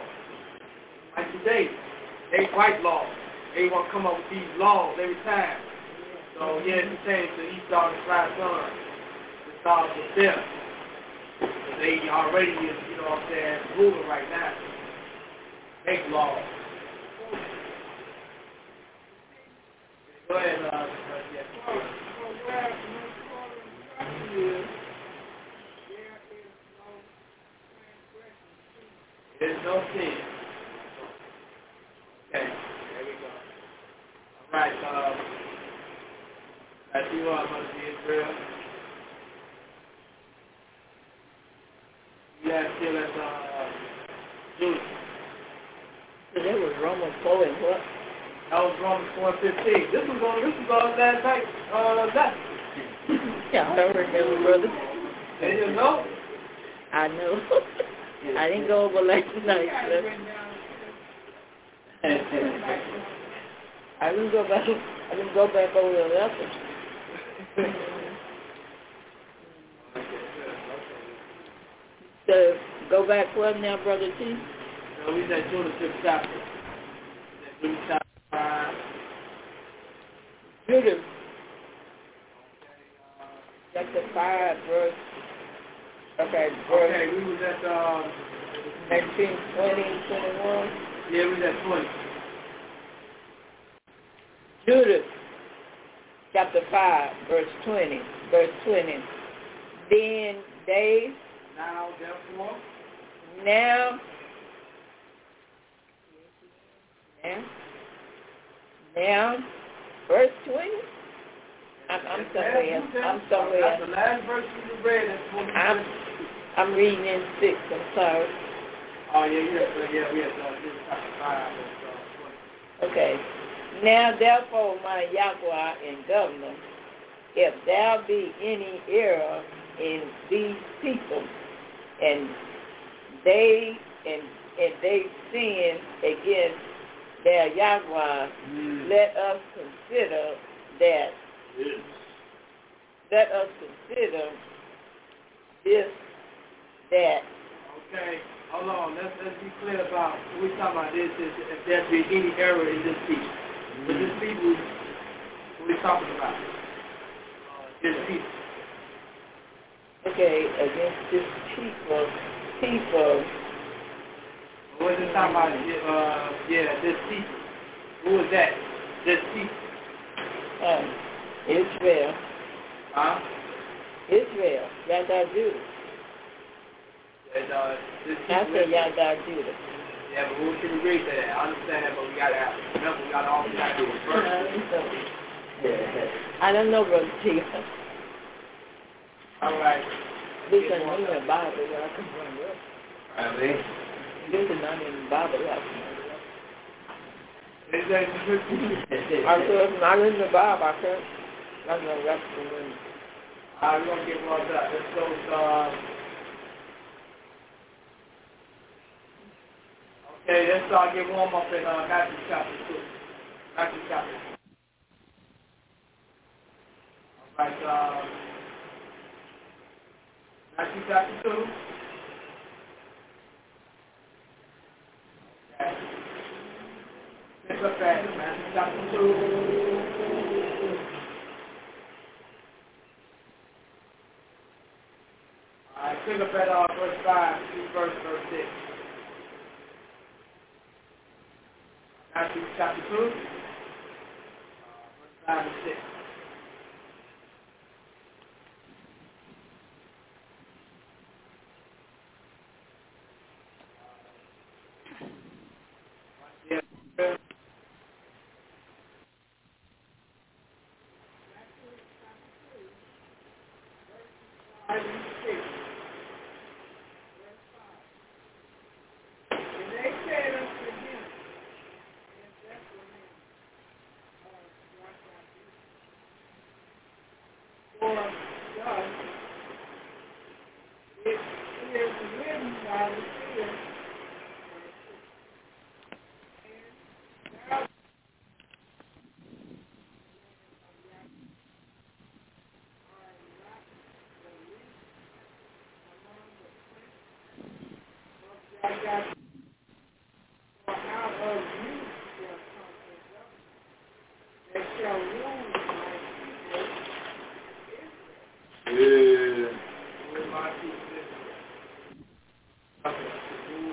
Like today, they write laws. They want to come up with these laws every time. So yeah, it's the same to Esau and his last son. Esau was them. So they already is, you know what I'm saying, ruling right now. Make laws. Go ahead, yes. So where no quarter is, there is no transgression. There's no sin. Okay, there we go. All right, as you are, Mother Israel. You have still at Judas. So that was Romans 4 and what? That was Romans 4:15. This was on last night. Yeah, I don't remember, brother. There you know. I know. I didn't go over last night. I didn't go back over the lesson. So go back what now, Brother T? So we said Judas 6th chapter. Judas chapter 5. Judas. Chapter 5, verse. Okay, we was at 19, 20, 21. Yeah, we was at 20. Judas, chapter 5, verse 20. Then they Now, therefore, now, verse 20. I'm somewhere. That's the last verse we read. That's I'm reading in 6. I'm sorry. Oh, yeah, we had chapter 5, verse 20. Okay. Now, therefore, my Yahweh and governor, if there be any error in these people, and they sin against their Yahweh, let us consider that. Let us consider this, that. Okay, hold on. Let's be clear about what we're talking about. This is if there be any error in this people. But this people, what we're talking about. This people. Okay, against this people. What is it talking about? This people. Who is that? This people. Israel. Huh? Israel. Yada Judah. I say Yada Judah. Yeah, but who can agree to that? I understand that, but we gotta have. Remember, we gotta do it first. I don't know, Brother T. All right. This is not in the Bible where I can bring it up. This is not in the Bible where I can bring it up. I said it's not in the Bible. I can't. That's no reference. We're going to get one up. Let's go. Okay, let's get warm up in Matthew chapter 2. Matthew chapter 2. All right, Matthew chapter 2. Okay. Pick up at Matthew chapter 2. All right, pick up at verse 5, verse 6. Matthew chapter 2, verse 5 and 6.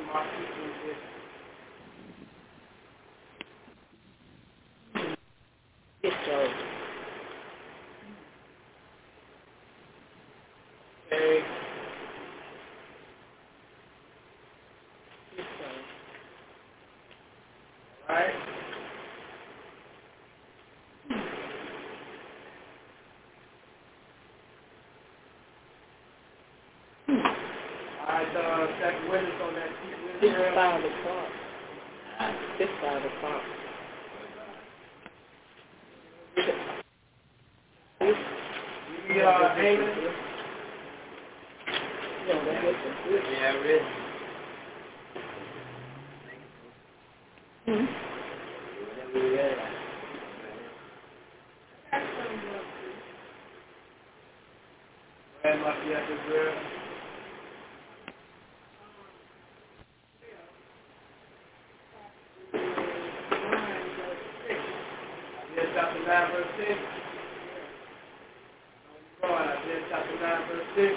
my people is Yes, sir. okay. Yes, sir. Right? Alright, second witness on that chief It's Israel. 5 o'clock. It's 5 o'clock. Amos? No, that wasn't good. Yeah, ready. Hmm? Whatever we got. Brad must be at Israel. Isaiah chapter 9, verse 6. Go on, Isaiah chapter 9, verse 6.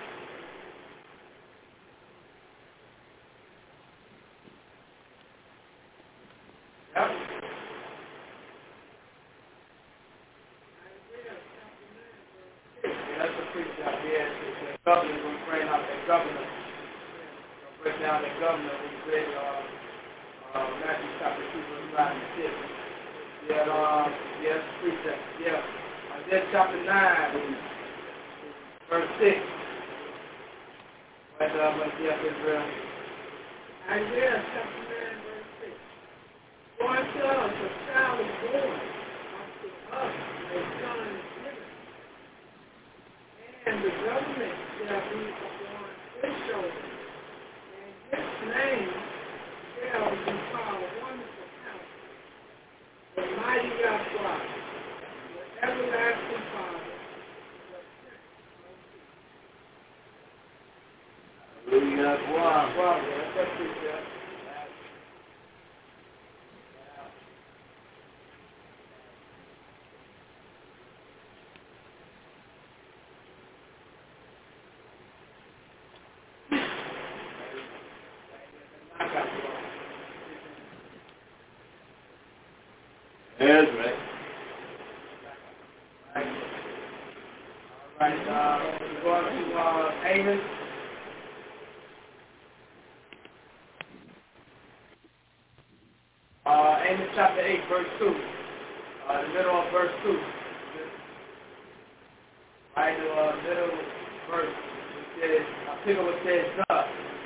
Yep. Yeah, that's a precept. Yeah, the governor will bring out that governor. Break down that governor when you read Matthew chapter 2, verse 5 and 6. Yeah, yes, precept. Yeah. Isaiah chapter 9, verse 6. When Israel. Isaiah chapter 9, verse 6. For unto us a child is born, unto us a son is given, and the government shall be upon his shoulders, and his name shall be called Wonderful Counselor, the Mighty God, the Everlasting Father, the Prince of Peace. Hallelujah. Wow. Wow, yeah, that's a precept. I got you. That's right. All right, we go on to Amos. Amos chapter 8, verse 2. The middle of verse 2. Right, the middle verse. It says, I think it was said, thus.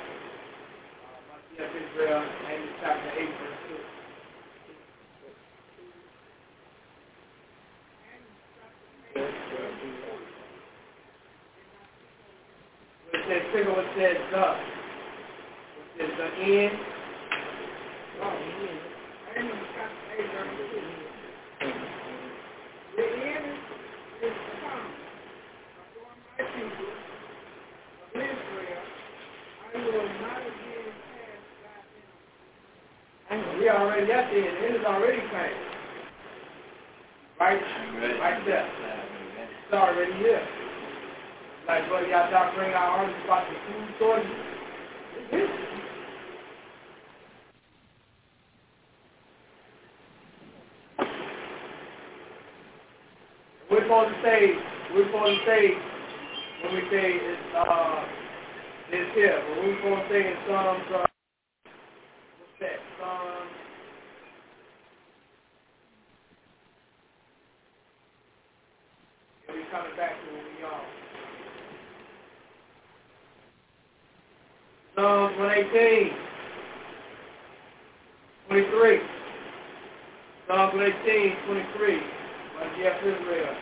Israel, Amos chapter 8, verse 2. It says, think of what says, thus. It says, the end. Amos chapter 8, verse 2. The end is come upon my people of Israel. I will not again pass by them. We already at the end. The end is already came. Right? Right there. It's already here. Like Brother Yahda bring our artists about the food sources. It's here. We're supposed to say when we say it's here, but we're supposed to say in Psalms, what's that? Psalms. And we're coming back to where we are. Psalms 118, 23. Psalms 118, 23. Like Jeff Israel.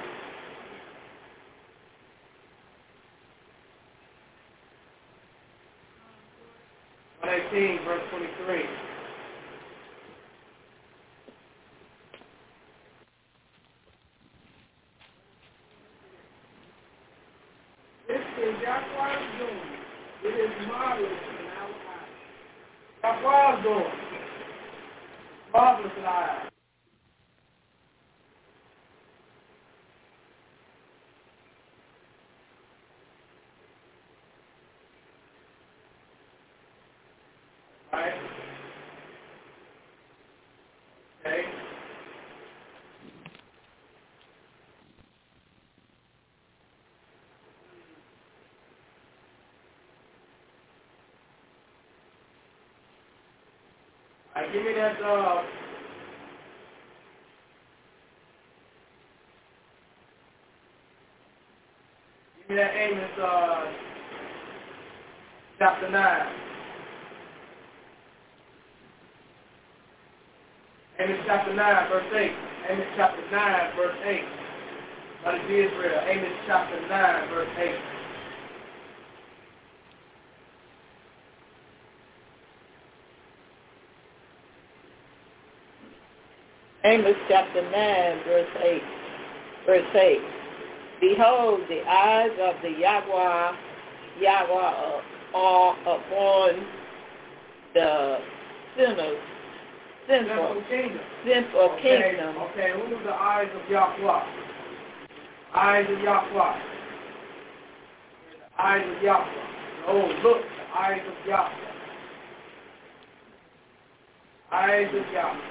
118, verse 23. This is Yahweh's doing. It is marvelous in our eyes. That's what I was doing. Marvelous in our eyes. Right? Okay. All right, give me that, Amos, chapter 9. Amos chapter 9, verse 8. Amos chapter 9, verse 8. Let it be Israel. Amos chapter 9, verse 8. Amos chapter 9, verse 8. Verse 8. Behold, the eyes of the Yahweh are upon the sinful kingdom. Okay, who are the eyes of Yahweh? Eyes of Yahweh. The eyes of Yahweh. Oh, look, the eyes of Yahweh. Eyes of Yahweh.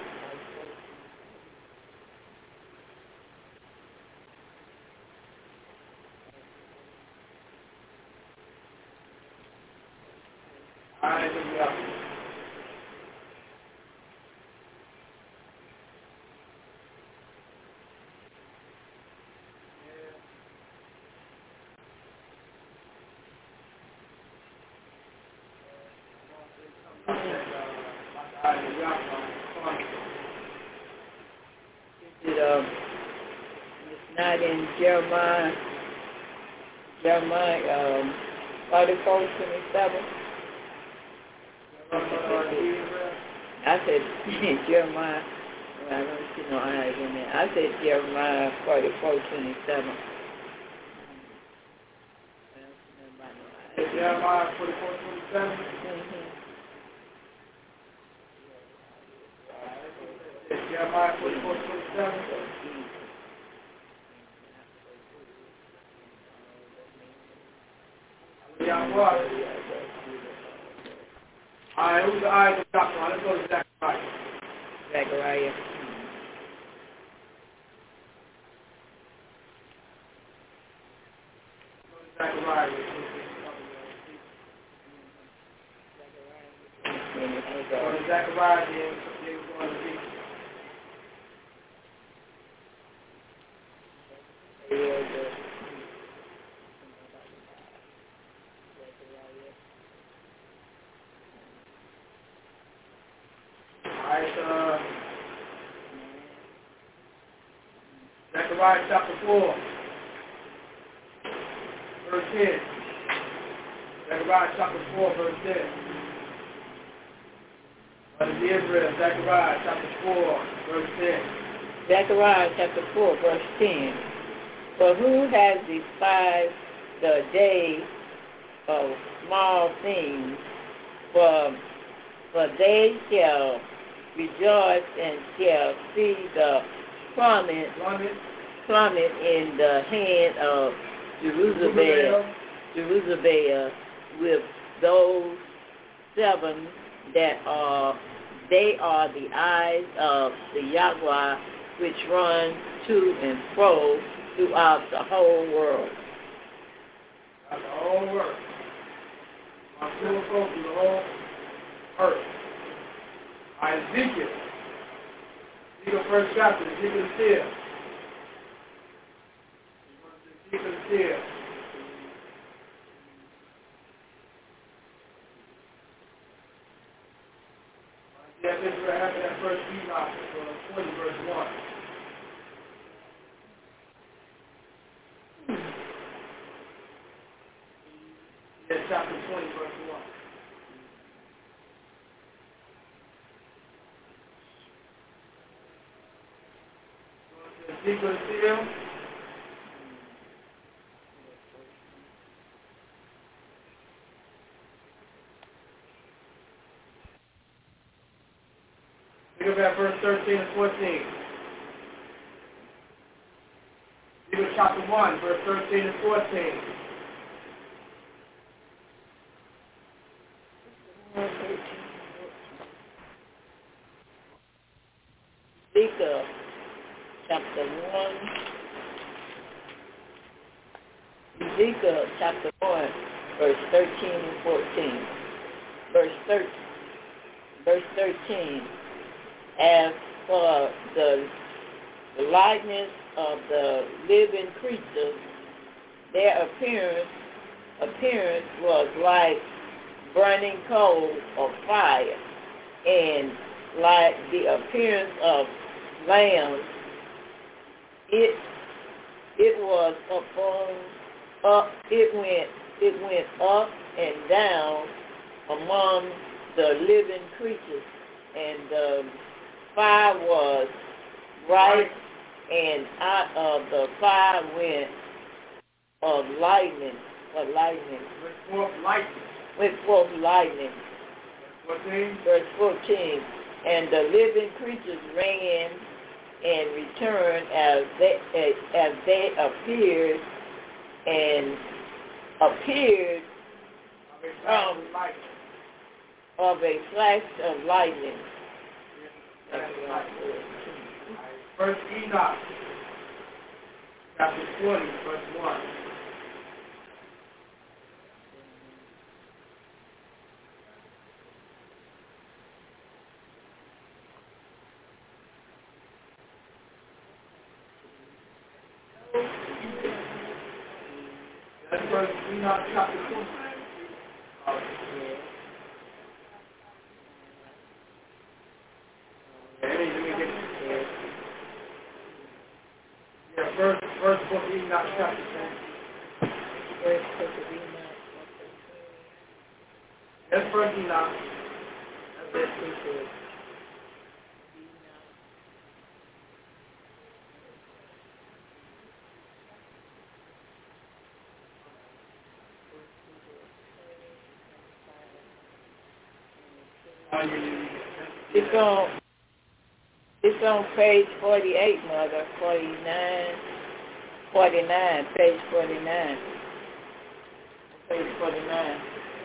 Eyes of Yahweh. It's not in Jeremiah 44:27. I said Jeremiah. Well, I don't see no eyes in there. I said Jeremiah 44:27. Jeremiah 44:27. Jeremiah 44:27. Yahweh. All right, who's the eyes of Yahweh? Let's go to Zechariah. Zechariah. Zechariah. Go to Zechariah, then we're going to see. Zechariah chapter 4, verse 10. Zechariah chapter 4, verse 10. But in Israel, Zechariah chapter 4, verse 10. Zechariah chapter 4, verse 10. For who has despised the day of small things? For they shall rejoice and shall see the plummet in the hand of Jerusalem with those seven that they are the eyes of the Yahweh which run to and fro throughout the whole world. The whole world. I'm still going through the whole earth. Ezekiel. Ezekiel first chapter, Ezekiel is here. Ezekiel is here. Yeah, this is what happened at first Enoch, 20 verse 1. Yeah, chapter 20 verse 1. Ezekiel is here. Look at verse 13 and 14. Ezekiel chapter 1, verse 13 and 14. Ezekiel chapter 1. Ezekiel chapter 1, verse 13 and 14. Verse 13. As for the likeness of the living creatures, their appearance was like burning coals of fire, and like the appearance of lambs. It was it went up and down among the living creatures, and the fire was bright, and out of the fire went lightning. Went forth lightning. Verse 14. And the living creatures ran and returned as they appeared of a flash of lightning. First Enoch, chapter 20, verse 1. That's First Enoch, chapter 20. First book of Enoch, chapter 10. That's First Enoch. That's it. It's on page 48, Mother. 49, page 49. Page 49.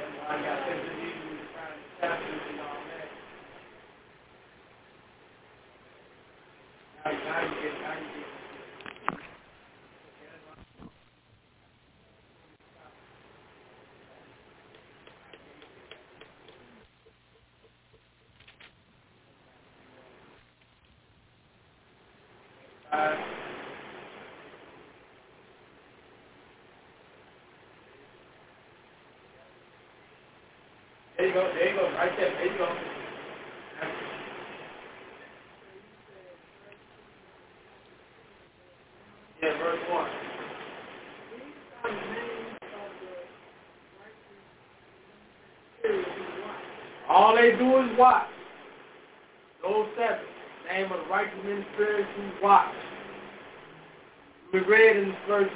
There you go, right there, there you go. Yeah, verse 1. All they do is watch. Those 7. Name of the righteous men spirits who watch. We read in verse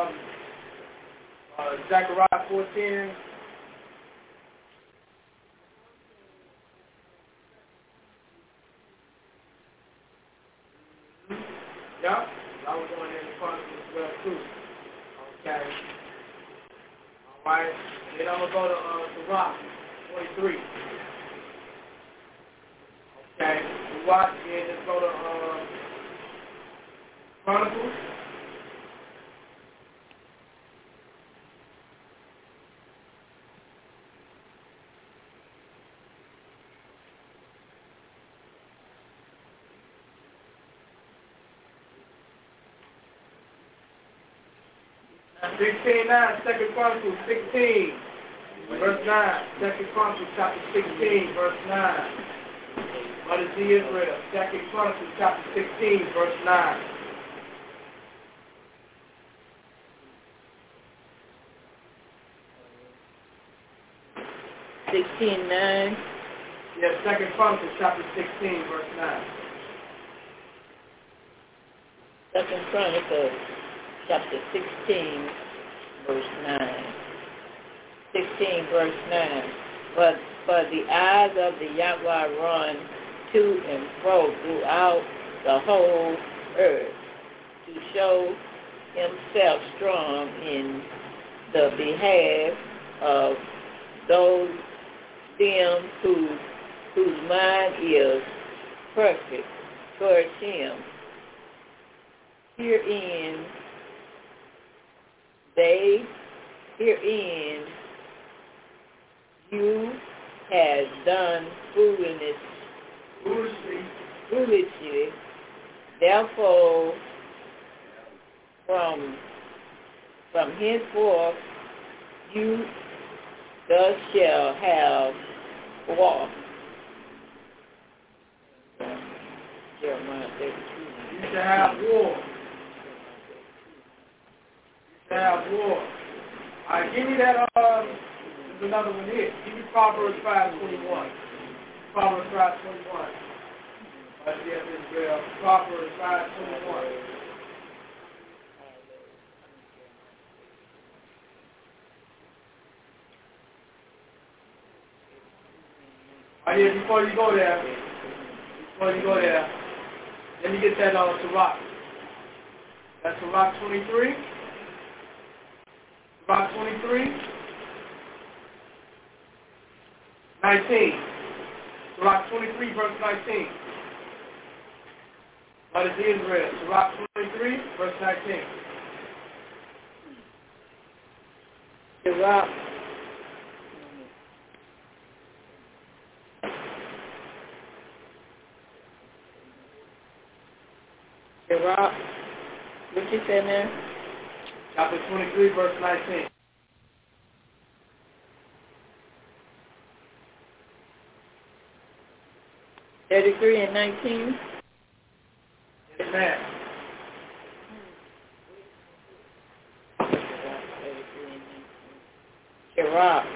Zechariah 14. Yeah, I was on there in the Chronicles as well too. Okay. All right. And then I'm gonna go to Sirach 23. Okay. Sirach, and let's go to Chronicles. Second Chronicles 16, verse 9. Second Chronicles chapter 16, verse 9. Mother to Israel. Second Chronicles chapter 16, verse 9. Yeah, Second Chronicles chapter 16, verse 9. Second Chronicles chapter 16, verse 9. 16, verse 9. But the eyes of the Yahweh run to and fro throughout the whole earth to show himself strong in the behalf of those them whose mind is perfect. towards him. Herein you have done foolishly. Therefore, from henceforth, you thus shall have war. Jeremiah 32. You shall have war. You shall have war. All right, give me that, there's another one here. Give me Proverbs 5:21. Proverbs 5:21. Yes, Israel. Proverbs 5:21. Oh yeah, before you go there, let me get that Sirach. That's Sirach 23. Sirach 23. 19. Sirach 23, verse 19. What is Israel? Sirach 23, verse 19. Sirach. Sirach. What you say there? Chapter 23, verse 19. $33 and 19. Yes, ma'am. Sirach,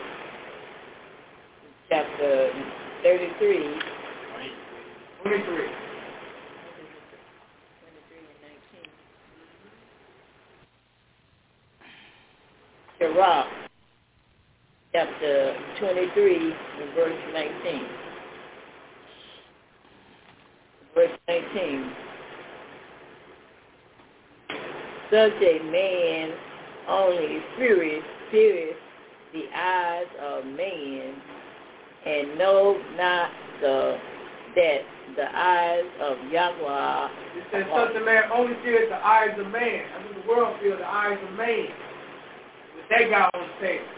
chapter 33. 23. Sirach, chapter 23, verse 19. Verse 19. Such a man only feareth the eyes of man, and know not that the eyes of Yahweh. It says such a man only fears the eyes of man. I mean, the world fears the eyes of man. But that guy on the table.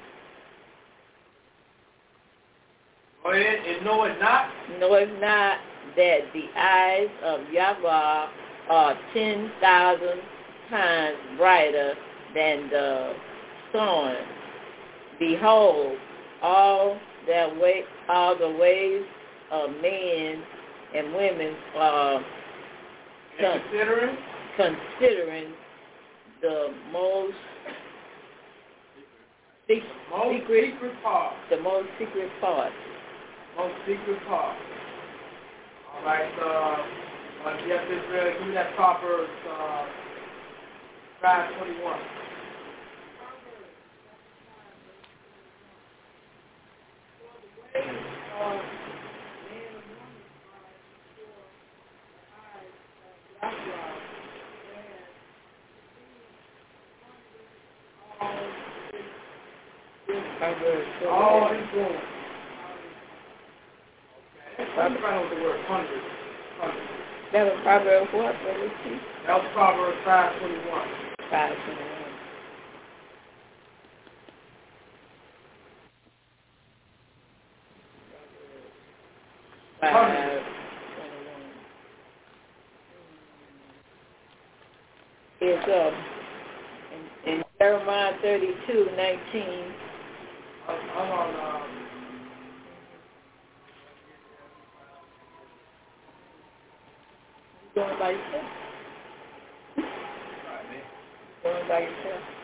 Go ahead, and know it not. Knoweth not that the eyes of Yahweh are 10,000 times brighter than the sun. Behold, all the ways of men and women are considering the most secret part. The most secret part. Most secret part. All right, yes, Israel, give me that Proverbs 5:21. All his goals. That's right with the word hundred. That was Proverbs what? What was it? That was Proverbs 5:21. 5:21. It's in Jeremiah 32:19. I'm on. Going by yourself? Going by yourself?